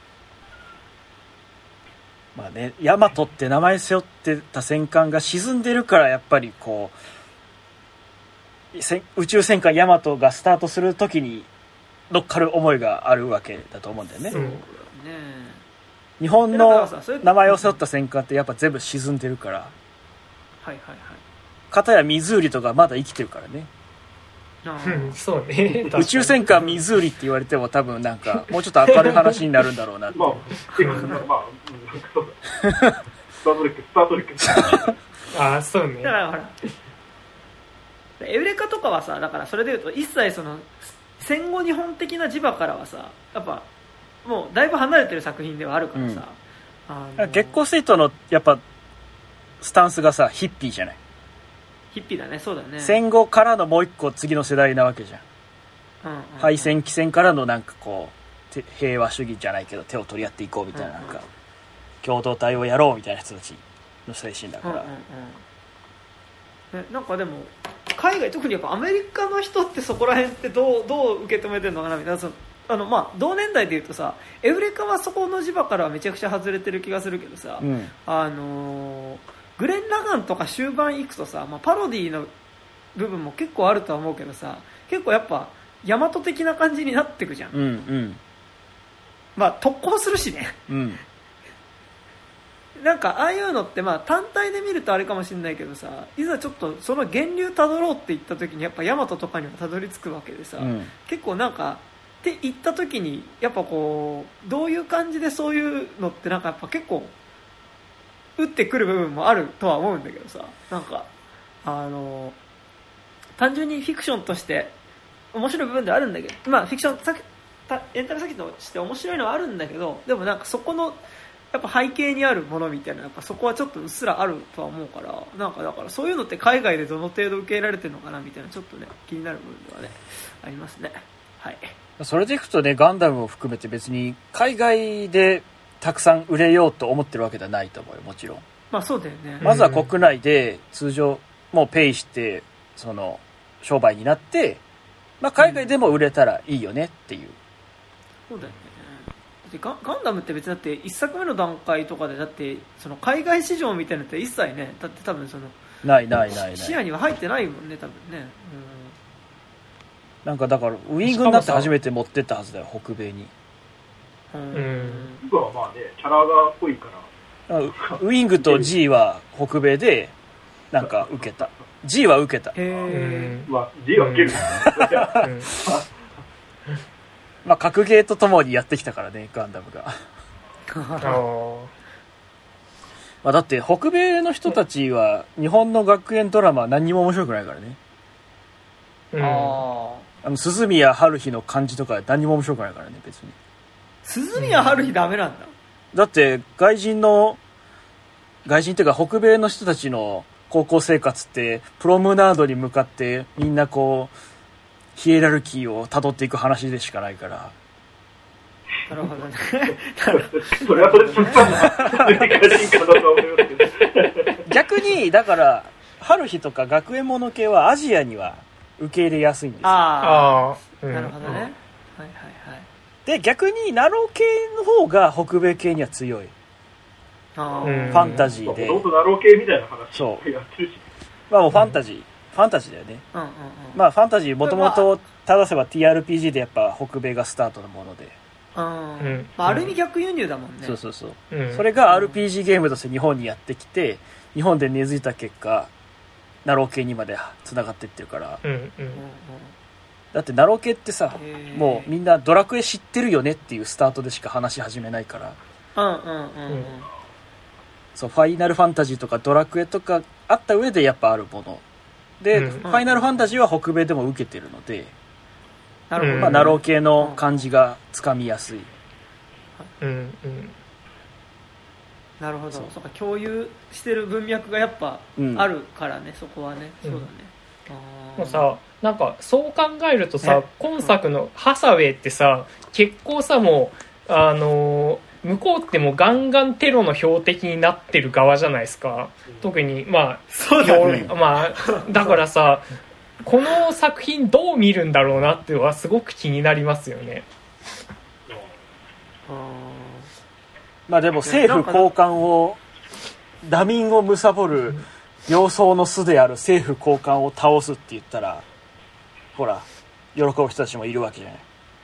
まあね、ヤマトって名前背負ってた戦艦が沈んでるからやっぱりこう宇宙戦艦ヤマトがスタートするときに乗っかる思いがあるわけだと思うんだよね。 そうだね。 日本の名前を背負った戦艦ってやっぱ全部沈んでるから。 はいはいはい。 片や湖とかまだ生きてるからね。 うん、そうね。 宇宙戦艦湖って言われても多分なんかもうちょっと明るい話になるんだろうなって。 まあ、まあ、うん、そうだ。スタートレック、スタートレック。 ああ、そうね。 だからほら、エウレカとかはさ、だからそれでいうと一切その戦後日本的な磁場からはさ、やっぱもうだいぶ離れてる作品ではあるからさ。うん、あの月光水筒のやっぱスタンスがさヒッピーじゃない。 ヒッピーだね、そうだね。 戦後からのもう一個次の世代なわけじゃん。 うんうんうん、 敗戦帰戦からのなんかこう平和主義じゃないけど手を取り合っていこうみたいな、なんか共同体をやろうみたいな人たちの精神だから、うんうんうんね、なんかでも海外特にやっぱアメリカの人ってそこら辺ってどう、どう受け止めてるのかなみたいな。そのあのまあ同年代でいうとさエウレカはそこの磁場からはめちゃくちゃ外れてる気がするけどさ、うん、あのーグレン・ラガンとか終盤行くとさ、まあ、パロディの部分も結構あるとは思うけどさ、結構やっぱ大和的な感じになってくじゃん、 うんうん、 まあ特攻するしね、 うん、 なんかああいうのってまあ単体で見るとあれかもしれないけどさ、いざちょっとその源流たどろうって言った時にやっぱ大和とかにもたどり着くわけでさ、うん、結構なんかって言った時にやっぱこうどういう感じでそういうのってなんかやっぱ結構打ってくる部分もあるとは思うんだけどさ、なんかあの単純にフィクションとして面白い部分ではあるんだけど、まあフィクションさエンタメ作品として面白いのはあるんだけど、でもなんかそこのやっぱ背景にあるものみたいな、やっぱそこはちょっとうっすらあるとは思うから、なんかだからそういうのって海外でどの程度受け入れられてるのかなみたいな、ちょっとね気になる部分ではねありますね。はい。 それでいくとね、ガンダムを含めて別に海外でたくさん売れようと思ってるわけではないと思うよ、もちろん。 まあそうだよね。 まずは国内で通常もうペイしてその商売になって、まあ、海外でも売れたらいいよねっていう、うん、 そうだよね。だってガン、ガンダムって別にだっていっさくめの段階とかでだってその海外市場みたいなのって一切ね、だって多分そのないないないない視野には入ってないもんね多分ね、 うん、なんかだからウイングになって初めて持ってったはずだよ北米に。 うん、 僕はまあねキャラが濃いからウイングと G は北米でなんか受けた。 G は受けた。 へー、 まあ G は受けるまあ格ゲーとともにやってきたからねガンダムがまあだって北米の人たちは日本の学園ドラマは何にも面白くないからね、 うん、ああの鈴宮春日の感じとか何にも面白くないからね別に。 鈴宮春日ダメなんだ、 うん、だって外人の外人っていうか北米の人たちの高校生活ってプロムナードに向かってみんなこうヒエラルキーを辿っていく話でしかないから。 なるほどねそれはそれつったんだ難しいかだと思いますけど逆にだから春日とか学園もの系はアジアには受け入れやすいんですよ。 ああ、うん、なるほどね、うん、はいはいはい。 で逆にナロー系の方が北米系には強い。 あ、 ファンタジーでもともとナロー系みたいな話をやってるし、 まあもうファンタジー、うん、ファンタジーだよね、 うんうんうん、 まあファンタジーもともと正せば ティーアールピージー でやっぱ北米がスタートのもので、 うん、まあ、ある意味逆輸入だもんね。 そうそうそう、 うん、 それが アールピージー ゲームとして日本にやってきて日本で根付いた結果ナロー系にまでつながっていってるから、 うんうん、 だってナロケってさ、もうみんなドラクエ知ってるよねっていうスタートでしか話し始めないから、 うんうんうんうん、 そうファイナルファンタジーとかドラクエとかあった上でやっぱあるもので、うん、ファイナルファンタジーは北米でも受けてるので、なるほど、まあ、ナロー系の感じがつかみやすい、 うんうん、 なるほど。そうそうか、共有してる文脈がやっぱあるからね、うん、そこはね、そうだね、 うん、もうさ、なんかそう考えるとさ、今作のハサウェイってさ、結構さ、もうあのー、向こうってもうガンガンテロの標的になってる側じゃないですか。特にまあそうだね、 まあだからさ、この作品どう見るんだろうなっていうのはすごく気になりますよね。 まあでも政府高官を打民を貪る様相の巣である政府高官を倒すって言ったら、ほら喜ぶ人たちもいるわけじゃない。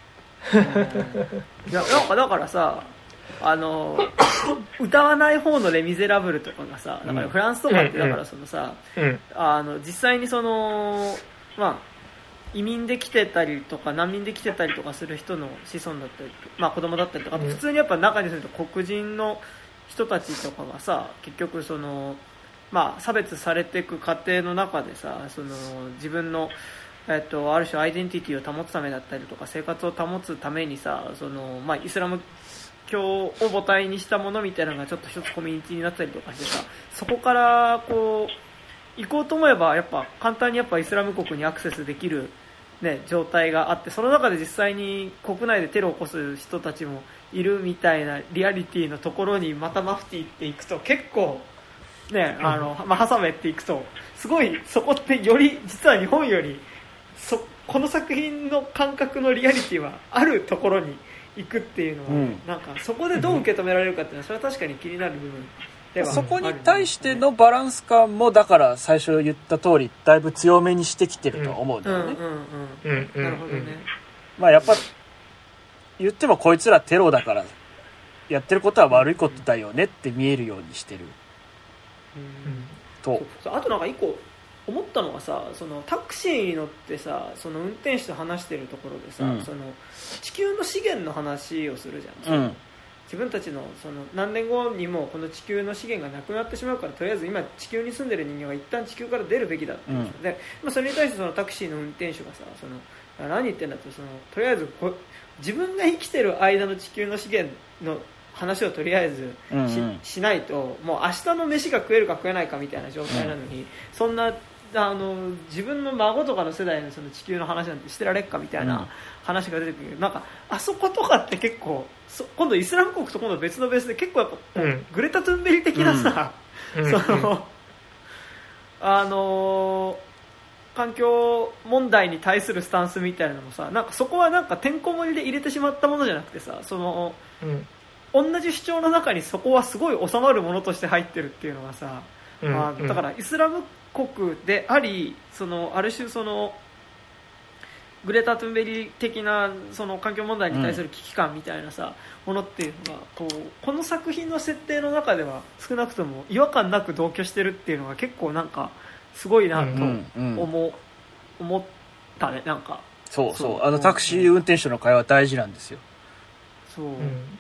いやなんかだからさ、あの歌わない方のレ・ミゼラブルとかがさ、だからフランスとかってだからそのさ、うんうん、あの実際にそのまあ移民で来てたりとか難民で来てたりとかする人の子孫だったり、まあ子供だったりとか、あと普通にやっぱ中に住んでる黒人の人たちとかがさ、結局そのまあ差別されていく過程の中でさ、その自分のえっとある種アイデンティティを保つためだったりとか生活を保つためにさ、そのまあイスラム教を母体にしたものみたいなのがちょっと一つコミュニティになったりとかしてさ、そこからこう行こうと思えばやっぱ簡単にやっぱイスラム国にアクセスできる、ね、状態があって、その中で実際に国内でテロを起こす人たちもいるみたいなリアリティのところにまたマフティっていくと結構ね、あの、まあ、ハサウェイっていくとすごいそこってより実は日本よりそこの作品の感覚のリアリティはあるところに行くっていうのは、うん、なんかそこでどう受け止められるかっていうのはそれは確かに気になる部分ではある、ね、 そこに対してのバランス感もだから最初言った通りだいぶ強めにしてきてるとは思うんだよね。 なるほどね。 まあやっぱ言ってもこいつらテロだからやってることは悪いことだよねって見えるようにしてる、 うん、とあとなんか一個思ったのがさ、そのタクシーに乗ってさ、その運転手と話してるところでさ、うん、その地球の資源の話をするじゃん、うん、自分たち の, その何年後にもこの地球の資源がなくなってしまうから、とりあえず今地球に住んでる人間は一旦地球から出るべきだって言うんですよ、うん、で、まあ、それに対してそのタクシーの運転手がさ、その何言ってんだと、そのとりあえずこ自分が生きてる間の地球の資源の話をとりあえず し,、うんうん、しないともう明日の飯が食えるか食えないかみたいな状態なのに、うん、そんなあの自分の孫とかの世代のその地球の話なんてしてられっかみたいな話が出てくるけど、なんかあそことかって結構そ今度イスラム国と今度別のベースで結構やっぱ、うん、グレタ・トゥンベリ的なさ、うん、その、うん、あの環境問題に対するスタンスみたいなのもさ、なんかそこはなんかてんこ盛りで入れてしまったものじゃなくてさ、その、うん、同じ主張の中にそこはすごい収まるものとして入ってるっていうのはさ、うんまあ、だからイスラム国であり、そのある種そのグレタ・トゥンベリ的なその環境問題に対する危機感みたいなさ、うん、ものっていうのがこうこの作品の設定の中では少なくとも違和感なく同居してるっていうのが結構なんかすごいなと思,、うんうん、思ったね。なんかそうそう、あのタクシー運転手の会話大事なんですよ。 そう、うん、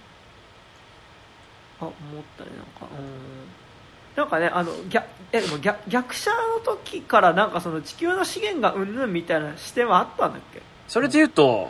あ思ったね。なんかうんなんかね、あの 逆, えでも 逆, 逆者の時からなんかその地球の資源がうんぬんみたいな視点はあったんだっけ？ それで言うと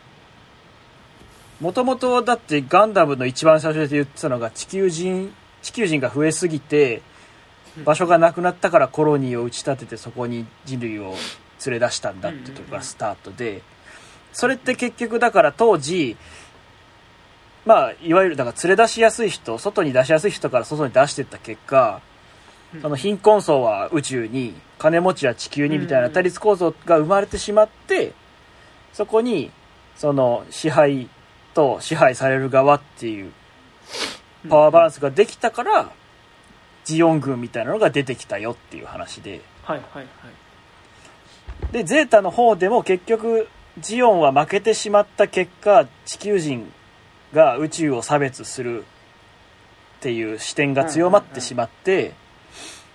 もともとだってガンダムの一番最初で言ってたのが地球人地球人が増えすぎて場所がなくなったからコロニーを打ち立ててそこに人類を連れ出したんだっていうところがスタートで、それって結局だから当時まあ、いわゆるだから連れ出しやすい人、外に出しやすい人から外に出していった結果、うん、その貧困層は宇宙に、金持ちは地球にみたいな対立構造が生まれてしまって、そこにその支配と支配される側っていうパワーバランスができたから、ジオン軍みたいなのが出てきたよっていう話で、 はいはいはい。 でゼータの方でも結局ジオンは負けてしまった結果、地球人が宇宙を差別するっていう視点が強まってしまって、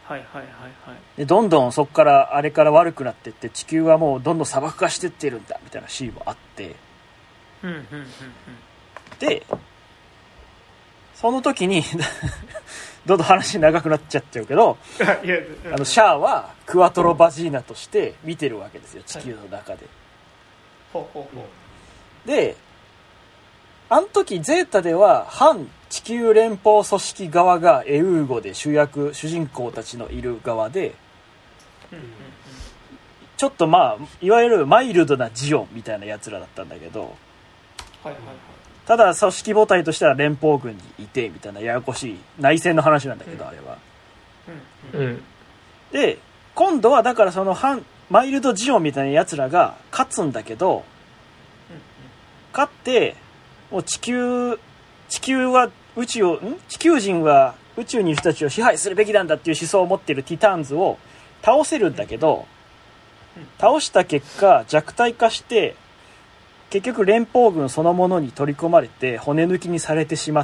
はいはいはいはいでどんどんそこからあれから悪くなっていって地球はもうどんどん砂漠化してってるんだみたいなシーンもあって、 うんうんうんうんでその時にどんどん話長くなっちゃっちゃうけどいやあのシャアはクワトロバジーナとして見てるわけですよ、地球の中で。 ほうほうほう。 であの時ゼータでは反地球連邦組織側がエウーゴで主役主人公たちのいる側で、 うんうんうん、 ちょっとまあいわゆるマイルドなジオンみたいなやつらだったんだけど、 はいはいはい、 ただ組織母体としては連邦軍にいてみたいなややこしい内戦の話なんだけど、うん、あれは、 うんうん、 で今度はだからその反マイルドジオンみたいなやつらが勝つんだけど、うんうん、勝ってもう地球地球は宇宙をん地球人は宇宙にいる人たちを支配するべきなんだっていう思想を持っているティターンズを倒せるんだけど、倒した結果弱体化して結局連邦軍そのものに取り込まれて骨抜きにされてしまって、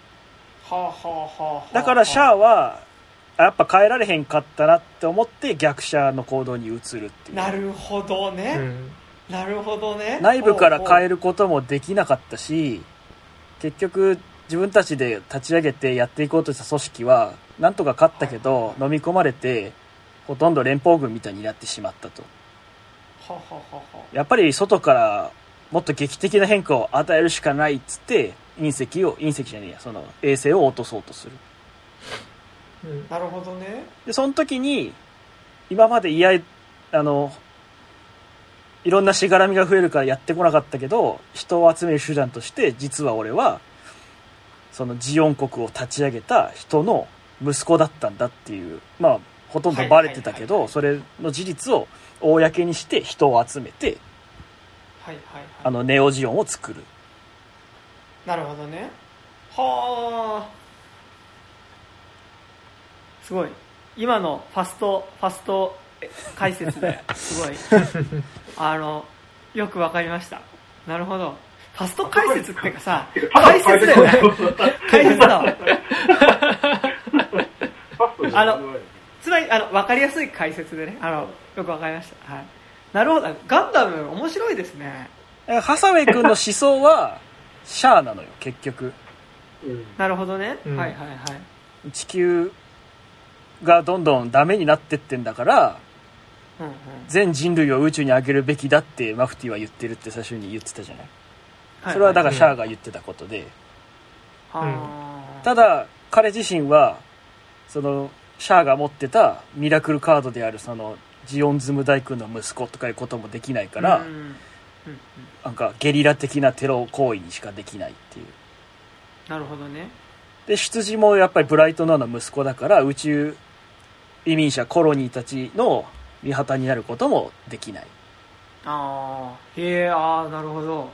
だからシャアはやっぱ変えられへんかったなって思って逆者の行動に移るっていう。 なるほどね、うん、なるほどね。 内部から変えることもできなかったし、結局自分たちで立ち上げてやっていこうとした組織はなんとか勝ったけど飲み込まれてほとんど連邦軍みたいになってしまったと。やっぱり外からもっと劇的な変化を与えるしかないっつって隕石を隕石じゃねえやその衛星を落とそうとする、 うん、なるほどね。 でその時に今までいやあのいろんなしがらみが増えるからやってこなかったけど人を集める手段として実は俺はそのジオン国を立ち上げた人の息子だったんだっていうまあほとんどバレてたけど、はいはいはいはい、それの事実を公にして人を集めて、 はいはいはい、 あのネオジオンを作る。 なるほどね。はあ、すごい。今のファストファスト解説ですごいあのよくわかりました。なるほど。ファスト解説っていうかさ、解説だよね。解説だわ。あのつまりあの分かりやすい解説でね、あのよくわかりました。はい。なるほど。ガンダム面白いですね。 ハサウェイ君の思想はシャアなのよ結局。 うん、なるほどね、うん。はいはいはい。 地球がどんどんダメになってってんだから、うんうん、全人類を宇宙に上げるべきだってマフティーは言ってるって最初に言ってたじゃない。はいはい、それはだからシャアが言ってたことで、うん、ただ彼自身はそのシャアが持ってたミラクルカードであるそのジオンズム大君の息子とかいうこともできないから、うんうんうん、なんかゲリラ的なテロ行為にしかできないっていう。 なるほどね。 で出自もやっぱりブライトナーの息子だから宇宙移民者コロニーたちの味方になることもできない。 ああ、へえ、ああ、なるほど。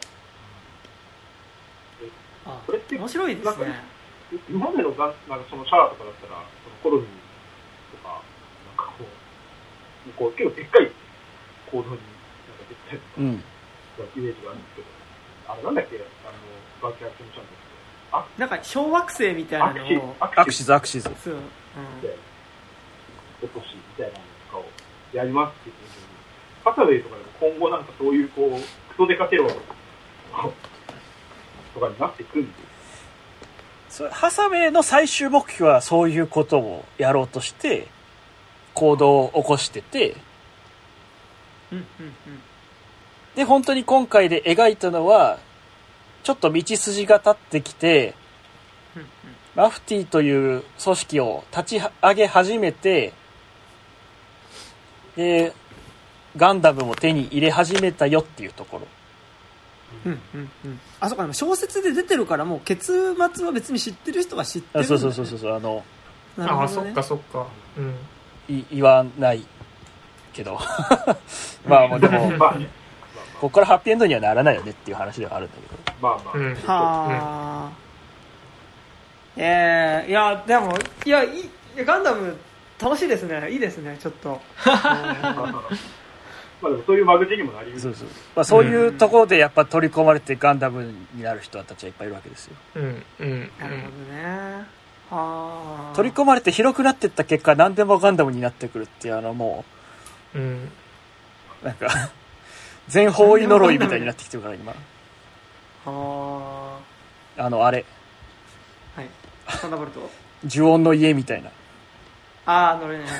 あ、これって面白いですね。 今までのガンなんかそのシャアとかだったらそのコロニーとかなんかこうこう結構でっかい行動になんか出てたりとか、うん、イメージがあるんですけど、あれなんだっけ、あのバーキャーキムちゃんですけど、あ、 なんか小惑星みたいなのをアクシズアクシズそう、うん、 落としみたいなのとかをやりますっていう風にハサウェイとかでも今後なんかそういうこうクソデカテロとかになってくるんです。 ハサウェイの最終目標はそういうことをやろうとして行動を起こしてて、 うんうんうん、 で本当に今回で描いたのはちょっと道筋が立ってきて、うんうん、マフティーという組織を立ち上げ始めて、でガンダムも手に入れ始めたよっていうところ。 うんうんうん、あ、そうか、小説で出てるからもう結末は別に知ってる人は知ってるんだ、ね、 そうそうそうそうあの、 なるほどね、あ、そっかそっか、うん、 い言わないけどまあもうでもまあ、ね、ここからハッピーエンドにはならないよねっていう話ではあるんだけど、 まあまあ、うん、 はあ、うん、えー、いやでもいやいいガンダム楽しいですね、いいですね、ちょっとまあ、でもそういう間口にもなりうる。 そうそう、まあ、そういうところでやっぱ取り込まれてガンダムになる人たちはいっぱいいるわけですよ。 うんうん、 なるほどね。は取り込まれて広くなっていった結果何でもガンダムになってくるっていう、あのもう、うん、 なんか全方位呪いみたいになってきてるから今。 ああのあれはいサンダーボルト呪音の家みたいな。 ああ乗れない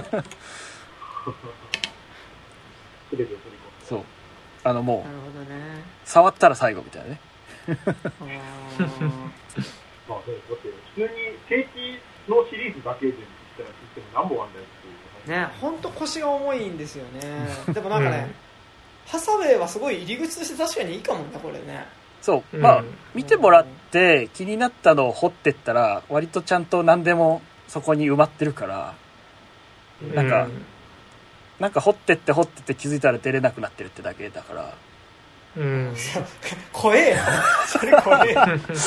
そうあのもうなるほどね、 触ったら最後みたいなねあまあだって普通に定期のシリーズだけで言ったらシステム何本あんだよっていうね、本当腰が重いんですよねでもなんかね、うん、ハサウェイはすごい入り口として確かにいいかもねこれね。 そう、まあ、うん、見てもらって気になったのを掘ってったら割とちゃんと何でもそこに埋まってるから、うん、なんか、うん、なんか掘ってって掘ってって気づいたら出れなくなってるってだけだから、 うん、怖えよそれ怖え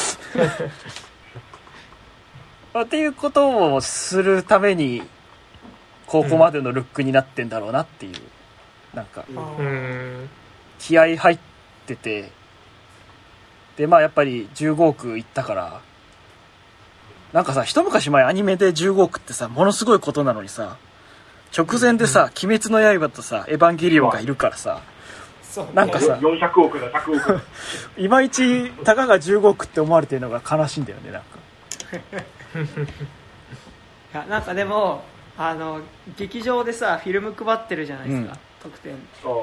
っていうことをするためにここまでのルックになってんだろうなっていう、なんか、うん、気合入ってて、でまあやっぱりじゅうごおくいったから、なんかさ一昔前アニメでじゅうごおくってさものすごいことなのにさ、直前でさ、うん、鬼滅の刃とさエヴァンゲリオンがいるからさ、なんかさよんひゃくおくだひゃくおくいまいちたかがじゅうごおくって思われてるのが悲しいんだよね。なんかいやなんかでもあの劇場でさフィルム配ってるじゃないですか、うん、特典。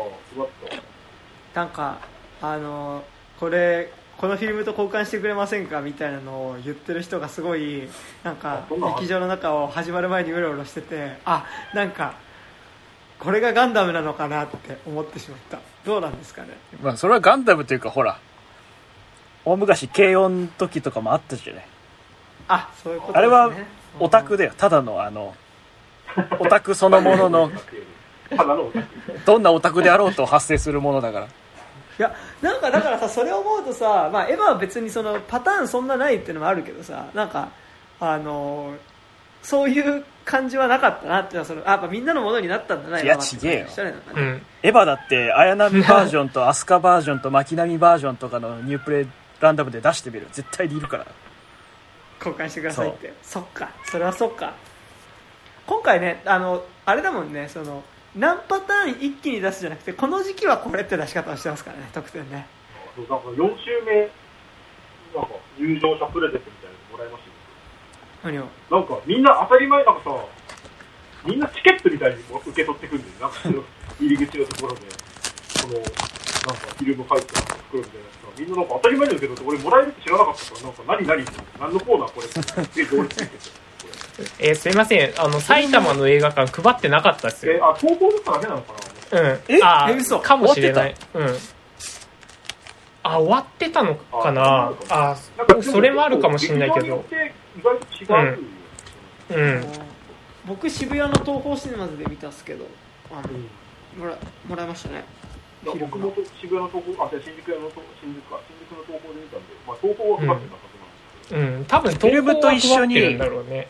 なんかあのこれこのフィルムと交換してくれませんかみたいなのを言ってる人がすごいなんか劇場の中を始まる前にうろうろしてて、あなんかこれがガンダムなのかなって思ってしまった。どうなんですかね。 まあそれはガンダムというかほら大昔軽音の時とかもあったじゃない。 あそういうことですね。 あれはオタクだよ、ただのあのオタクそのもののどんなオタクであろうと発生するものだから。 いやなんかだからさそれを思うとさ、まあ、エヴァは別にそのパターンそんなないっていうのもあるけどさ、なんかあのそういう感じはなかったなっていうのはそのあやっぱみんなのものになったんだな。 いやちげえよ、 うん、 エヴァだって綾波バージョンとアスカバージョンと巻波バージョンとかのニュープレイランダムで出してみる、絶対にいるから。 交換してくださいって。 そ, そっかそれはそっか。今回ねあのあれだもんね、その何パターン一気に出すじゃなくてこの時期はこれって出し方をしてますからね、特典ね。 なんかよん週目なんか入場者プレゼントみたいなのもらいましたよ。 何をなんかみんな当たり前なんかさみんなチケットみたいに受け取ってくるんだよ。なんかその入り口のところでこのなんかフィルム入った袋みたいなやつがみんななんか当たり前だけど俺もらえるって知らなかったから、なんか何何何のコーナーこれってどうついててえー、すいません、あの埼玉の映画館配ってなかったですよ。 えー、あ東宝だっただけなのかな。うん。 えあえ嘘かもしれない。うん。あ終わってたのかな。ああそれもあるかもしれないけど。 意外と違う。 うん。うん、 僕渋谷の東宝シネマズで見たんですけど、あの、うん、もらもらいましたね。 僕も渋谷の東宝、あ、新宿の新宿か新宿の東宝で見たんで、まあ東宝は配ってなかったと思うんですけど。 うん、うん、多分東宝と一緒にいるんだろうね。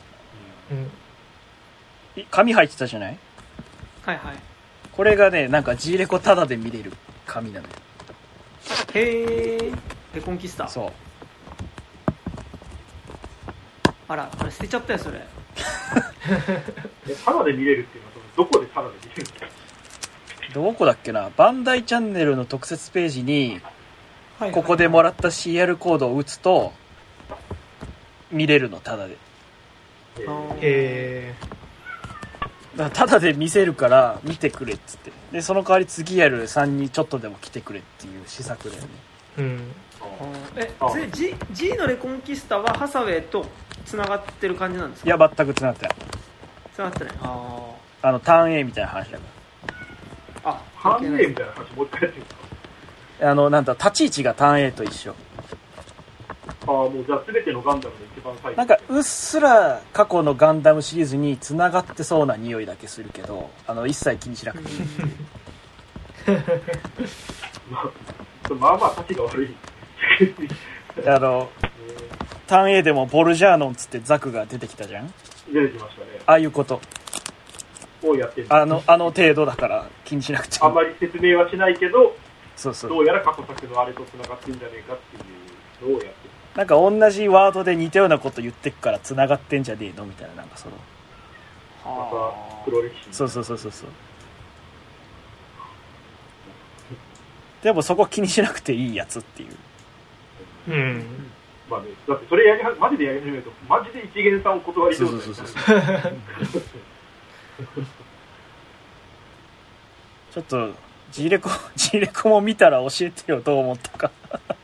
うん、紙入ってたじゃない。 はいはい。 これがねなんか G レコタダで見れる紙なのよ。 へー、レコンキスタ。 そう。 あらこれ捨てちゃったよそれタダで見れるっていうのはどこでタダで見れるんですか。 どこだっけな、バンダイチャンネルの特設ページにここでもらった シーアール コードを打つと見れるの、タダで。 へー、だからタダで見せるから見てくれっつって、でその代わり次やるさんにちょっとでも来てくれっていう施策だよね。 うん。 え G, G のレコンキスタはハサウェイとつながってる感じなんですか。 いや全くつながってない。 つながってない。ああのターン A みたいな話だから。あターン A みたいな話もう一回やってるんですか。あのなんだ立ち位置がターン A と一緒。 ああもうじゃあ全てのガンダムの一番最初。 なんかうっすら過去のガンダムシリーズにつながってそうな匂いだけするけど、あの一切気にしなくていいまあまあ先が悪いあのターン A でもボルジャーノンつってザクが出てきたじゃん。 出てきましたね。 ああいうことをやってる。 あのあの程度だから気にしなくていい。 あんまり説明はしないけど、 そうそう、 どうやら過去作のあれとつながってるんじゃねえかっていうのをやってる。 なんか同じワードで似たようなこと言ってくから繋がってんじゃねえのみたいな、なんかそのまた黒歴史。 そうそうそうそうそう。でもそこ気にしなくていいやつっていう。 うん。 まあね、だってそれやりはマジでやり始めるとマジで一元さんお断りしようと。そうそうそうそう。 ちょっと G レコ G レコも見たら教えてよ、どう思ったか。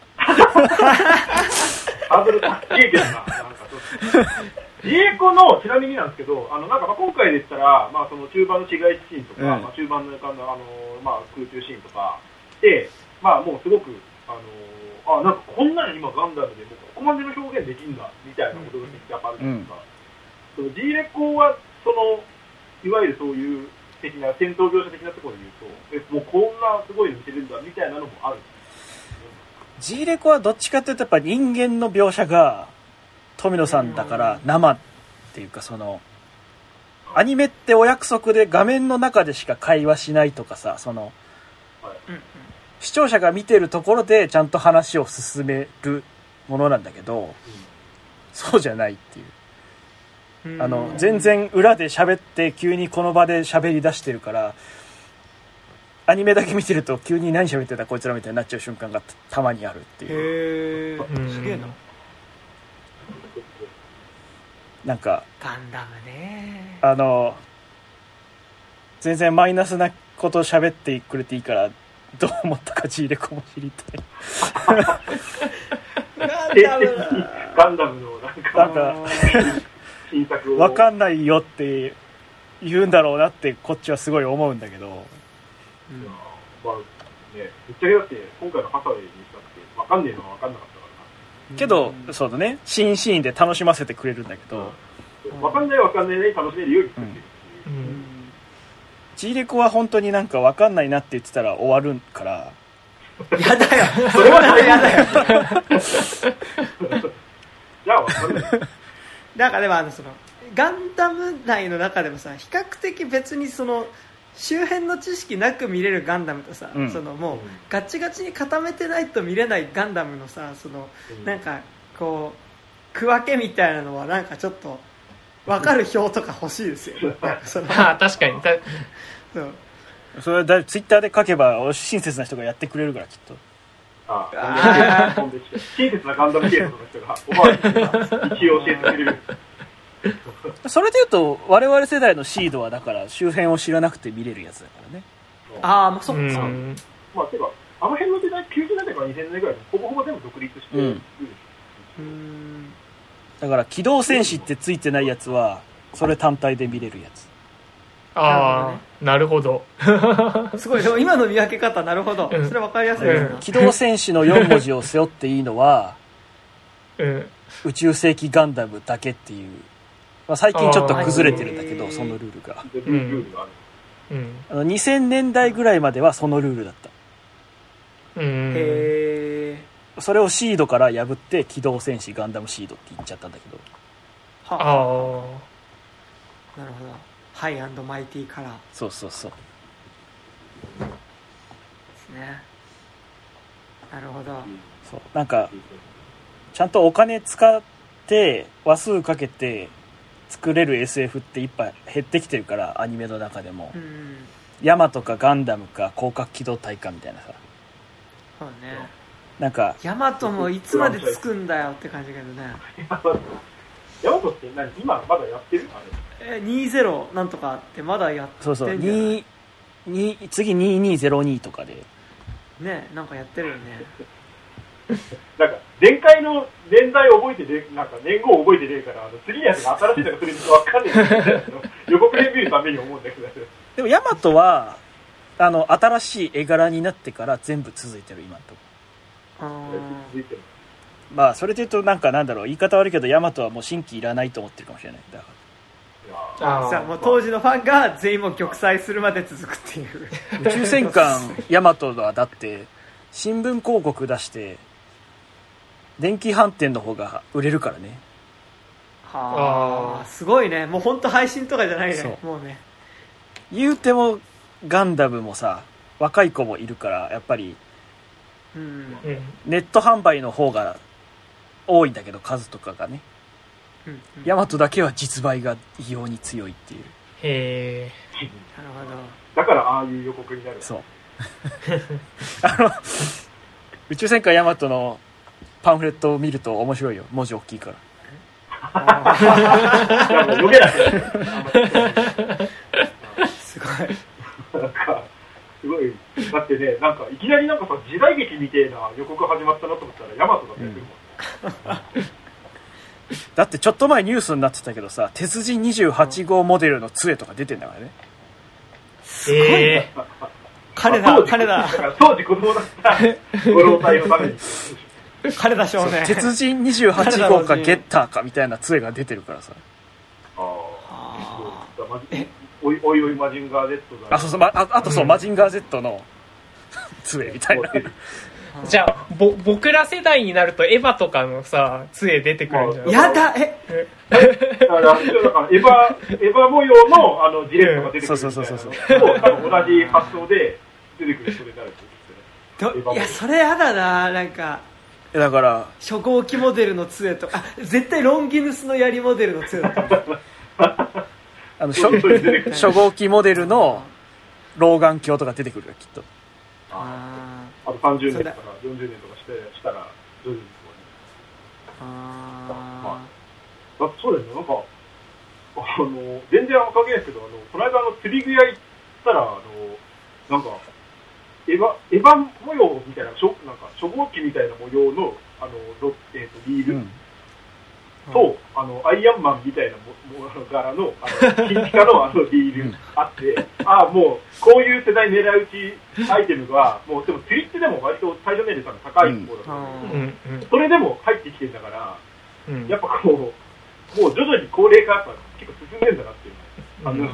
ハードル高いけどな。なんかちょっと G レコのちなみになんですけど、あのなんかまあ今回でしたら、まあその中盤の市街地シーンとか、うん、まあ中盤のあのあのまあ空中シーンとかで、まあもうすごくあのあなんかこんなに今ガンダムでもここまでの表現できるんだみたいなことがやっぱあるじゃないですか。うん、その G レコはそのいわゆるそういう的な戦闘描写的なところで言うと、えもうこんなすごいの見せるんだみたいなのもある。 G レコはどっちかというとやっぱ人間の描写が富野さんだから生っていうか、そのアニメってお約束で画面の中でしか会話しないとかさ、その、はい、視聴者が見てるところでちゃんと話を進めるものなんだけど、うん、そうじゃないっていう。あの全然裏で喋って急にこの場で喋り出してるから、アニメだけ見てると急に何喋ってたこいつらみたいになっちゃう瞬間が た, たまにあるっていう。 へー、すげえな。 なんかガンダムね、 あの全然マイナスなことを喋ってくれていいからどう思ったか G レコも知りたい。 ガンダムガンダムのなんかなんか新作を分かんないよって言うんだろうなってこっちはすごい思うんだけど、うん、 まあね、ぶっちゃけだって今回のハサウェイにしたって分かんねえのは分かんなかったからな。 けど、うん、そうだね、新シーンで楽しませてくれるんだけど、 うん、分かんない分かんないで楽しめるように作ってるっていう、うんうん、 G レコは本当になんか分かんないなって言ってたら終わるからやだよ、それはやだよ。 じゃあ分かんない。 なんかでもあのそのガンダム内の中でもさ、比較的別にその周辺の知識なく見れるガンダムとさ、うん、そのもうガチガチに固めてないと見れないガンダムのさ、そのなんかこう区分けみたいなのはなんかちょっと分かる表とか欲しいですよ。そのあ確かにそうそれはだツイッターで書けば親切な人がやってくれるからきっと。 ああ親切なガンダム系統の人がおばあちゃんが一応教えてくれる。 それでいうと我々世代のシードはだから周辺を知らなくて見れるやつだからね。 ああまあそっか。 まあてかあの辺の時代きゅうじゅうねんだいからにせんねんぐらいでほぼほぼ全部独立してる、うん、 うんだから機動戦士ってついてないやつはそれ単体で見れるやつ。 ああなるほど。 すごいでも今の見分け方なるほど、うん、それ分かりやすいですね、 うん、機動戦士のよん文字を背負っていいのは、うん、宇宙世紀ガンダムだけっていう、まあ、最近ちょっと崩れてるんだけどそのルールが、うんうん、あのにせんねんだいぐらいまではそのルールだった、 うん、へーそれをシードから破って機動戦士ガンダムシードって言っちゃったんだけど、 はあ、なるほど、ハイ&マイティカラー。 そうそうそうですね。なるほど。 そうなんかちゃんとお金使って話数かけて作れる エスエフ っていっぱい減ってきてるから、アニメの中でも、うん、ヤマトかガンダムか広角機動隊かみたいなさ。 そうね。 なんかヤマトもいつまでつくんだよって感じだけどね。 ヤマトって何今まだやってるあれ？ えにじゅうなんとかってまだやってんじゃない？そうそうにに次にせんにじゅうにとかでね、なんかやってるよね。 なんか前回の年代覚えてね、なんか年号覚えてねえから、あの次のやつが新しいのが来ると分かんないんだけど予告編見るために思うんだけど。 でもヤマトはあの新しい絵柄になってから全部続いてる今のとこ。 あ続いてる。 まあそれで言うとなんかなんだろう、言い方悪いけどヤマトはもう新規いらないと思ってるかもしれない。だからあさあもう当時のファンが全員も玉砕するまで続くっていう宇宙戦艦ヤマトはだって新聞広告出して電気飯店の方が売れるからね。 はあすごいね。もう本当配信とかじゃないね。もうね言うてもガンダムもさ若い子もいるからやっぱり、うん、ネット販売の方が多いんだけど数とかがね、 うんうん、 ヤマトだけは実売が異様に強いっていう。 へえ。 なるほど。 だからああいう予告になる。 そうあの宇宙戦艦ヤマトのパンフレットを見ると面白いよ。文字大きいから。 読めなくなる。 すごい。 なんかすごい。だってね、なんかいきなりなんかさ時代劇みたいな予告始まったなと思ったらヤマトだったりするもん。 うんだってちょっと前ニュースになってたけどさ、鉄人にじゅうはち号モデルの杖とか出てんだからね。 すごい、ね。えー、彼だ、彼だ。 当時子供だったご老体のために。 彼だ少年。 鉄人にじゅうはち号かゲッターかみたいな杖が出てるからさ。 ああ。おいおいおいマジンガー Z が。 あ、そうそう、ま、あ, あとそう、うん、マジンガー Z の杖みたいな。 じゃあぼ僕ら世代になるとエヴァとかのさ杖出てくるんじゃない？ やだえだからエヴァエヴァ模様のあのジレットが出てくるみたいな。そうそうそうそう。同じ発想で出てくるそれになるって言ってたね。いやそれやだななんか。 だから初号機モデルの杖とか絶対ロンギヌスの槍モデルの杖だった。 あの初初号機モデルの老眼鏡とか出てくるよきっと。 ああとさんじゅうねんとかよんじゅうねんとかしてしたら徐々にこうね。ああ。だそうですねなんかあの全然関係ないですけどあのこの間あの釣り具屋行ったらあのなんかエヴァエヴァ模様みたいななんか初号機みたいな模様のあのロえっ、ー、とリール。うんとあのアイアンマンみたいなもの柄のあの金ピカのあのリールあって、ああもうこういう世代狙い撃ちアイテムがもうでも釣りってでも割と最初年齢さんが高いところだったんですけど、うん、それでも入ってきてるんだから、うん、やっぱこうもう徐々に高齢化やっぱ結構進んでんだなっていう感じ、うん、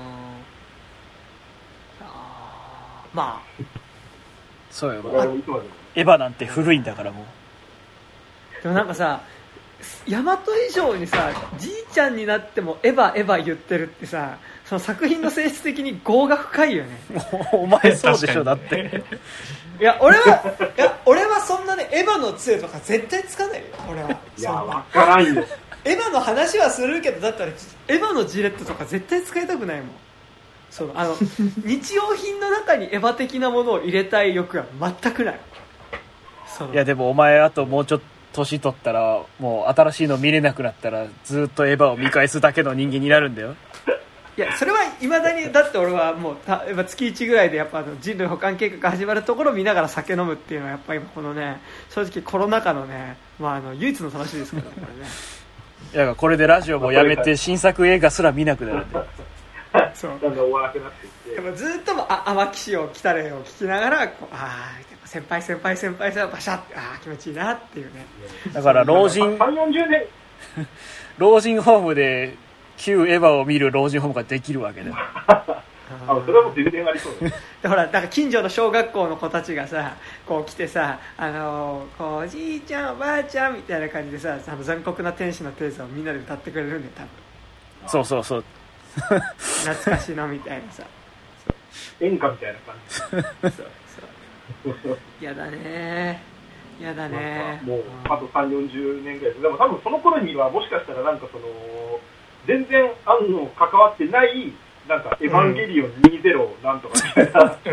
あまあそうよエヴァなんて古いんだからもう。でもなんかさヤマト以上にさじいちゃんになってもエヴァエヴァ言ってるってさその作品の性質的に業が深いよね。 お前そうでしょだっていや俺はいや俺はそんなねエヴァの杖とか絶対つかないよ俺は。 いやわからんよエヴァの話はするけどだったらエヴァのジレットとか絶対使いたくないもん。そのあの日用品の中にエヴァ的なものを入れたい欲は全くない。 そのいやでもお前あともうちょっと年取ったらもう新しいの見れなくなったらずっとエヴァを見返すだけの人間になるんだよ。 いやそれはいまだにだって俺はもうたやっぱ月いちぐらいでやっぱあの人類保管計画が始まるところを見ながら酒飲むっていうのはやっぱり今このね正直コロナ禍のね、まあ、あの唯一の楽しみですからねこれね。 いやこれでラジオもやめて新作映画すら見なくなるんでそうだんだん終わらなくなっていってでもずっともあ天岸を来たれを聞きながらこうああ先輩先輩先輩さバシャッああ気持ちいいなっていうね。 だから老人さんじゅうよんじゅうねん老人ホームで旧エヴァを見る老人ホームができるわけだよ。 あそれはもう全然ありそうだね。 でほらなんか近所の小学校の子たちがさこう来てさあのー、こうおじいちゃんおばあちゃんみたいな感じでさあの残酷な天使のテーゼをみんなで歌ってくれるんだよ多分。 そうそうそう懐かしのみたいなさ演歌みたいな感じ。そうそうやだねやだね。 もうあとさんじゅうよんじゅうねんぐらいででも多分その頃にはもしかしたらなんかその全然あんの関わってないなんかエヴァンゲリオンにじゅうなんとかみたいな、うん、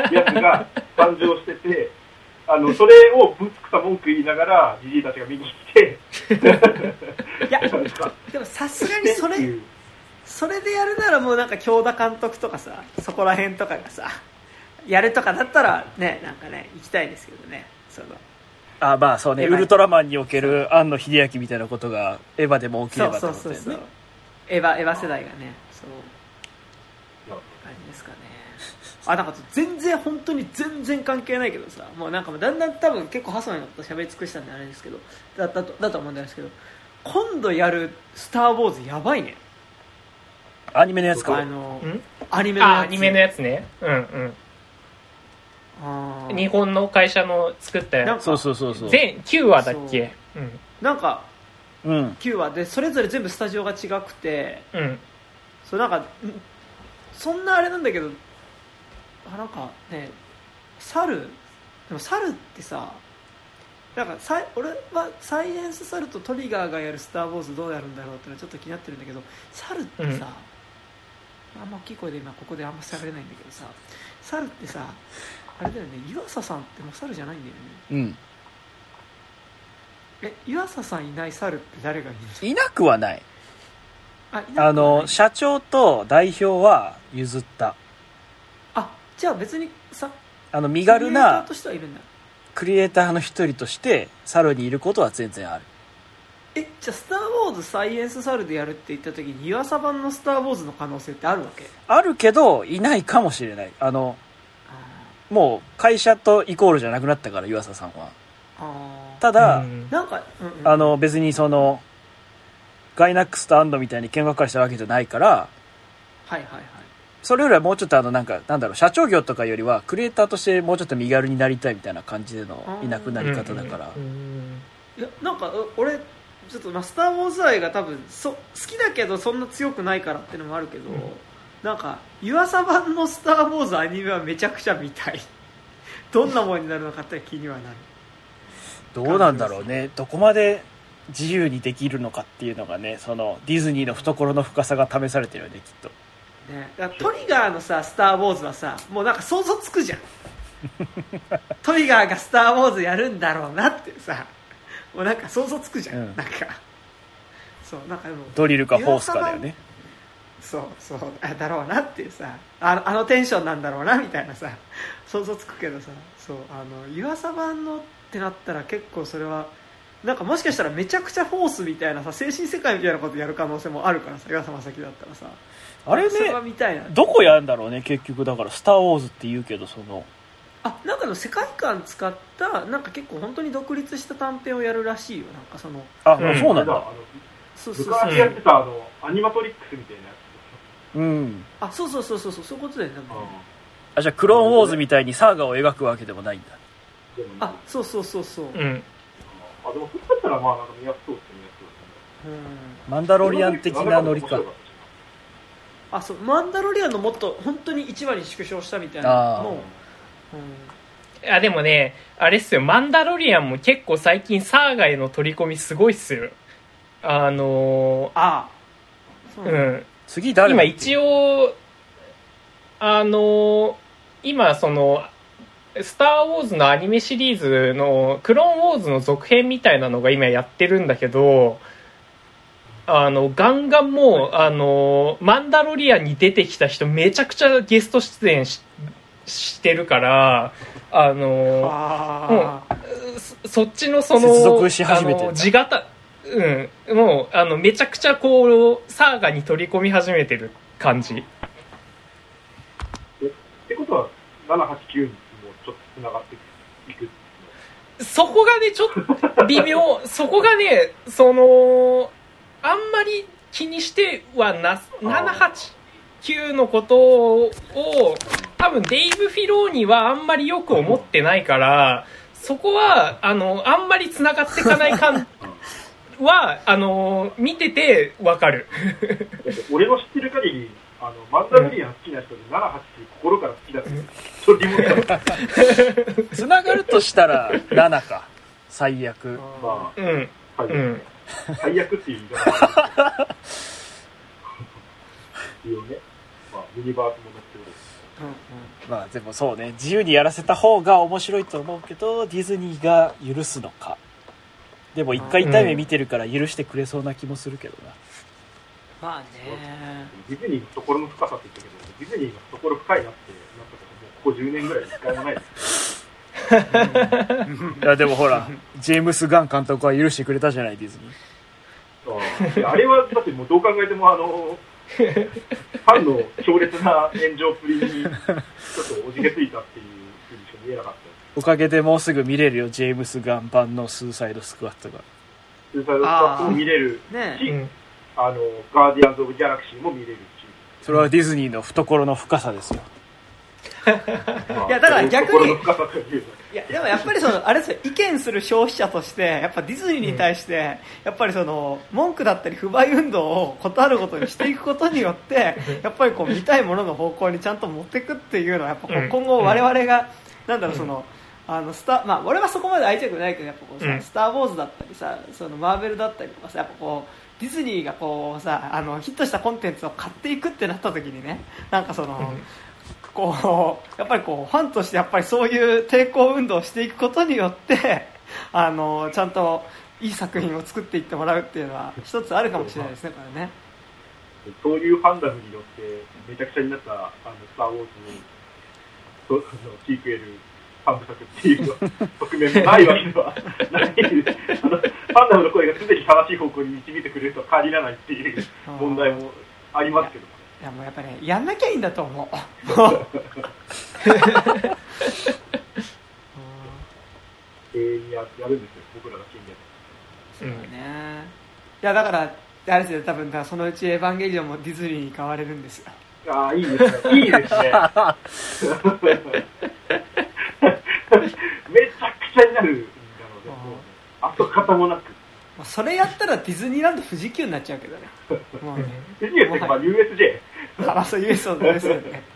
やつが誕生しててあのそれをぶつくさ文句言いながらジジイたちが見に来ていやでもさすがにそれそれでやるならもうなんか京田監督とかさそこら辺とかがさやるとかだったらねなんかね行きたいですけどね。そのあまあそうねウルトラマンにおける庵野秀明みたいなことがエヴァでも起きればってことだよね。そうそうそうそうエヴァエヴァ世代がねそう感じですかね。あなんか全然本当に全然関係ないけどさもうなんかもうだんだん多分結構ハソンのこと喋り尽くしたんであれですけどだだとだと思うんですけど今度やるスターウォーズやばいね。 アニメのやつか。 あのアニメのやつ。 あアニメのやつね。うんうんあ日本の会社の作ったやつ。 そうそうそうそう全きゅうわだっけ。うん、 なんか、 うん、 きゅうわでそれぞれ全部スタジオが違くて、 うん、 そうなんかそんなあれなんだけどあなんかね猿でも猿ってさだからさ俺はサイエンスサルとトリガーがやるスター・ウォーズどうやるんだろうってのはちょっと気になってるんだけど、サルってさ、うん、あんま大きい声で今ここであんま喋れないんだけどさ、サルってさあれだよね、湯浅さんってもうサルじゃないんだよね。 うんえ、湯浅さんいないサルって誰がいるの？ いなくはない。 あ、いなくはない。 あの社長と代表は譲った。 あ、じゃあ別にさ、 あの身軽なクリエイターとしてはいるんだ。 クリエイターの一人としてサルにいることは全然ある。 え、じゃあスター・ウォーズサイエンスサルでやるって言った時に湯浅版のスター・ウォーズの可能性ってあるわけ？ あるけどいないかもしれない。あのもう会社とイコールじゃなくなったから湯浅さんは。 あ、 ただ、 うん、なんか、うんうん、 あの別にそのガイナックスとアンドみたいに見学会したわけじゃないから、 はいはいはい、 それよりはもうちょっとあのなんかなんだろう、社長業とかよりはクリエイターとしてもうちょっと身軽になりたいみたいな感じでのいなくなり方だから、 いやなんか俺ちょっとまあスター・ウォーズ愛が多分そ好きだけどそんな強くないからっていうのもあるけど、うん、なんか湯浅版のスター・ウォーズアニメはめちゃくちゃ見たい。どんなものになるのかって気にはなる。 どうなんだろうね、どこまで自由にできるのかっていうのがね、そのディズニーの懐の深さが試されてるよね、きっとね。だからトリガーのさスター・ウォーズはさ、もうなんか想像つくじゃん。トリガーがスター・ウォーズやるんだろうなってさ、もうなんか想像つくじゃん、うん、なんかそうなんかでもドリルかフォースかだよね。 そうそうだろうなっていうさ、あの、あのテンションなんだろうなみたいなさ想像つくけどさ、そうあの湯浅版のってなったら結構それはなんかもしかしたらめちゃくちゃフォースみたいなさ、精神世界みたいなことやる可能性もあるからさ、湯浅正樹だったらさ、 あれね、 それは見たいな。どこやるんだろうね結局。だからスター・ウォーズって言うけど、そのあなんかの世界観使ったなんか結構本当に独立した短編をやるらしいよ。なんかそのあ、うん、そうなんだ。あのそうそうそう、昔やってたあのアニマトリックスみたいなやつ。 うん。 あ、そうそうそうそうそう、そういうことだよね。 あ、じゃあクローンウォーズみたいにサーガを描くわけでもないんだ。 あ、そうそうそうそう。うん。 あ、でもそれだったらまあなんか見やすそうですね。 うん。マンダロリアン的なノリか。 あ、そう、マンダロリアンのもっと本当にいちわに縮小したみたいなの。 うん、あでもね、あれっすよ、マンダロリアンも結構最近サーガへの取り込みすごいっすよ。あのー、 ああ、うん。 次誰？ 今一応あのー、今そのスター・ウォーズのアニメシリーズのクローンウォーズの続編みたいなのが今やってるんだけど、あのガンガンもうあのマンダロリアンに出てきた人めちゃくちゃゲスト出演 し, してるからあのあもう そ, そっちのその接続し始めてるんだ。 地形、うん、もうあのめちゃくちゃこうサーガに取り込み始めてる感じ。 えってことはななはちきゅうにもちょっとつながっていく。 そこがねちょっと微妙。そこがねそのあんまり気にしてはなななはちきゅうのことを多分デイブ・フィローニはあんまりよく思ってないから、そこはあのあんまり繋がっていかない感はあの見ててわかる。 俺の知ってる限りあのマンダロリアン好きな人でななはちきゅう心から好きだってそれリモつながるとしたらななか最悪。 まあ、 うん、 はい、 うん、 最悪っていう言い方いいよね。まあユニバースも乗ってる。 うんうん、まあでもそうね、自由にやらせた方が面白いと思うけどディズニーが許すのか。でも一回痛い目見てるから許してくれそうな気もするけどな。 まあね。 ディズニーの懐の深さって言ったけど、ディズニーが懐深いなってなったこともうここじゅうねんぐらい一回もないです。 いやでもほらジェームス・ガン監督は許してくれたじゃないディズニー。あ, あれはだってもうどう考えてもあのファンの強烈な炎上プリにちょっとおじけついたっていうふうにしか見えなかった。 おかげでもうすぐ見れるよ、ジェームス・ガン版のスーサイドスクワットが。 スーサイドスクワットも見れるし、 ね、 あのガーディアンズ・オブ・ギャラクシーも見れるし。 それはディズニーの懐の深さですよ。 いやだから逆に、いやでもやっぱりそのあれですよ、意見する消費者としてやっぱディズニーに対してやっぱりその文句だったり不買運動を断ることにしていくことによってやっぱりこう見たいものの方向にちゃんと持っていくっていうのはやっぱ今後我々がなんだろうそのあのスタまあ俺はそこまで愛着ないけどやっぱこうさ、 うん、 スター・ウォーズだったりさそのマーベルだったりとかさやっぱこうディズニーがこうさあのヒットしたコンテンツを買っていくってなった時にねなんかその、うん、こうやっぱりこうファンとしてやっぱりそういう抵抗運動をしていくことによってあのちゃんといい作品を作っていってもらうっていうのは一つあるかもしれないですねこれね。 そういうファンダムによってめちゃくちゃになったあのスター・ウォーズにとあのシークエル三部作っていう側面もないわけではないですあのファンダムの声がすでに正しい方向に導いてくれるとは限らないっていう問題もありますけど、 いやもうやっぱり、ね、やんなきゃいいんだと思う永遠にやるんですよ僕らが信念。 そうね、いやだからあれですよ多分だそのうちエヴァンゲリオンもディズニーに変われるんですよ。 ああいいですねいいですねめちゃくちゃになるんだろうね。跡形もなくそれやったらディズニーランド富士急になっちゃうけどねもうね富士急ってまあ ユーエスジェーあそう ユーエスジェー ですよね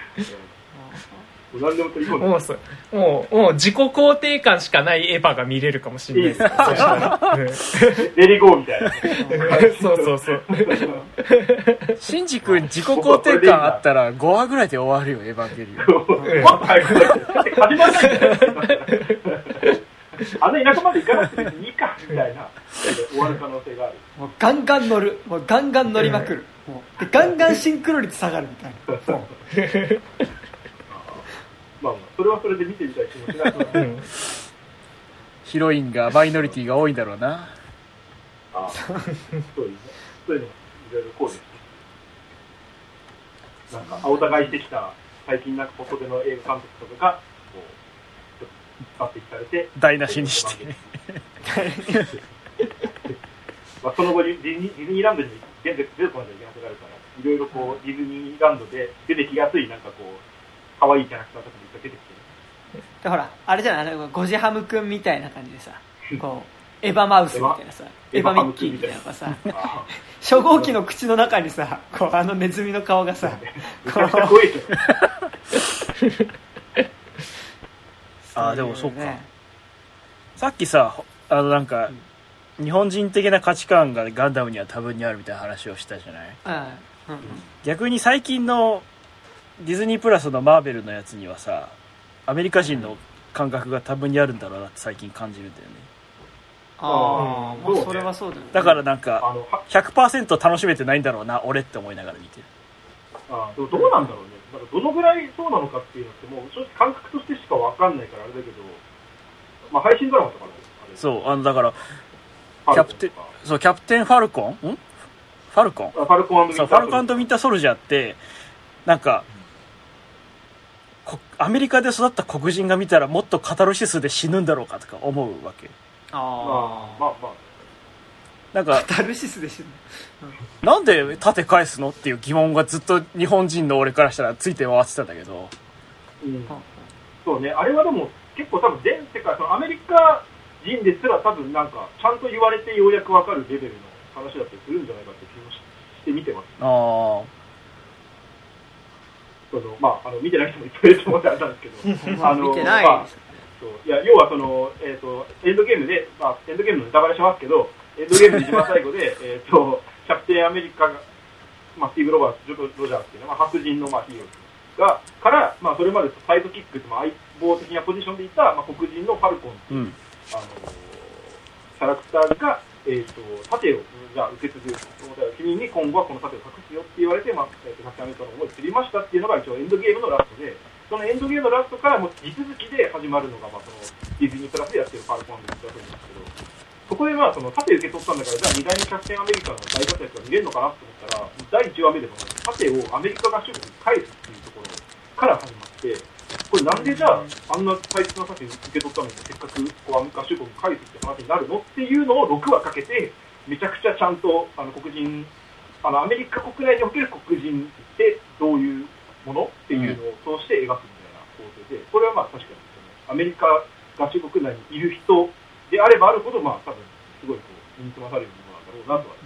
何でも取り込んでもうそもうもう自己肯定感しかないエヴァが見れるかもしれないですそしたらレリゴーみたいなそうそうそうシンジ君自己肯定感あったらごわぐらいで終わるよエヴァンゲリオンもっと早くだって始まらないんだよあの田舎まで行かなくていいかみたいな終わる可能性がある。 もうガンガン乗るもうガンガン乗りまくるもうでガンガンシンクロ率下がるみたいなもうまあ、それはそれで見てみたい気もしなくなる、うん、 ヒロインがマイノリティが多いんだろうな。 ああそうですねそういうのもいろいろこうですね。なんか青互いしてきた最近なんかここでの映画監督とかがこう抜擢されて台無しにしてまあその後ディズニー、ディズニーランドに現在出てこなきゃいけなくなるからいろいろこうディズニーランドで出てきやすいなんかこう可愛いキャラクターとかもいっぱい出てきてる。 でほらあれじゃないゴジハムくんみたいな感じでさこうエヴァマウスみたいなさエヴァミッキーみたいなのがさ初号機の口の中にさこうあのネズミの顔がさめちゃくちゃ怖いけどああでもそうかさっきさあのなんか、うん、日本人的な価値観がガンダムには多分にあるみたいな話をしたじゃない、うんうん、逆に最近のディズニープラスのマーベルのやつにはさアメリカ人の感覚が多分にあるんだろうなって最近感じるんだよね。 ああ、まあそれはそうだよね。 だからなんか ひゃくパーセント 楽しめてないんだろうな俺って思いながら見てる。 ああ、でもどうなんだろうね。なんかどのぐらいそうなのかっていうのってもう正直感覚としてしか分かんないからあれだけど、まあ配信ドラマとかのあれそうあのだからキャプテンそうキャプテンファルコンんファルコンファルコン&ミンターソルジャーそうファルコン&ミンターソルジャーってなんかアメリカで育った黒人が見たらもっとカタルシスで死ぬんだろうかとか思うわけ。 ああまあまあなんかカタルシスで死ぬ、 うん、なんで盾返すのっていう疑問がずっと日本人の俺からしたらついて回ってたんだけど、 うん、そうねあれはでも結構多分全世界そのアメリカ人ですら多分なんかちゃんと言われてようやく分かるレベルの話だったりするんじゃないかって気もして見てます、ね、 ああそのまあ、あの見てない人もいっぱいいると思ってあれなんですけどあの見てない、 まあ、そういや要はその、えーと、エンドゲームで、まあ、エンドゲームのネタバレしますけどエンドゲームで一番最後でえとキャプテンアメリカが、まあ、スティーブ・ロバーツ、ジョロジャーっていうのは、まあ、白人の、まあ、ヒーローがから、まあ、それまでサイドキックと、まあ、相棒的なポジションでいた、まあ、黒人のファルコンっていう、うん、あのキャラクターが、えーと、盾をじゃあ受け継ぐ君に今後はこの盾を隠すよって言われて、まあ、キャプテンアメリカの思いを知りましたっていうのが一応エンドゲームのラストで、そのエンドゲームのラストからもう地続きで始まるのが、まあ、そのディズニープラスでやってるファルコンだと思うんですけど、そこでまあその盾受け取ったんだから、じゃあにだいめキャプテンアメリカの大活躍が見れるのかなと思ったら、だいいちわめでも盾をアメリカ合衆国に返すっていうところから始まって、これなんでじゃああんな大切な盾受け取ったのにせっかくこうアメリカ合衆国に返すって話になるのっていうのをろくわかけて、めちゃくちゃちゃんとあの黒人あのアメリカ国内における黒人ってどういうものっていうのを通して描くみたいな構成で、これはまあ確かにアメリカ合衆国内にいる人であればあるほど、まあ多分すごいこう身につまされるものなんだろうなとは、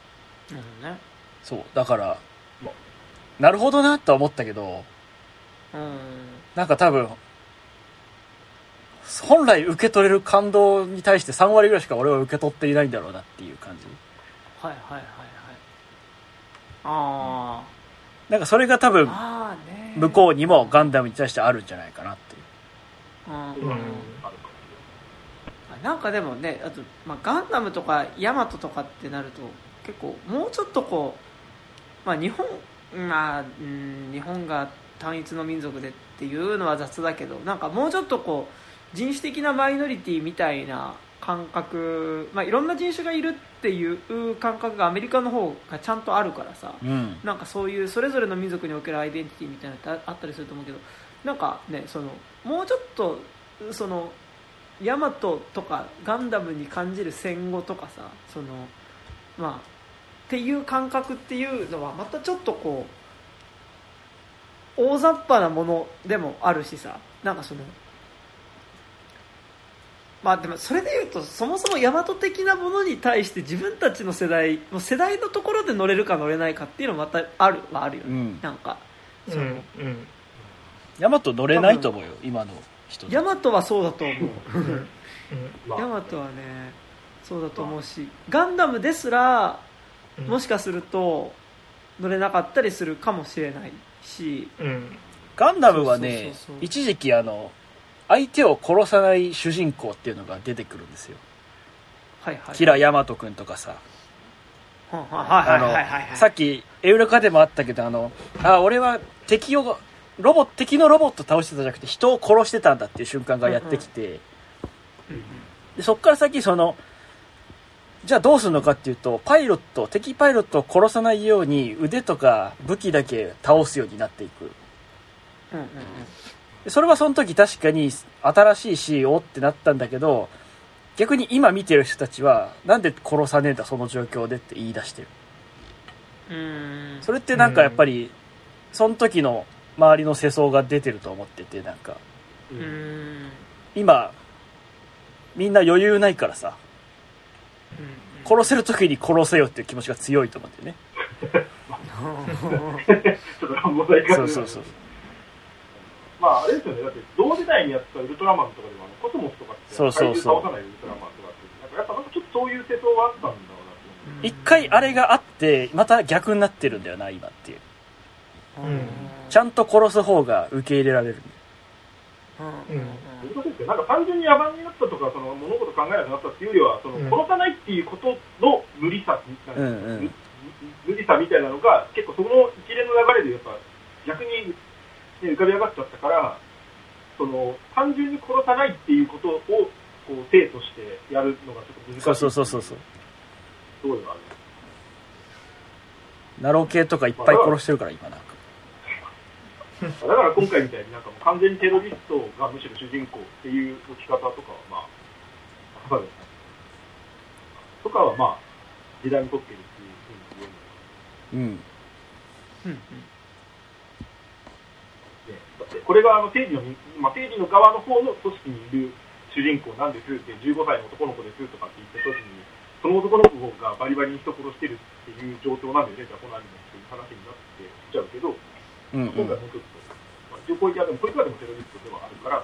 うんね、 そうだから、まあ、なるほどなとは思ったけど、 うんなんか多分本来受け取れる感動に対してさん割ぐらいしか俺は受け取っていないんだろうなっていう感じ。 はいはいはいはい。あなんかそれが多分あね向こうにもガンダムに対してあるんじゃないかなっていう。 うんうん、なんかでもねあと、まあ、ガンダムとかヤマトとかってなると結構もうちょっとこう、まあ、日本まあ、うん、日本が単一の民族でっていうのは雑だけどなんかもうちょっとこう人種的なマイノリティみたいな感覚、まあ、いろんな人種がいるっていう感覚がアメリカの方がちゃんとあるからさ、 うん、 なんかそういうそれぞれの民族におけるアイデンティティみたいなのってあったりすると思うけどなんかねそのもうちょっとそのヤマトとかガンダムに感じる戦後とかさそのまあっていう感覚っていうのはまたちょっとこう大雑把なものでもあるしさなんかそのまあでもそれでいうとそもそもヤマト的なものに対して自分たちの世代もう世代のところで乗れるか乗れないかっていうのもまたあるはあるよね、うん、なんかその、うんうん、 ヤマト乗れないと思うよ今の人ヤマトはそうだと思うヤマトはねそうだと思うしガンダムですらもしかすると乗れなかったりするかもしれないし、うん、 ガンダムはねそうそうそうそう一時期あの相手を殺さない主人公っていうのが出てくるんですよ、はいはい、キラヤマト君とかささっきエウレカでもあったけどあのあ俺は敵をロボ敵のロボット倒してたじゃなくて人を殺してたんだっていう瞬間がやってきて、うんうん、でそっから先そのじゃあどうするのかっていうとパイロット敵パイロットを殺さないように腕とか武器だけ倒すようになっていく、うんうんうん、でそれはその時確かに新しいしおってなったんだけど逆に今見てる人たちはなんで殺さねえんだその状況でって言い出してる。うーんそれってなんかやっぱりその時の周りの世相が出てると思っててなんかうーん今みんな余裕ないからさ殺せる時に殺せよっていう気持ちが強いと思ってねちょっと乱暴な言い方そうそうそうまああれですよねだって同時代にやったウルトラマンとかでもあのコスモスとかって怪獣倒さないウルトラマンとかってなんかやっぱなんかちょっとそういう世相があったんだろうなって一回あれがあってまた逆になってるんだよな今っていう、うん、ちゃんと殺す方が受け入れられるんだよ、 うんうん難しいですけどなんか単純に野蛮になったとかその物事考えなくなったっていうよりはその、うん、殺さないっていうことの無理さみたいな、うんうん、無理さみたいなのが結構その一連の流れでやっぱ逆に、ね、浮かび上がっちゃったからその単純に殺さないっていうことをこう体としてやるのがちょっと難しい。 そうそうそうそうそう。 そういうのある。 ナロー系とかいっぱい殺してるから今なんか。 だから今回みたいになんかもう完全にテロリストがむしろ主人公っていう置き方とかはまあとかはまあ時代にとっているっていうふうに言える。うん。うんうん。ね、だってこれがあの正義の、まあ、正義の側の方の組織にいる主人公なんですってじゅうごさいの男の子ですとかって言った時にその男の子がバリバリに人殺してるっていう状況なんでねじゃあこのアニメっていう話になってきちゃうけど。うんうん、今回もうちょっと、まあ、一応こういったでもこれからでもテロリストではあるから、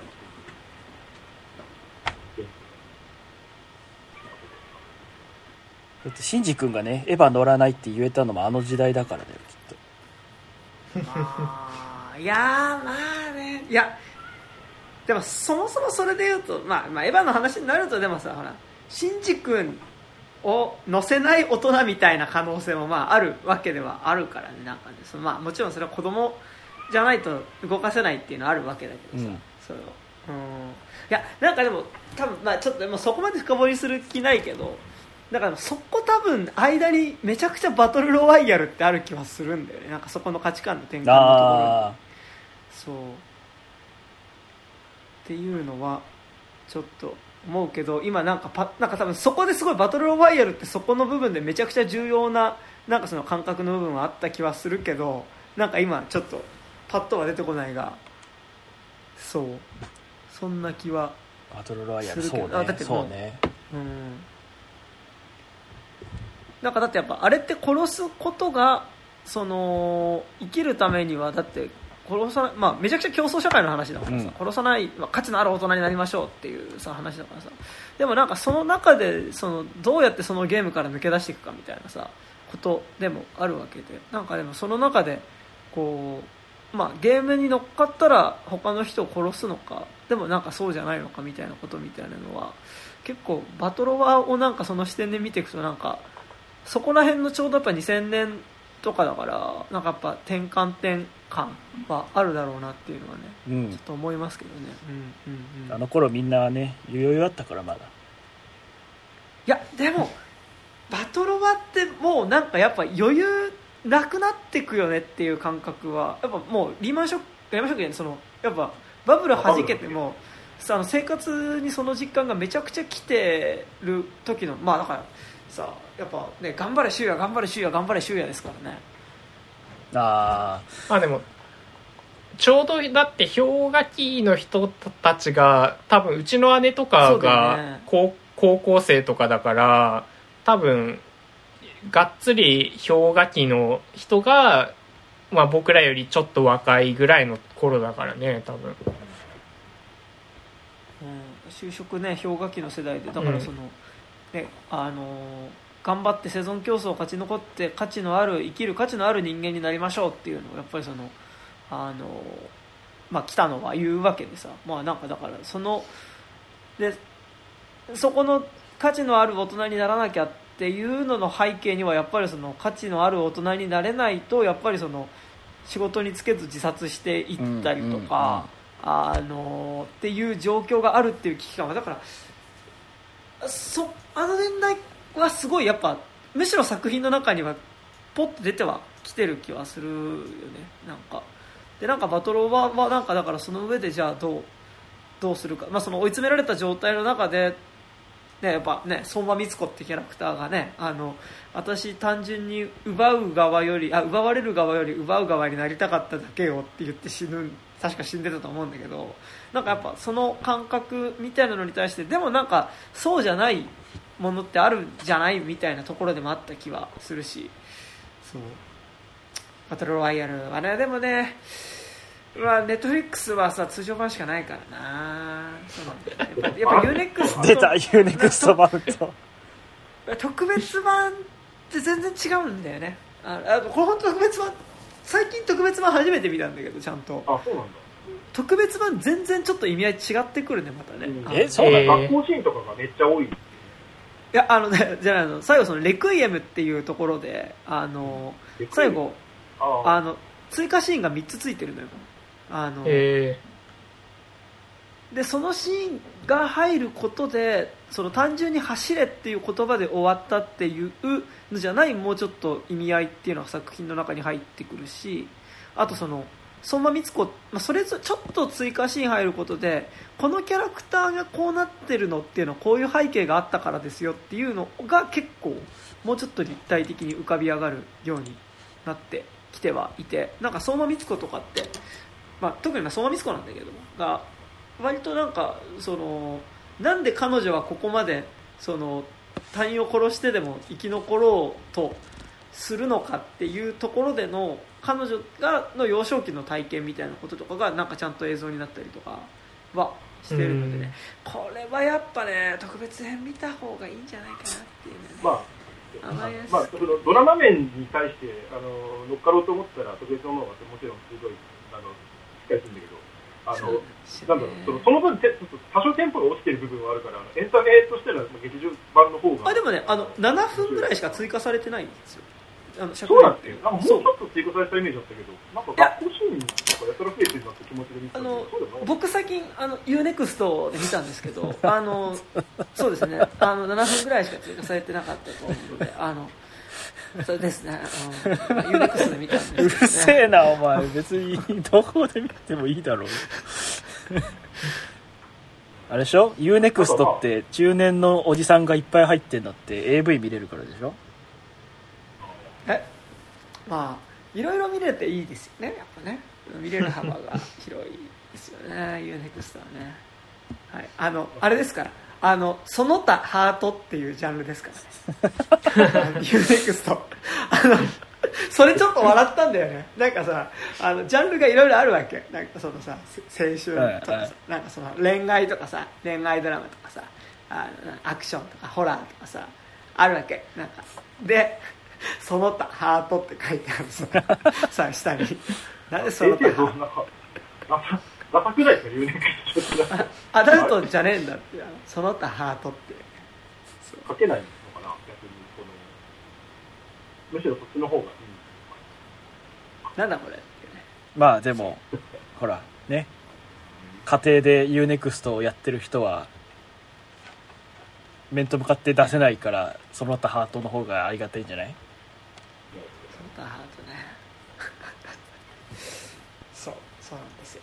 だってシンジ君がねエヴァ乗らないって言えたのもあの時代だからだよきっと。 まあいやまあねいやでもそもそもそれで言うと、まあ、まあエヴァの話になるとでもさほらシンジ君を乗せない大人みたいな可能性もまああるわけではあるからねなんかねそのまあもちろんそれは子供じゃないと動かせないっていうのはあるわけだけどさ、うん、それをうんいやなんかでも多分まあちょっとでもそこまで深掘りする気ないけどだからそこ多分間にめちゃくちゃバトルロワイヤルってある気はするんだよねなんかそこの価値観の転換のところにそうっていうのはちょっと思うけど今なんかパなんか多分そこですごいバトルロワイヤルってそこの部分でめちゃくちゃ重要ななんかその感覚の部分はあった気はするけどなんか今ちょっとパッとは出てこないがそうそんな気はバトルロワイヤルそうねだってそうねうんなんかだってやっぱあれって殺すことがその生きるためにはだって殺さない、まあ、めちゃくちゃ競争社会の話だからさ、 うん、 殺さない、まあ、価値のある大人になりましょうっていうさ話だからさ、でもなんかその中でそのどうやってそのゲームから抜け出していくかみたいなさことでもあるわけで、なんかでもその中でこう、まあ、ゲームに乗っかったら他の人を殺すのか、でもなんかそうじゃないのかみたいなことみたいなのは結構バトロワをなんかその視点で見ていくと、なんかそこら辺のちょうどやっぱにせんねんとかだから、なんかやっぱ転換点感はあるだろうなっていうのはね、うん、ちょっと思いますけどね、うんうんうん、 あの頃みんなね余裕あったからまだ。いやでもバトロワってもうなんかやっぱ余裕なくなってくよねっていう感覚はやっぱもうリーマンショックリーマンショックでそのやっぱバブル弾けてもさ、あの生活にその実感がめちゃくちゃ来てる時の、まあだからさやっぱね、頑張れシュウヤ頑張れシュウヤ頑張れシュウヤですからね。 ああでもちょうどだって氷河期の人たちが多分うちの姉とかが高校生とかだから、多分がっつり氷河期の人が、まあ、僕らよりちょっと若いぐらいの頃だからね多分、 うん、就職ね氷河期の世代でだからその、うんね、あの頑張って生存競争を勝ち残って価値のある生きる価値のある人間になりましょうっていうのをやっぱりそのあのまあ来たのは言うわけでさ、まあなんかだからそのでそこの価値のある大人にならなきゃっていうのの背景にはやっぱりその価値のある大人になれないとやっぱりその仕事に就けず自殺していったりとか、あのっていう状況があるっていう危機感はだからそあの年代はすごいやっぱむしろ作品の中にはポッと出てはきてる気はするよね。なんかでなんかバトロワはなんかだからその上でじゃあどうどうするか、まあ、その追い詰められた状態の中で、ね、やっぱね相馬光子ってキャラクターがね、あの私単純に奪う側よりあ奪われる側より奪う側になりたかっただけよって言って死ぬ、確か死んでたと思うんだけど、なんかやっぱその感覚みたいなのに対してでもなんかそうじゃないものってあるんじゃないみたいなところでもあった気はするし、そうバトルロワイヤルはね、でもねまあ、ネットフリックスはさ通常版しかないからな。そうなんだよね、やっぱ ユーネクスト出た ユーネクスト マウント特別版って全然違うんだよね。ああこれ本当特別版最近特別版初めて見たんだけどちゃんと。 あ、そうなんだ。 特別版全然ちょっと意味合い違ってくるねまたね、 うん、 えそうなの、 学校シーンとかがめっちゃ多い。いやあのねじゃあの最後そのレクイエムっていうところであの最後ああの追加シーンがみっつついてるのよ。あのでそのシーンが入ることでその単純に走れっていう言葉で終わったっていうのじゃないもうちょっと意味合いっていうのが作品の中に入ってくるし、あとその相馬光子、まあ、それぞれちょっと追加シーン入ることでこのキャラクターがこうなってるのっていうのはこういう背景があったからですよっていうのが結構もうちょっと立体的に浮かび上がるようになってきてはいて、なんか相馬光子とかって、まあ、特にまあ相馬光子なんだけどもが割となんかそのなんで彼女はここまでその他人を殺してでも生き残ろうとするのかっていうところでの彼女がの幼少期の体験みたいなこととかがなんかちゃんと映像になったりとかはしてるのでね、これはやっぱね特別編見た方がいいんじゃないかなっていうね。 まあまあ、ドラマ面に対してあの乗っかろうと思ったら特別のものがもちろんすごいあのしっかりするんだけど、あのなんだろうそのその分て多少テンポが落ちてる部分はあるからエンタメとしては劇場版の方があでもねあのななふんぐらいしか追加されてないんですよ。あのそうなんてなんかもうちょっと追加されたイメージだったけどなんか学校シーンとかやたら増えてるなって気持ちで見てたんで、 僕最近あの ユーネクスト で見たんですけどあのそうですねあのななふんぐらいしか追加されてなかったと思うのであのそれですね、ユーネクスト で見たんですけど、ね、 うるせえなお前別にどこで見てもいいだろうあれでしょ ユーネクスト って中年のおじさんがいっぱい入ってんだって エーブイ 見れるからでしょ。 えまあいろいろ見れていいですよねやっぱね見れる幅が広いですよねユーネクスト はね、はい、あのあれですからあのその他ハートっていうジャンルですからねユーネクストあのそれちょっと笑ったんだよね。なんかさ、あのジャンルがいろいろあるわけ。なんかそのさ、青春とかさ、はいはい、なんかその恋愛とかさ、恋愛ドラマとかさ、あのアクションとかホラーとかさ、あるわけ。なんかで、その他ハートって書いてあるさ、さ下に。なんでその他ハート。 ダサくないですか、ユーネクスト。 アダルトじゃねえんだって、その他ハートって。 書けないのかな、逆にこの。むしろそっちの方がいい。 なんだこれってね。 まあでもほらね、家庭で ユーネクストをやってる人は面と向かって出せないから、その他ハートの方がありがたいんじゃない？ その他ハートね。そうそうなんですよ。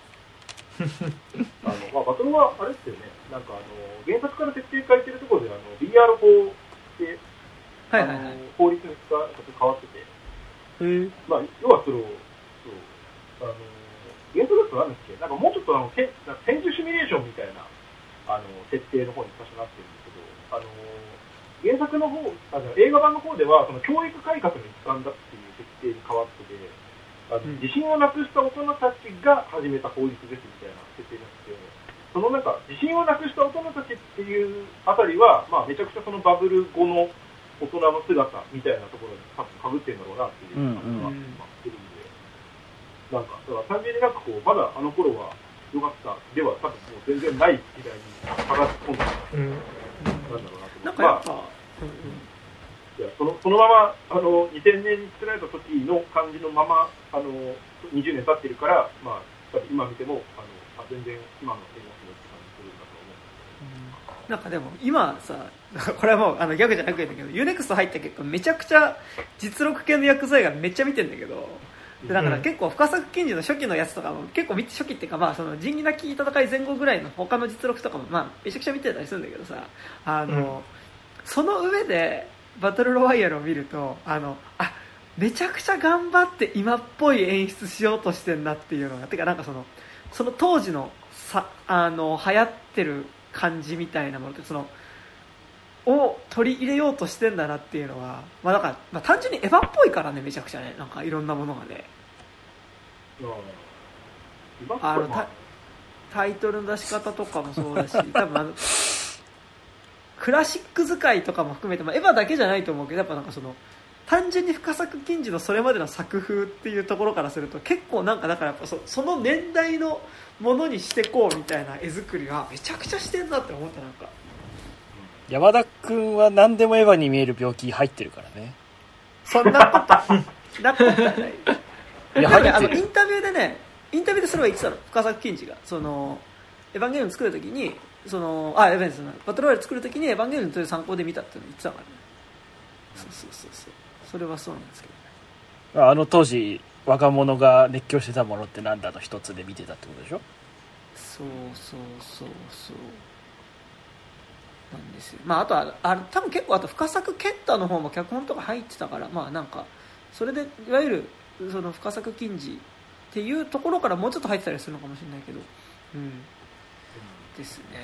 あのまあバトルはあれですよね。なんかあの原作から設定変えてるところであの ビーアール 法で、はいはいはい、法律が変わってて。まあ、要はその、そうあの原則だと何ですっけ、なんかもうちょっとあの戦術シミュレーションみたいなあの設定の方に最初なってるんですけど、あの原作の方あの映画版の方ではその教育改革の一環だっていう設定に変わってて、あの、うん、自信をなくした大人たちが始めた法律ですみたいな設定になってて、そのなんか自信をなくした大人たちっていうあたりは、まあ、めちゃくちゃそのバブル後の大人の姿みたいなところに多分被ってるんだろうなっていう感じがしてるんで、なんかだから単純になんかこうまだあの頃は良かったでは多分もう全然ない時代に下がって込んだなんだろうなと思って、なんかやっぱ、まあいやそのそのままあのにせんねんに作られた時の感じのままあのにじゅうねん経ってるから、まあ今見てもあのあ全然今の映画するって感じするんだと思う。 なんかでも今さ、これはもうあのギャグじゃなくてだけど ユーネクスト 入った結果めちゃくちゃ実録系の薬剤がめっちゃ見てんだけど、でだから結構深作金次の初期のやつとかも結構見て、初期っていうかまあその仁義なき戦い前後ぐらいの他の実録とかもまあめちゃくちゃ見てたりするんだけどさ、あの、うん、その上でバトルロワイヤルを見るとあのあめちゃくちゃ頑張って今っぽい演出しようとしてんなっていうのが、てかなんかそのその当時のさあの流行ってる感じみたいなものってそのを取り入れようとしてんだなっていうのは、まあだから、まあ、単純にエヴァっぽいからね、めちゃくちゃね、なんかいろんなものがね、あの タ, タイトルの出し方とかもそうだし、多分あのクラシック使いとかも含めて、まあ、エヴァだけじゃないと思うけど、やっぱなんかその単純に深作金次のそれまでの作風っていうところからすると結構なんかだからやっぱ そ, その年代のものにしてこうみたいな絵作りがめちゃくちゃしてんなって思った。なんか山田君は何でもエヴァに見える病気入ってるからね。 そんなことなことない。いや入ってる。あのインタビューでね、インタビューでそれは言ってたの、深作金次がそのエヴァンゲリオン作るときにそのあエヴァンゲリオンバトルロイヤル作るときにエヴァンゲリオンという参考で見たっていうのを言ってたからね。そうそうそうそう、それはそうなんですけどね。 あの当時若者が熱狂してたものってなんだの一つで見てたってことでしょ。 そうそうそうそうなんですよ。まああとはあ多分結構あと深作健太の方も脚本とか入ってたから、まあなんかそれでいわゆるその深作金次っていうところからもうちょっと入ってたりするのかもしれないけど、うんですね。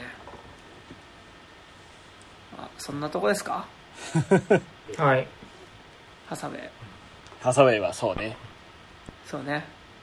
あそんなとこですか。 はい。 ハサウェイ。 ハサウェイはそうね。 そうね。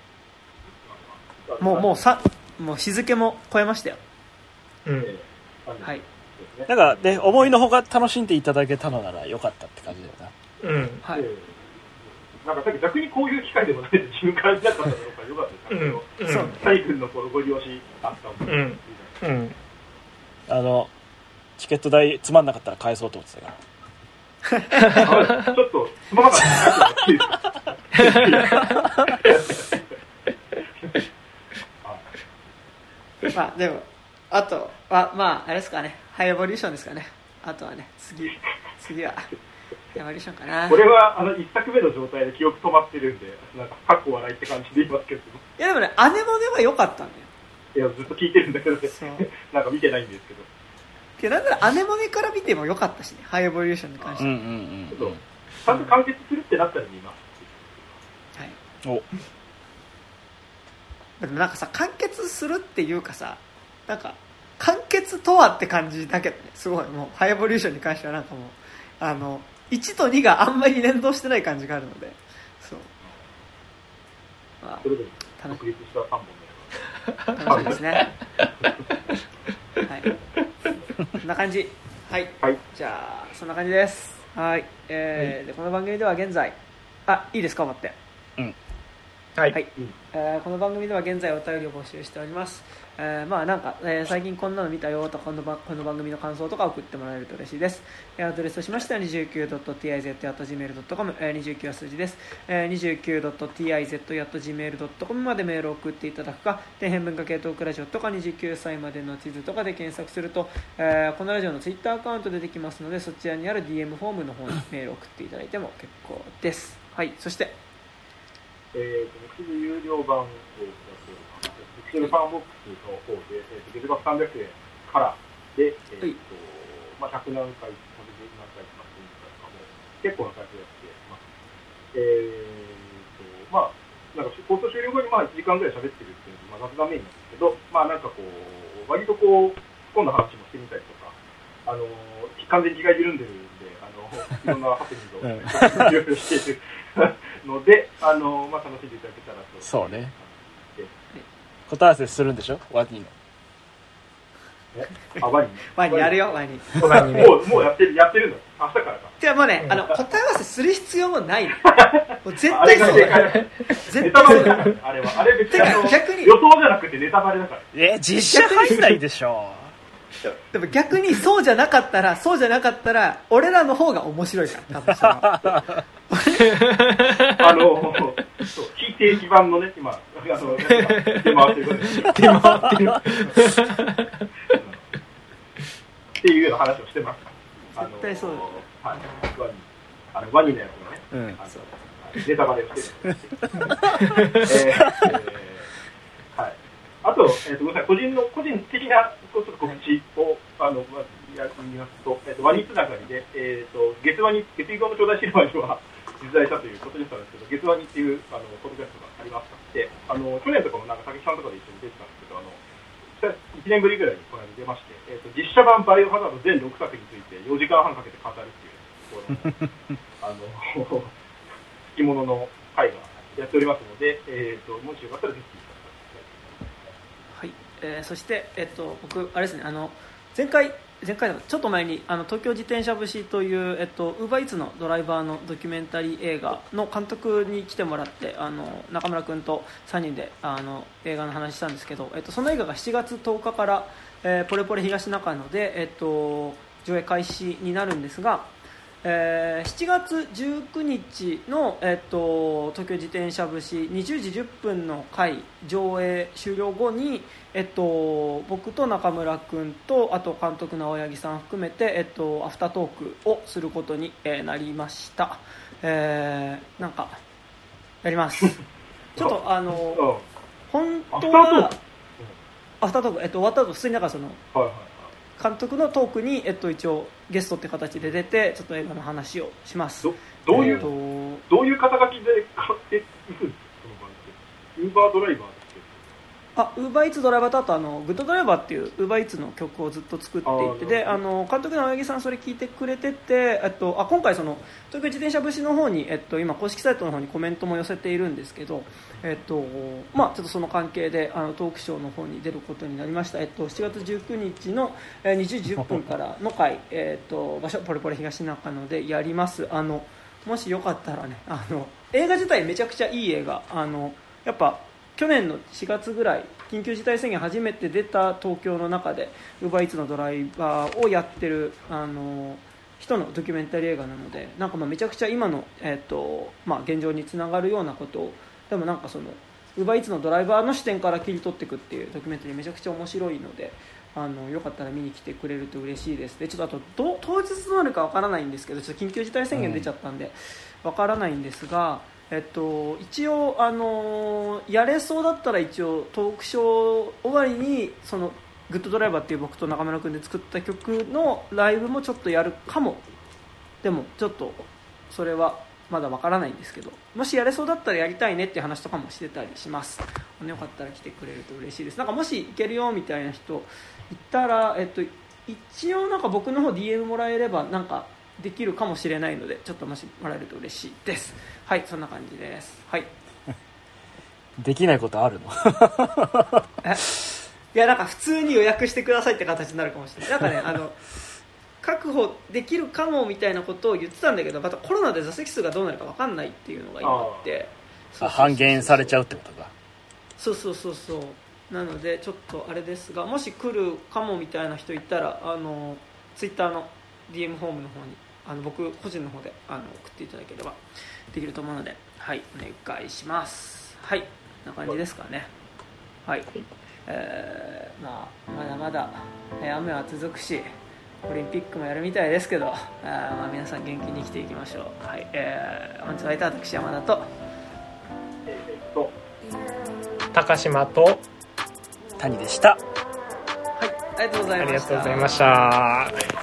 もうもうさもう日付も超えましたよ。 うん。 はい。 なんかね思いのほか楽しんでいただけたのなら良かったって感じだよな。 うん。 はい。 なんかさっき逆にこういう機会でもないと自分からしなかったのが良かったですけど、そう。サイ君のこのご利用しあったもん。 うん。うん。 あのチケット代つまんなかったら返そうと思ってたから。 ちょっとつまらなかったまあでもあとはまああれですかね、ハイエボリューションですかね。あとはね次次はハイエボリューションかな。 これはあの一作目の状態で記憶止まってるんで、なんかかっこ笑いって感じで言いますけど。 いやでもねアネモネは良かったんだよ。いやずっと聞いてるんだけど、ね、なんか見てないんですけど。 けどなんならアネモネから見ても良かったしね、ハイエボリューションに関しては。 うんうんうん、 ちょっとちゃんと完結するってなったら見ます。 はい。お。でもなんかさ完結するっていうかさ、なんか完結とはって感じだけどね、すごいもうハイエボリューションに関してはなんかもうあのいちとにがあんまり連動してない感じがあるので、 それでも独立したさんぼん楽しみですねはいこんな感じはい、 はい、 じゃあそんな感じです。はい、えー、でこの番組では現在あいいですか待ってうんはい、 はいえー、この番組では現在お便りを募集しております。えー、まあなんか、えー、最近こんなの見たよとかこの, この番組の感想とか送ってもらえると嬉しいです。えー、アドレスとしましては にじゅうきゅうドットティーアイゼットアットジーメールドットコム、えー、にじゅうきゅうは数字です。えー、にじゅうきゅうドットティーアイゼットアットジーメールドットコム までメールを送っていただくか、底辺文化系トークラジオとかにじゅうきゅうさいまでの地図とかで検索すると、えー、このラジオのツイッターアカウントでできますので、そちらにある ディーエム フォームの方にメールを送っていただいても結構です。はい、そしてえーと、ミクシル有料版をやっております。ミクシルファンボックスの方で、えーと、月額さんびゃくえんからで、えーとはいまあ、ひゃく何回、ひゃく何回しますとかも結構な回数やってます。えーと、まあ、なんか放送終了後にまあいちじかんぐらい喋ってるっていうのが、まあ、雑談メインなんですけど、まあなんかこう、割とこう、突っ込んだ話もしてみたりとか、あの、完全に気が緩んでるんで、あの、いろんなハプニングをいろいろしている。ので、あのまあ、楽しんでいただけたらと。 そうね。答え合わせするんでしょ、ワニの。 え、あ、ワニ。 ワニやるよ、ワニ。 ワニもうもうやってるやってるの。明日からか。 じゃあもうね、あの答え合わせする必要もないの。もう絶対そうだよ。 絶対そうだよ。あれはあれ別にあの逆に予想じゃなくてネタバレだから。 え、実写入んないでしょ。 でも逆にそうじゃなかったらそうじゃなかったら俺らの方が面白いから多分そのあのそう非定期版のね今あの出回ってる出回ってるっていうような話をしてます。 絶対そうだよ、 はい、ワニあのワニのやつのね、うん、あのネタバレをしてるえー、えー、はい。あと、えー、とごめんなさい、個人の個人的なちょっと告知をあの、まあ、やりますと、えー、とワニつながりで、えー、と月ワニ月以降の頂戴シルバーには実在したということでしたんですけど、月ワニっていうあのポッドキャストがありましてあの去年とかもなんか竹木さんとかで一緒に出てたんですけど、あのいちねんぶりぐらいにこの間出まして、えー、と実写版バイオハザード全ろくさくについてよじかんはんかけて語るっていうあの好き者の会がやっておりますので、えー、ともしよかったらぜひはい、えー、そして、えっと、僕あれですね、あの前回前回のちょっと前にあの東京自転車節という、えっと、ウーバーイーツのドライバーのドキュメンタリー映画の監督に来てもらってあの中村君とさんにんであの映画の話したんですけど、えっと、その映画がしちがつとおかから、えー、ポレポレ東中野で、えっと、上映開始になるんですが、えー、しちがつじゅうくにちの、えっと、東京自転車節にじゅうじじゅっぷんの回上映終了後に、えっと、僕と中村君とあと監督の青柳さん含めて、えっと、アフタートークをすることに、えー、なりました、えー、なんかやりますちょっとあの本当はアフタートーク、えっと、終わった後普通になんかその、はいはい監督のトークに、えっと、一応ゲストって形で出てちょっと映画の話をします。 ど, どういう、えっと、どういう肩書きで買っていくんですか、その場合って。ウーバードライバーですけど、 あ、ウーバーイーツドライバーとあとあのグッドドライバーっていうウーバーイーツの曲をずっと作っていて、であの監督の青柳さんそれ聞いてくれてて、えっと、あ今回その東京自転車節の方に、えっと、今公式サイトの方にコメントも寄せているんですけど、えっとまあ、ちょっとその関係であのトークショーの方に出ることになりました。えっと、しちがつじゅうくにちのにじゅうじじゅっぷんからの回、えっと、場所ポレポレ東中野でやります。あのもしよかったらね、あの映画自体めちゃくちゃいい映画、あのやっぱ去年のしがつぐらい緊急事態宣言初めて出た東京の中でウーバーイーツのドライバーをやってるあの人のドキュメンタリー映画なので、なんかまあめちゃくちゃ今の、えーとまあ、現状につながるようなことを、でもなんかそのウーバーイーツのドライバーの視点から切り取っていくっていうドキュメンタリーめちゃくちゃ面白いので、あのよかったら見に来てくれると嬉しいです。でちょっとあとど当日どうなるかわからないんですけど、ちょっと緊急事態宣言出ちゃったんでわからないんですが、えっと、一応、あのー、やれそうだったら一応トークショー終わりにそのグッドドライバーっていう僕と中村君で作った曲のライブもちょっとやるかも。でもちょっとそれはまだわからないんですけど、もしやれそうだったらやりたいねっていう話とかもしてたりします。よかったら来てくれると嬉しいです。なんかもし行けるよみたいな人いたら、えっと、一応なんか僕の方 ディーエム もらえればなんかできるかもしれないので、ちょっともしもらえると嬉しいです。はい、そんな感じです。はい。 できないことあるの？ いやなんか普通に予約してくださいって形になるかもしれない。なんかねあの確保できるかもみたいなことを言ってたんだけど、またコロナで座席数がどうなるか分かんないっていうのが今あって、 あ半減されちゃうってことか。 そうそうそうそう。なのでちょっとあれですが、もし来るかもみたいな人いたら、あのツイッターの ディーエム ホームの方にあの僕個人の方であの送っていただければできると思うので、はいお願いします。はいこんな感じですかね。はい、えー、まあまだまだ、えー、雨は続くしオリンピックもやるみたいですけど、あまあ皆さん元気に生きていきましょう。はい、えー、本日は私山田と高島と谷でした。 はい、ありがとうございました。 ありがとうございました。